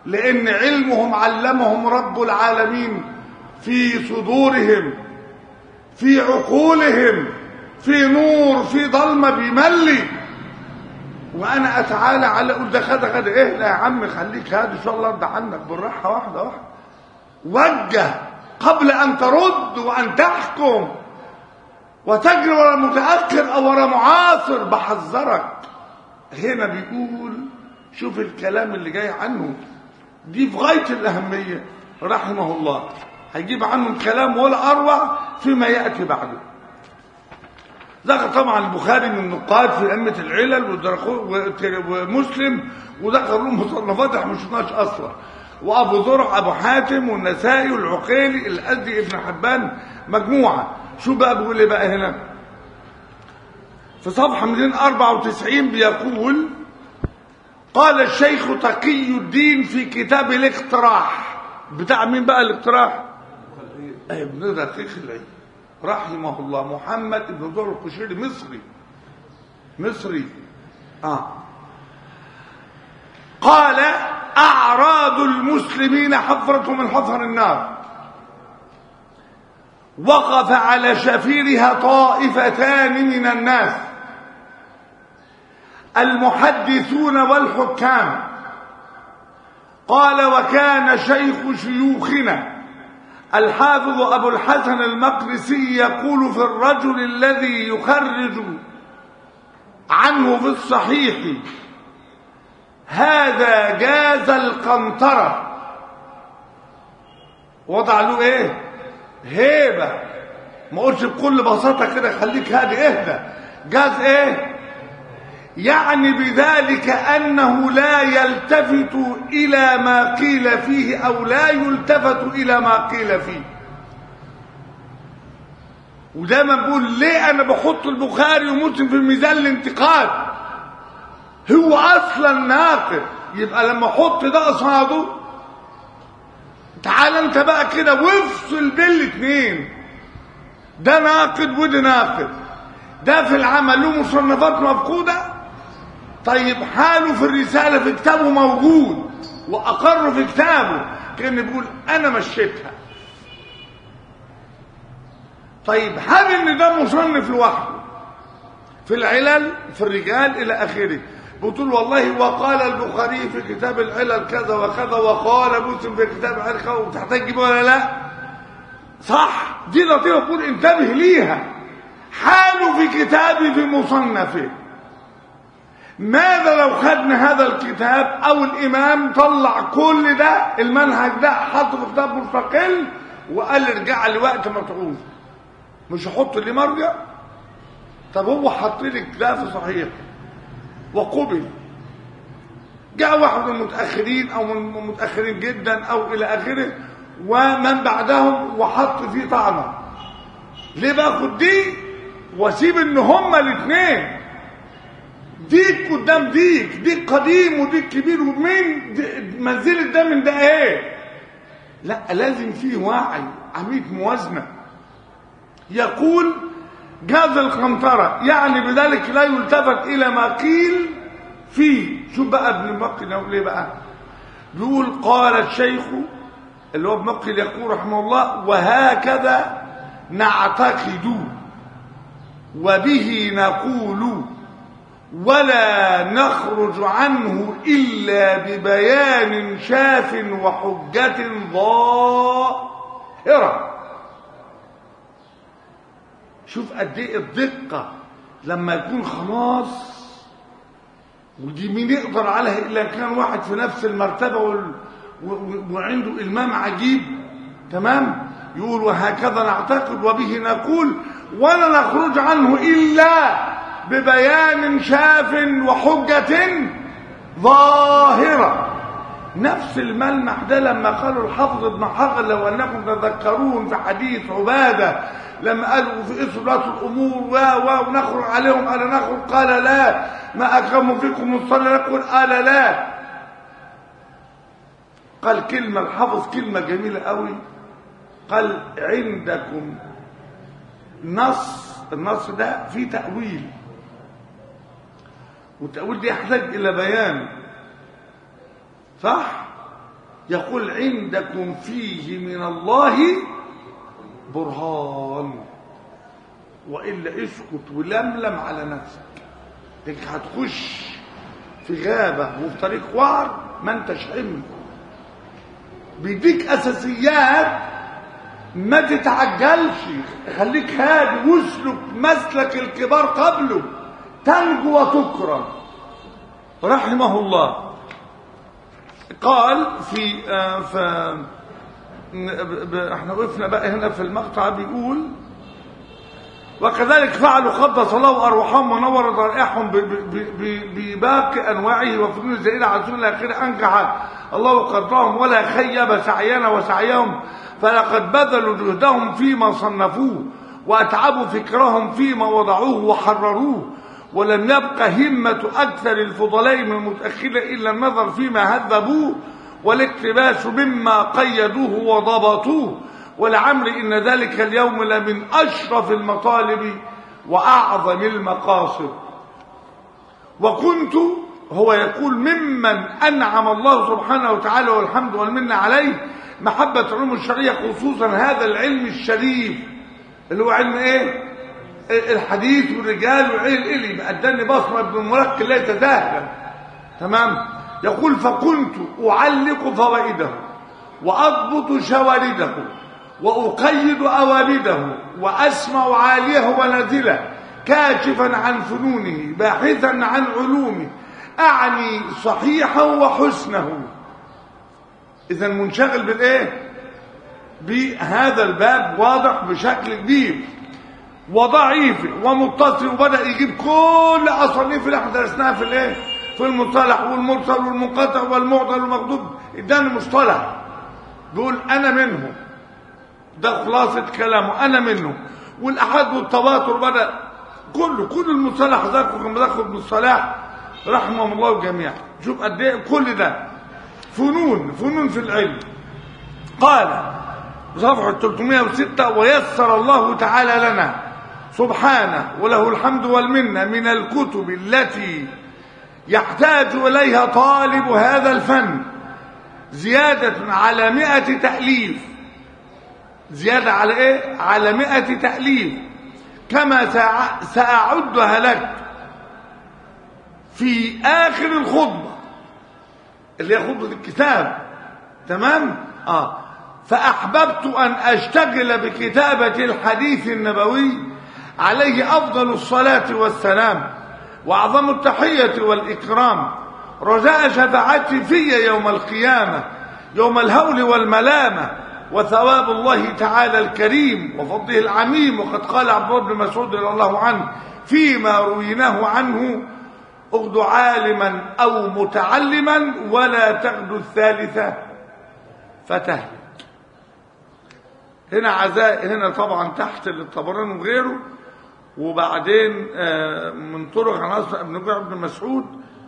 لأن علمهم علمهم رب العالمين في صدورهم، في عقولهم، في نور، في ظلمة بيملي. وأنا أتعالى على أقول ده خد خد إيه؟ لا يا عم خليك هادي إن شاء الله أرضى عنك بالراحة واحدة واحدة. وجه قبل أن ترد وأن تحكم وتجري ورا متأخر أو ورا معاصر. بحذرك. هنا بيقول شوف الكلام اللي جاي عنه دي في غاية الأهمية رحمه الله، هيجيب عنه الكلام ولا أروع فيما يأتي بعده. ذكر طبعا البخاري من النقاد في أئمة العلل ومسلم، وذكر له مصنفات احنا مش شفناش أصلا، وأبو زرع أبو حاتم والنسائي والعقيلي الأزدي ابن حبان مجموعة. شو بقى بيقول ايه بقى هنا في صفحة مئتين وأربعة وتسعين؟ بيقول قال الشيخ تقي الدين في كتاب الاقتراح. بتاع مين بقى الاقتراح؟ ابن دقيق العيد رحمه الله، محمد ابن زهر القشيري، مصري مصري اه قال أعراض المسلمين حفرة من حفر النار، وقف على شفيرها طائفتان من الناس، المحدثون والحكام. قال وكان شيخ شيوخنا الحافظ أبو الحسن المقدسي يقول في الرجل الذي يخرج عنه في الصحيح هذا جاز القنطرة، وضع له ايه؟ هيبة. ما قلتش بكل بساطة كده خليك هادي اهدى. جاز ايه؟ يعني بذلك أنه لا يلتفت إلى ما قيل فيه أو لا يلتفت إلى ما قيل فيه. وده ما بقول ليه أنا بحط البخاري ومسلم في ميزان الانتقاد، هو أصلا ناقد، يبقى لما أحط ده قصاده تعال أنت بقى كده وافصل بين الاثنين، ده ناقد وده ناقد، ده في العمل له مصنفات مفقودة، طيب حاله في الرسالة في كتابه موجود وأقر في كتابه كأن بيقول أنا مشيتها. طيب هل إن ده مصنف لوحده في العلل في الرجال إلى آخره بتقول والله وقال البخاري في كتاب العلل كذا وكذا وقال مسلم في كتاب العلل كذا، وتحتاج ولا لا؟ صح، دي لطيفة بقول انتبه ليها. حاله في كتابه في مصنفه، ماذا لو خدنا هذا الكتاب او الامام طلع كل ده المنهج ده حطه في كتاب مستقل وقال ارجع لوقت ما تعوز، مش هحط لي مرجع؟ طب هو حط لك ده في صحيح وقبل، جاء واحد من المتاخرين او من المتاخرين جدا او الى اخره ومن بعدهم وحط فيه طعنه، ليه باخد دي واسيب ان هما الاثنين ديك قدام ديك، ديك قديم وديك كبير، ومين منزلة ده من ده ايه؟ لا، لازم فيه وعي عميق موازنة. يقول جاز القنطرة يعني بذلك لا يلتفت الى ما قيل فيه. شوف بقى ابن مقل يقول ايه بقى؟ بيقول قال الشيخ اللي هو ابن مقل يقول رحمه الله وهكذا نعتقد وبه نقول ولا نخرج عنه إلا ببيان شاف وحجة ظاهرة. شوف قد ايه الدقة لما يكون خلاص، ودي مين يقدر عليها إلا كان واحد في نفس المرتبة وال... و... وعنده إلمام عجيب. تمام؟ يقول وهكذا نعتقد وبه نقول ولا نخرج عنه إلا ببيان شاف وحجة ظاهرة. نفس الملمح ده لما قالوا الحافظ ابن حجر لو أنكم تذكرون في حديث عبادة لما قالوا في إصلاة الأمور و و ونخرج عليهم قال نخرج، قال لا، ما أقاموا فيكم الصلاة نقول قال لا. قال كلمة الحافظ كلمة جميلة قوي، قال عندكم نص، النص ده فيه تأويل، والتأويل ده يحتاج إلى بيان، صح؟ يقول عندكم فيه من الله برهان، وإلا اسكت ولملم على نفسك. انك هتخش في غابة وفي طريق وعر ما انتش حمل. بيديك أساسيات، ما تتعجلش، خليك هادي واسلك مسلك الكبار قبله تنجو وتكرم. رحمه الله قال في آه ف احنا وقفنا بقى هنا في المقطع، بيقول وكذلك فعلوا قدس الله أرواحهم ونور ضرائحهم بباقي أنواعه وفنون الزائدة عزوز الآخرة. أنجح الله قدرهم ولا خيب سعينا وسعيهم، فلقد بذلوا جهدهم فيما صنفوه وأتعبوا فكرهم فيما وضعوه وحرروه، ولم يبق همة أكثر الفضلاء من المتأخرين إلا النظر فيما هذبوه والاقتباس مما قيدوه وضبطوه. ولعمري إن ذلك اليوم لمن أشرف المطالب وأعظم المقاصد. وكنت، هو يقول، ممن أنعم الله سبحانه وتعالى والحمد والمنة عليه محبة علوم الشرعية، خصوصا هذا العلم الشريف اللي هو علم ايه؟ الحديث والرجال وعلم إلي بأداني بصمة ابن الملك لا يتذاهل. تمام. يقول فكنت أعلق فوائده وأضبط شوارده وأقيد أوارده وأسمع عاليه ونازله، كاشفا عن فنونه باحثا عن علومه، أعني صحيحه وحسنه. إذا منشغل بالإيه؟ بهذا الباب واضح بشكل كبير وضعيف ومتصل، وبدأ يجيب كل أصانيف اللي احنا درسناها في الإيه؟ في المصطلح والمرسل والمنقطع والمعضل والمغضوب. اداني مصطلح بيقول أنا منه، ده خلاصة كلامه، أنا منه. والأحاد والتواتر بدأ كله، كل المصطلح ذاكره كان بياخد مصطلح رحمه الله جميعا. شوف قد ايه كل ده فنون فنون في العلم. قال صفحة ثلاثمائة وستة ويسر الله تعالى لنا سبحانه وله الحمد والمنة من الكتب التي يحتاج إليها طالب هذا الفن زيادة على مئة تأليف، زيادة على ايه؟ على مئة تأليف، كما سأعدها لك في آخر الخطبة اللي هي خطبة الكتاب. تمام؟ آه فأحببت أن أشتغل بكتابة الحديث النبوي عليه أفضل الصلاة والسلام وأعظم التحية والإكرام، رجاء شفاعتي في يوم القيامة، يوم الهول والملامة، وثواب الله تعالى الكريم وفضله العميم. وقد قال عبد الله بن مسعود رضي الله عنه فيما رويناه عنه: اغد عالما أو متعلما ولا تغدو الثالثة فتهلك. هنا عزاء، هنا طبعا تحت للطبراني وغيره، وبعدين من طرق عن أصل ابن جعفر بن مسعود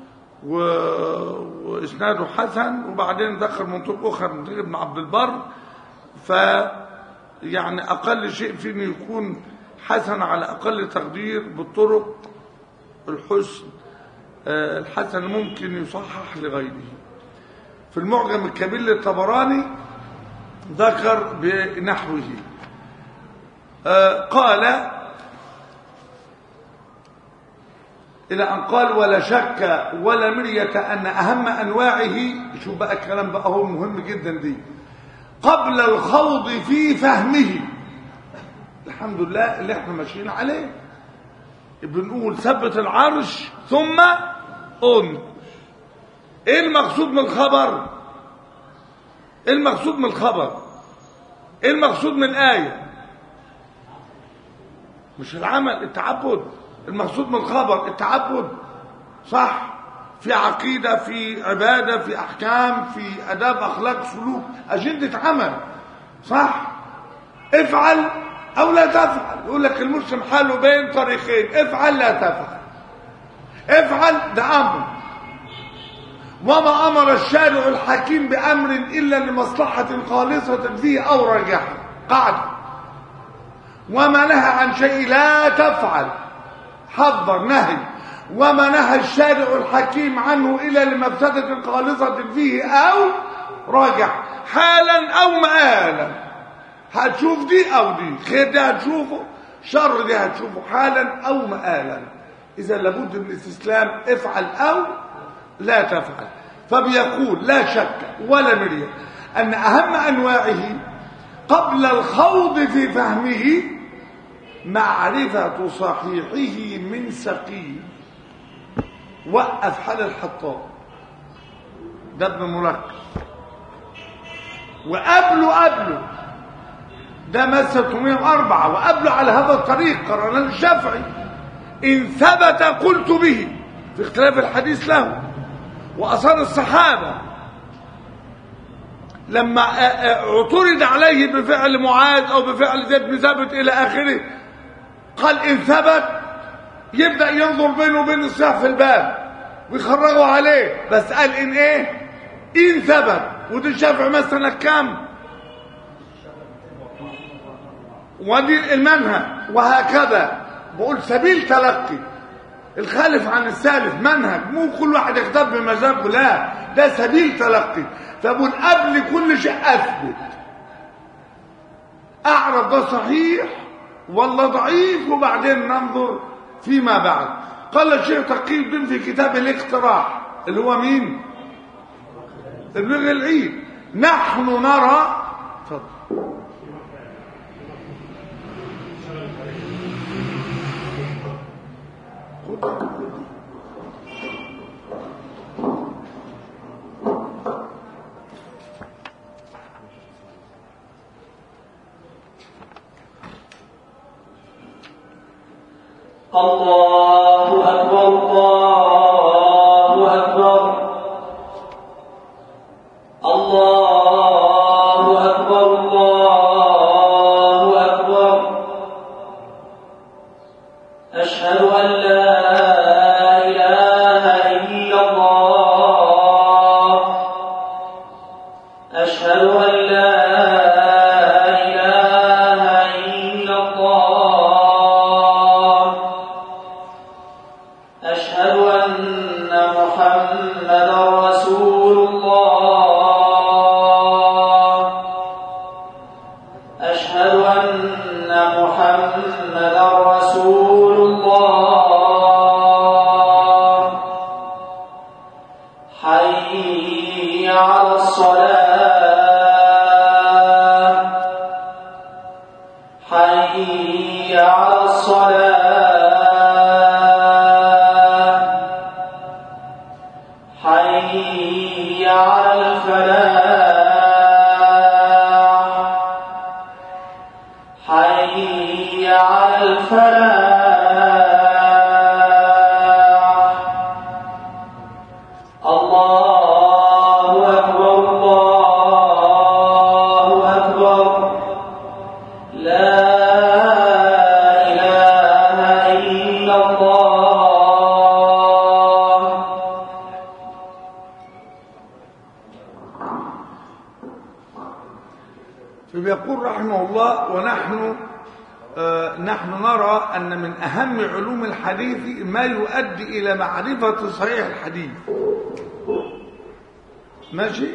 وإسناده حسن، وبعدين ذكر من طرق أخرى من طريق ابن عبد البر. ف يعني أقل شيء فيه إنه يكون حسن على أقل تقدير بالطرق الحسن الحسن ممكن يصحح لغيره. في المعجم الكبير للطبراني ذكر بنحوه. قال إلى أن قال: ولا شك ولا مرية أن أهم أنواعه، شوف بقى الكلام بقى هو مهم جدا دي، قبل الخوض في فهمه. الحمد لله اللي احنا ماشيين عليه، بنقول ثبت العرش ثم أن. ايه المقصود من الخبر؟ ايه المقصود من الخبر؟ ايه المقصود من الآية؟ مش العمل، التعبد. المقصود من الخبر التعبد، صح؟ في عقيدة، في عبادة، في أحكام، في أداب، أخلاق، سلوك، أجندة عمل، صح؟ افعل أو لا تفعل. يقول لك المسلم حاله بين طريقين: افعل لا تفعل. افعل ده أمر، وما أمر الشارع الحكيم بأمر إلا لمصلحة خالصة فيه أو راجحة، قاعدة. وما نهى عن شيء لا تفعل، حذر، نهي. وما نهى الشارع الحكيم عنه إلا لمفسدة خالصة فيه أو راجع حالا أو مآلا، هتشوف دي أو دي، خير دي هتشوفه، شر دي هتشوفه حالا أو مآلا. إذا لابد من الاستسلام، افعل أو لا تفعل. فبيقول لا شك ولا مرية أن أهم أنواعه قبل الخوض في فهمه معرفة صحيحه من سقيم. وقف حال الحطاب ده ابن ملقب، وقبله قبله ده مات ستمائة وأربعة، وقبله على هذا الطريق قرن الشافعي إن ثبت قلت به في اختلاف الحديث له. وأصار الصحابة لما اعترض عليه بفعل معاذ أو بفعل زيد بن ثابت إلى آخره قال إن ثبت يبدأ ينظر بينه وبين الصحف في الباب ويخرجوا عليه، بس قال إن إيه؟ إن ثبت. ودي الشافعي مثلا كام؟ ودي المنهج. وهكذا بقول سبيل تلقي الخالف عن السالف منهج، مو كل واحد يختار بمذهبه، لا ده سبيل تلقي. فبقول قبل كل شيء اثبت، اعرف ده صحيح ولا ضعيف، وبعدين ننظر فيما بعد. قال الشيخ تقي الدين في كتاب الاقتراح اللي هو مين؟ ابن العيد. نحن نرى فضل. الله أكبر الله أكبر الله أكبر الله أكبر. أشهد أن لا إله إلا الله. أشهد أن لا فبيقول رحمه الله ونحن آه نحن نرى أن من أهم علوم الحديث ما يؤدي إلى معرفة صحيح الحديث. ماشي.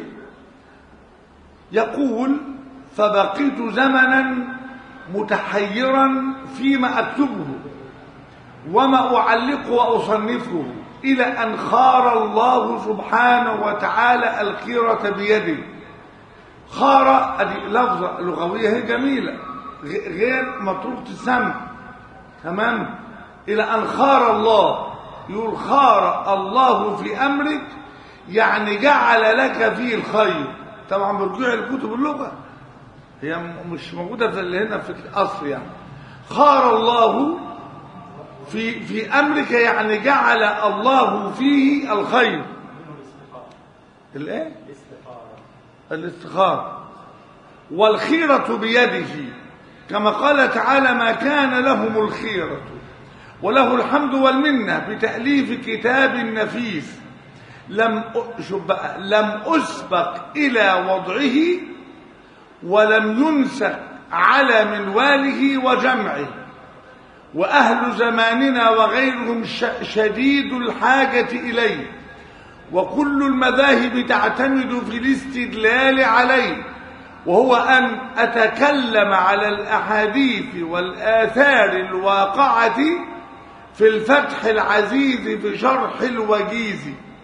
يقول فبقيت زمنا متحيرا فيما أكتبه وما أعلقه وأصنفه إلى أن خار الله سبحانه وتعالى الخيرة بيده. خارة هذه لفظة لغوية هي جميلة غير مطروقة السمع، تمام. إلى أن خار الله، يقول خار الله في أمرك يعني جعل لك فيه الخير. طبعا برجوع الكتب اللغة هي مش موجودة في اللي هنا في الأصل. يعني خار الله في في أمرك يعني جعل الله فيه الخير. الايه؟ الاستخارة. والخيرة بيده كما قال تعالى ما كان لهم الخيرة وله الحمد والمنة بتأليف كتاب نفيس لم لم أسبق إلى وضعه ولم ينسق على منواله وجمعه، وأهل زماننا وغيرهم شديد الحاجة إليه، وكل المذاهب تعتمد في الاستدلال عليه، وهو أن أتكلم على الأحاديث والآثار الواقعة في الفتح العزيز في شرح الوجيز.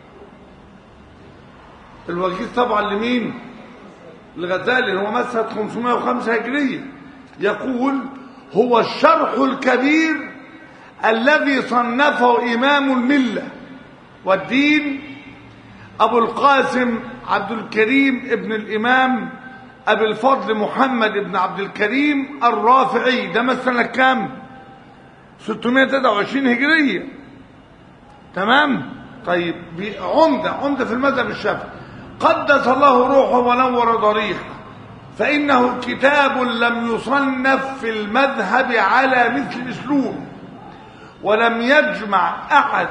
الوجيز طبعا لمين؟ الغزالي، هو مسند خمسمائة وخمسة هجرية. يقول هو الشرح الكبير الذي صنفه إمام الملة والدين أبو القاسم عبد الكريم ابن الإمام أبي الفضل محمد بن عبد الكريم الرافعي. ده مثلا كام؟ ستمائة وثلاثة وعشرين هجرية. تمام؟ طيب عمدة عمدة في المذهب الشافعي، قدس الله روحه ونور ضريحه، فإنه كتاب لم يصنف في المذهب على مثل أسلوب، ولم يجمع أحد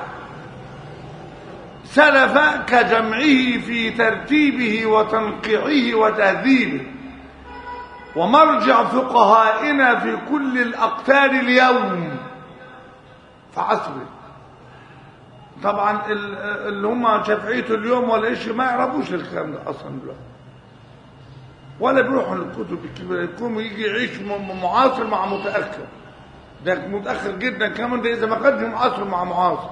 سلف كجمعه في ترتيبه وتنقيحه وتهذيبه، ومرجع فقهائنا في كل الأقطار اليوم في عصره. طبعا اللي هم شافعية اليوم ولا إيش ما يعرفوش الكلام ده أصلا دلوقتي، ولا بيروحوا للكتب الكبيرة، يكون يجي يعيش معاصر مع متأخر. ده متأخر جدا كمان، ده إذا ما كانش معاصر مع معاصر.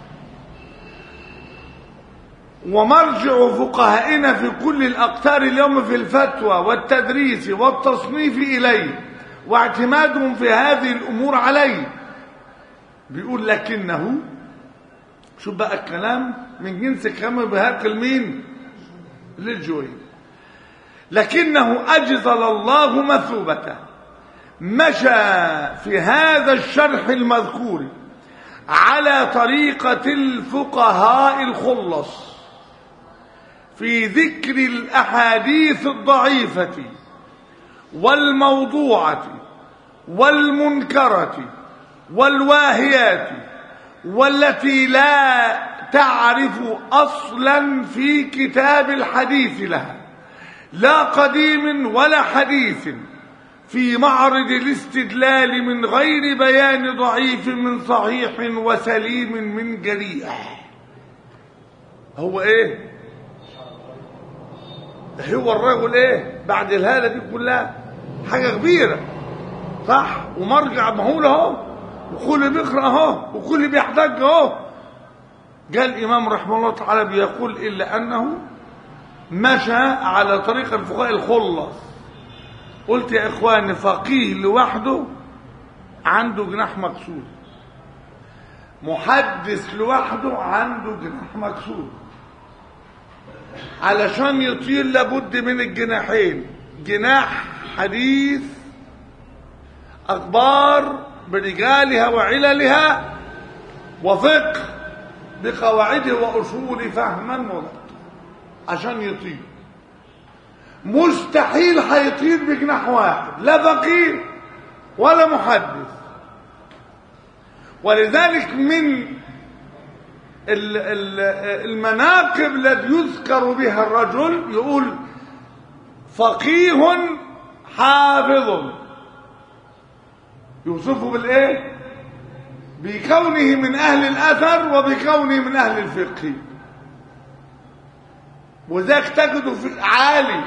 ومرجع فقهائنا في كل الأقطار اليوم في الفتوى والتدريس والتصنيف إليه، واعتمادهم في هذه الأمور عليه. بيقول لكنه، شوف بقى الكلام من جنس كلام بهاكل مين؟ للجويني. لكنه أجزل الله مثوبته، مشى في هذا الشرح المذكور على طريقة الفقهاء الخلص في ذكر الأحاديث الضعيفة والموضوعة والمنكرة والواهيات والتي لا تعرف أصلا في كتاب الحديث لها، لا قديم ولا حديث، في معرض الاستدلال من غير بيان ضعيف من صحيح وسليم من جريح. هو ايه؟ هو الرجل ايه بعد الهالة دي كلها؟ حاجة كبيرة صح، ومرجع مهول اهو، وكل بيقرأ اهو، وكل بيحتاج اهو. قال الإمام رحمه الله تعالى بيقول إلا أنه مشى على طريق الفقهاء الخلص. قلت يا إخواني فقيه لوحده عنده جناح مكسور، محدث لوحده عنده جناح مكسور. علشان يطير لابد من الجناحين، جناح حديث أخبار برجالها وعللها، وفقه بقواعده وأصول فهما وضبط عشان يطير. مستحيل هيطير بجناح واحد، لا فقيه ولا محدث. ولذلك من المناقب التي يذكر بها الرجل يقول فقيه حافظ، يوصفه بالايه؟ بكونه من اهل الاثر وبكونه من اهل الفقه. وذاك تجده في عالي،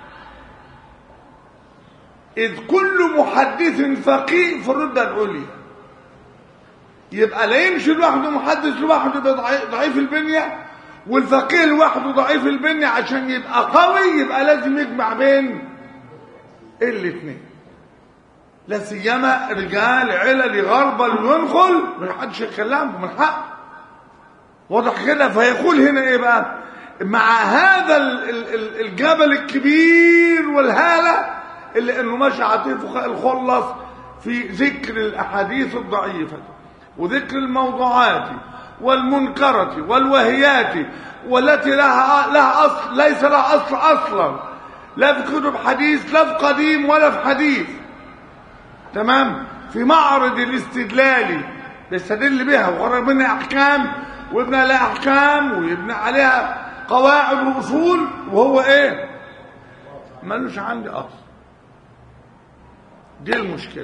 إذ كل محدث فقيه في الردة العليا. يبقى لا يمشي لوحده محدث لوحده ضعيف البنية، والفقيه لوحده ضعيف البنية. عشان يبقى قوي يبقى لازم يجمع بين الاثنين، لا سيما رجال علل غربل وينخل ما حدش يكلمه من حق. واضح كده؟ فيقول هنا ايه بقى؟ مع هذا الجبل الكبير والهالة اللي انه ماشي على فقهاء الخلص في ذكر الاحاديث الضعيفة وذكر الموضوعات والمنكرة والوهيات والتي لها لها اصل ليس لها اصل اصلا، لا في كتب حديث لا في قديم ولا في حديث. تمام؟ في معرض الاستدلال بيستدل بها وخرج منها احكام ويبنى لها احكام ويبنى عليها قواعد واصول، وهو ايه؟ مالوش عندي اصل. دي المشكله.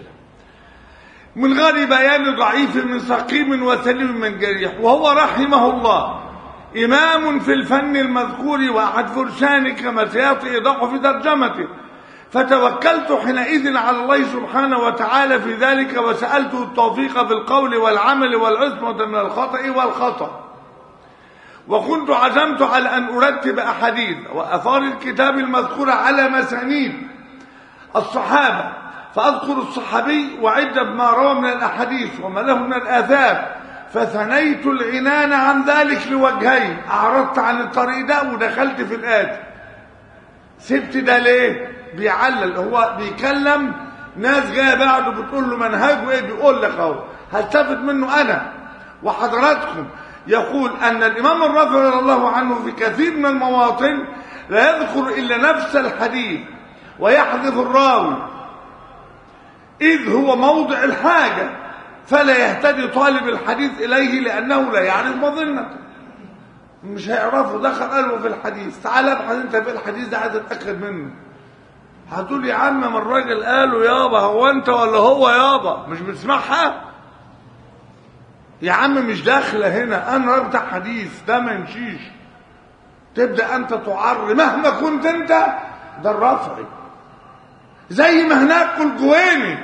من غير بيان ضعيف من سقيم وسليم من جريح. وهو رحمه الله إمام في الفن المذكور وأحد فرسان كما سيأتي إيضاحه في ترجمته. فتوكلت حينئذ على الله سبحانه وتعالى في ذلك وسألته التوفيق في القول والعمل والعصمة من الخطأ والخطأ. وكنت عزمت على أن أرتب أحاديث وأثار الكتاب المذكورة على مسانيد الصحابة، فأذكر الصحابي وعدة ما روى من الأحاديث وما له من الآثار، فثنيت العنان عن ذلك لوجهين. أعرضت عن الطريق ده ودخلت في الآتي. سبت ده ليه؟ بيعلل، هو بيكلم ناس جايه بعده بتقول له منهجه ايه، بيقول لك اهو هستفد منه انا وحضراتكم. يقول ان الامام الرافعي رضي الله عنه في كثير من المواطن لا يذكر الا نفس الحديث ويحذف الراوي اذ هو موضع الحاجه، فلا يهتدي طالب الحديث اليه لانه لا يعرف مظنته، مش هيعرفه. دخل قالوا في الحديث، تعال ابحث انت في الحديث ده عايز اتاكد منه. هتقول يا عم ما الراجل قاله يابا، هو انت ولا هو يابا مش بتسمعها يا عم؟ مش داخله هنا، انا راجل بتاع حديث ده ما يمشيش. تبدا انت تعر مهما كنت انت. ده الرافعي زي ما هناك الجويني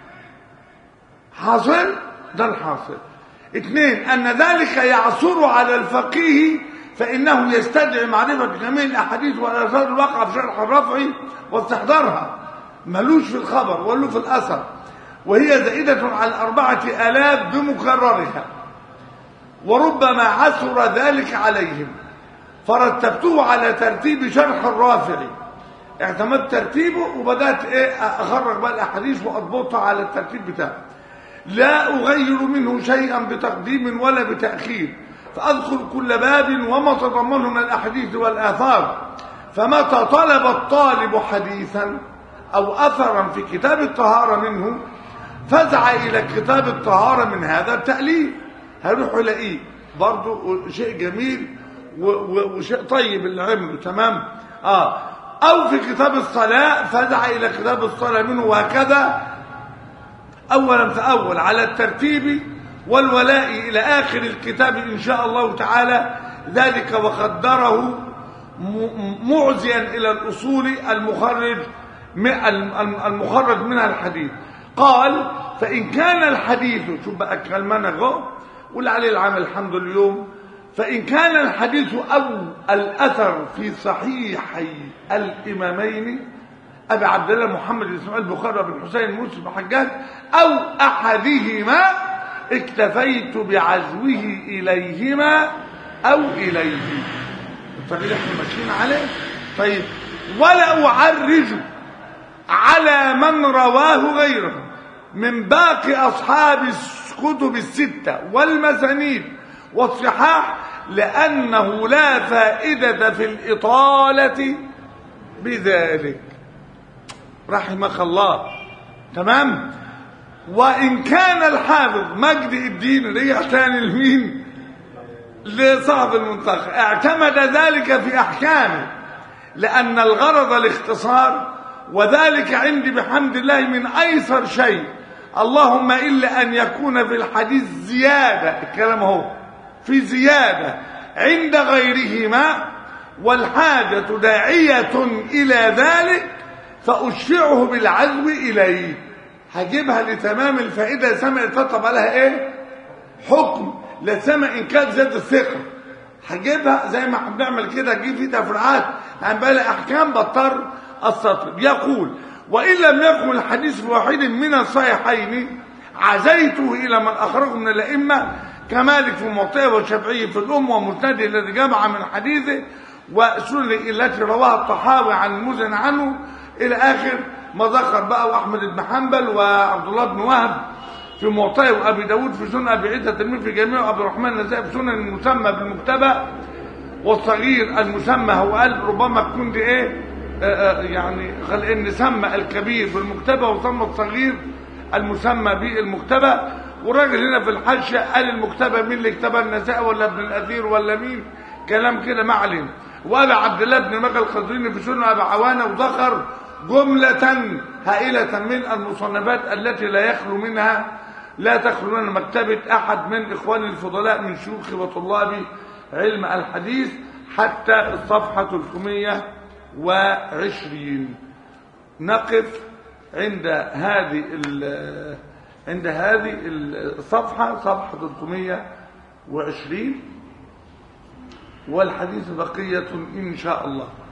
حاصل، ده الحاصل. اثنين، ان ذلك يعثر على الفقيه فانه يستدعي معرفه جميع الاحاديث والاثار الواقعه في شرح الرافعي واستحضارها، ملوش في الخبر ولا في الاثر، وهي زائده على الاربعه الاف بمكررها، وربما عثر ذلك عليهم، فرتبته على ترتيب شرح الرافعي. اعتمدت ترتيبه وبدات ايه اخرج بقى الاحاديث واضبطها على الترتيب بتاعه، لا اغير منه شيئا بتقديم ولا بتاخير، فاذكر كل باب وما تضمنه من الاحاديث والاثار. فمتى طلب الطالب حديثا او اثرا في كتاب الطهاره منه فزع الى كتاب الطهاره من هذا التاليف، هيروح يلاقيه برضه شيء جميل وشيء طيب اللي عمله تمام. اه او في كتاب الصلاه فزع الى كتاب الصلاه منه، وهكذا اولا فاول على الترتيب والولاء الى اخر الكتاب ان شاء الله تعالى. ذلك وقدره معزيا الى الاصول المخرج المخرج منها الحديث. قال فان كان الحديث، شوف بقى كلمنا اهو قول عليه العمل الحمد لله اليوم، فان كان الحديث او الاثر في صحيحي الامامين ابي عبد الله محمد بن اسماعيل البخاري وابن حسين مسلم بن حجاج او احدهما اكتفيت بعزوه اليهما او اليه. الطريق اللي احنا ماشيين عليه. طيب ولا اعرج على من رواه غيره من باقي اصحاب الكتب السته والمسانيد والصحاح، لانه لا فائده في الاطاله بذلك رحمك الله. تمام. وان كان الحافظ مجد الدين رجع تاني لمين؟ لصاحب المنتخب، اعتمد ذلك في احكامه لان الغرض الاختصار، وذلك عندي بحمد الله من ايسر شيء، اللهم الا ان يكون في الحديث زياده، الكلام اهو في زياده عند غيرهما والحاجه داعيه الى ذلك فاشفعه بالعزو اليه. هجيبها لتمام الفائده، سمع يتطب عليها ايه حكم، لا سمع ان كانت زاد الثقه، هجيبها زي ما بنعمل كده، اجيب في تفريعات عن بقى احكام بضطر السطر. يقول وان لم يكن الحديث في واحد من الصحيحين عزيته الى من اخرجه من الائمه كمالك في الموطئ والشافعي في الام ومسنده الذي جمع من حديثه وسنن التي رواها الطحاوي عن المزن عنه الى اخر ما ذكر بقى، واحمد بن حنبل وعبد الله بن وهب في موطئ، وابي داود في سنن ابي عيسى الترمذي في جميع، وابي الرحمن النسائي في سنن المسمى بالمكتبى، والصغير المسمى هو قال ربما تكون دي ايه آآ آآ يعني قال ان سمى الكبير بالمكتبى وسمى الصغير المسمى بالمكتبى. والراجل هنا في الحاشيه قال المكتبى مين اللي كتبها، النسائي ولا ابن الاثير ولا مين، كلام كده ما علينا. وابي عبد الله بن مجد القزويني في سنن ابي عوانه، وذكر جمله هائله من المصنفات التي لا يخلو منها لا تخلو من مكتبه احد من اخواني الفضلاء من شيوخي وطلابي علم الحديث حتى الصفحة ثلاثمائة وعشرين. نقف عند هذه عند هذه الصفحة، صفحة ثلاثمائة وعشرين، والحديث بقية إن شاء الله.